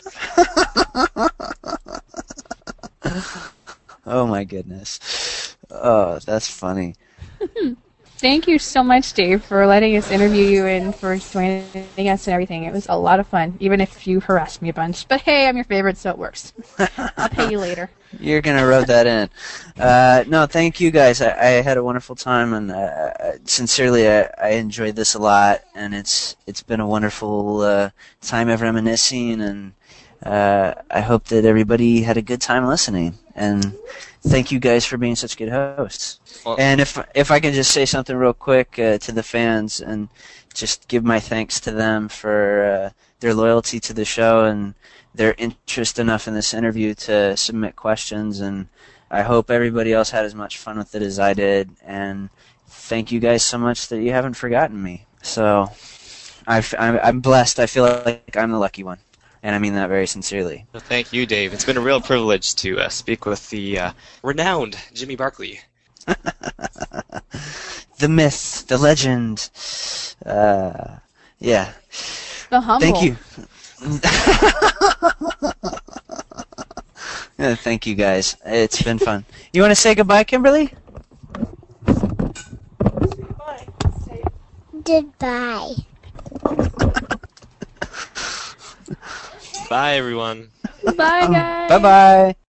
Oh my goodness. Oh, that's funny. Thank you so much, Dave, for letting us interview you and for joining us and everything. It was a lot of fun, even if you harassed me a bunch. But hey, I'm your favorite, so it works. I'll pay you later. You're going to rub that in. No, thank you guys. I had a wonderful time, and sincerely, I enjoyed this a lot, and it's been a wonderful time of reminiscing, and I hope that everybody had a good time listening. And thank you guys for being such good hosts. Well, and if I can just say something real quick to the fans and just give my thanks to them for their loyalty to the show and their interest enough in this interview to submit questions, and I hope everybody else had as much fun with it as I did, and thank you guys so much that you haven't forgotten me. So I'm blessed. I feel like I'm the lucky one. And I mean that very sincerely. Well, thank you, Dave. It's been a real privilege to speak with the renowned Jimmy Barkley. The myth, the legend. Yeah. The humble. Thank you. Yeah, thank you, guys. It's been fun. You want to say goodbye, Kimberly? Goodbye. Bye, everyone. Bye, guys. Bye-bye.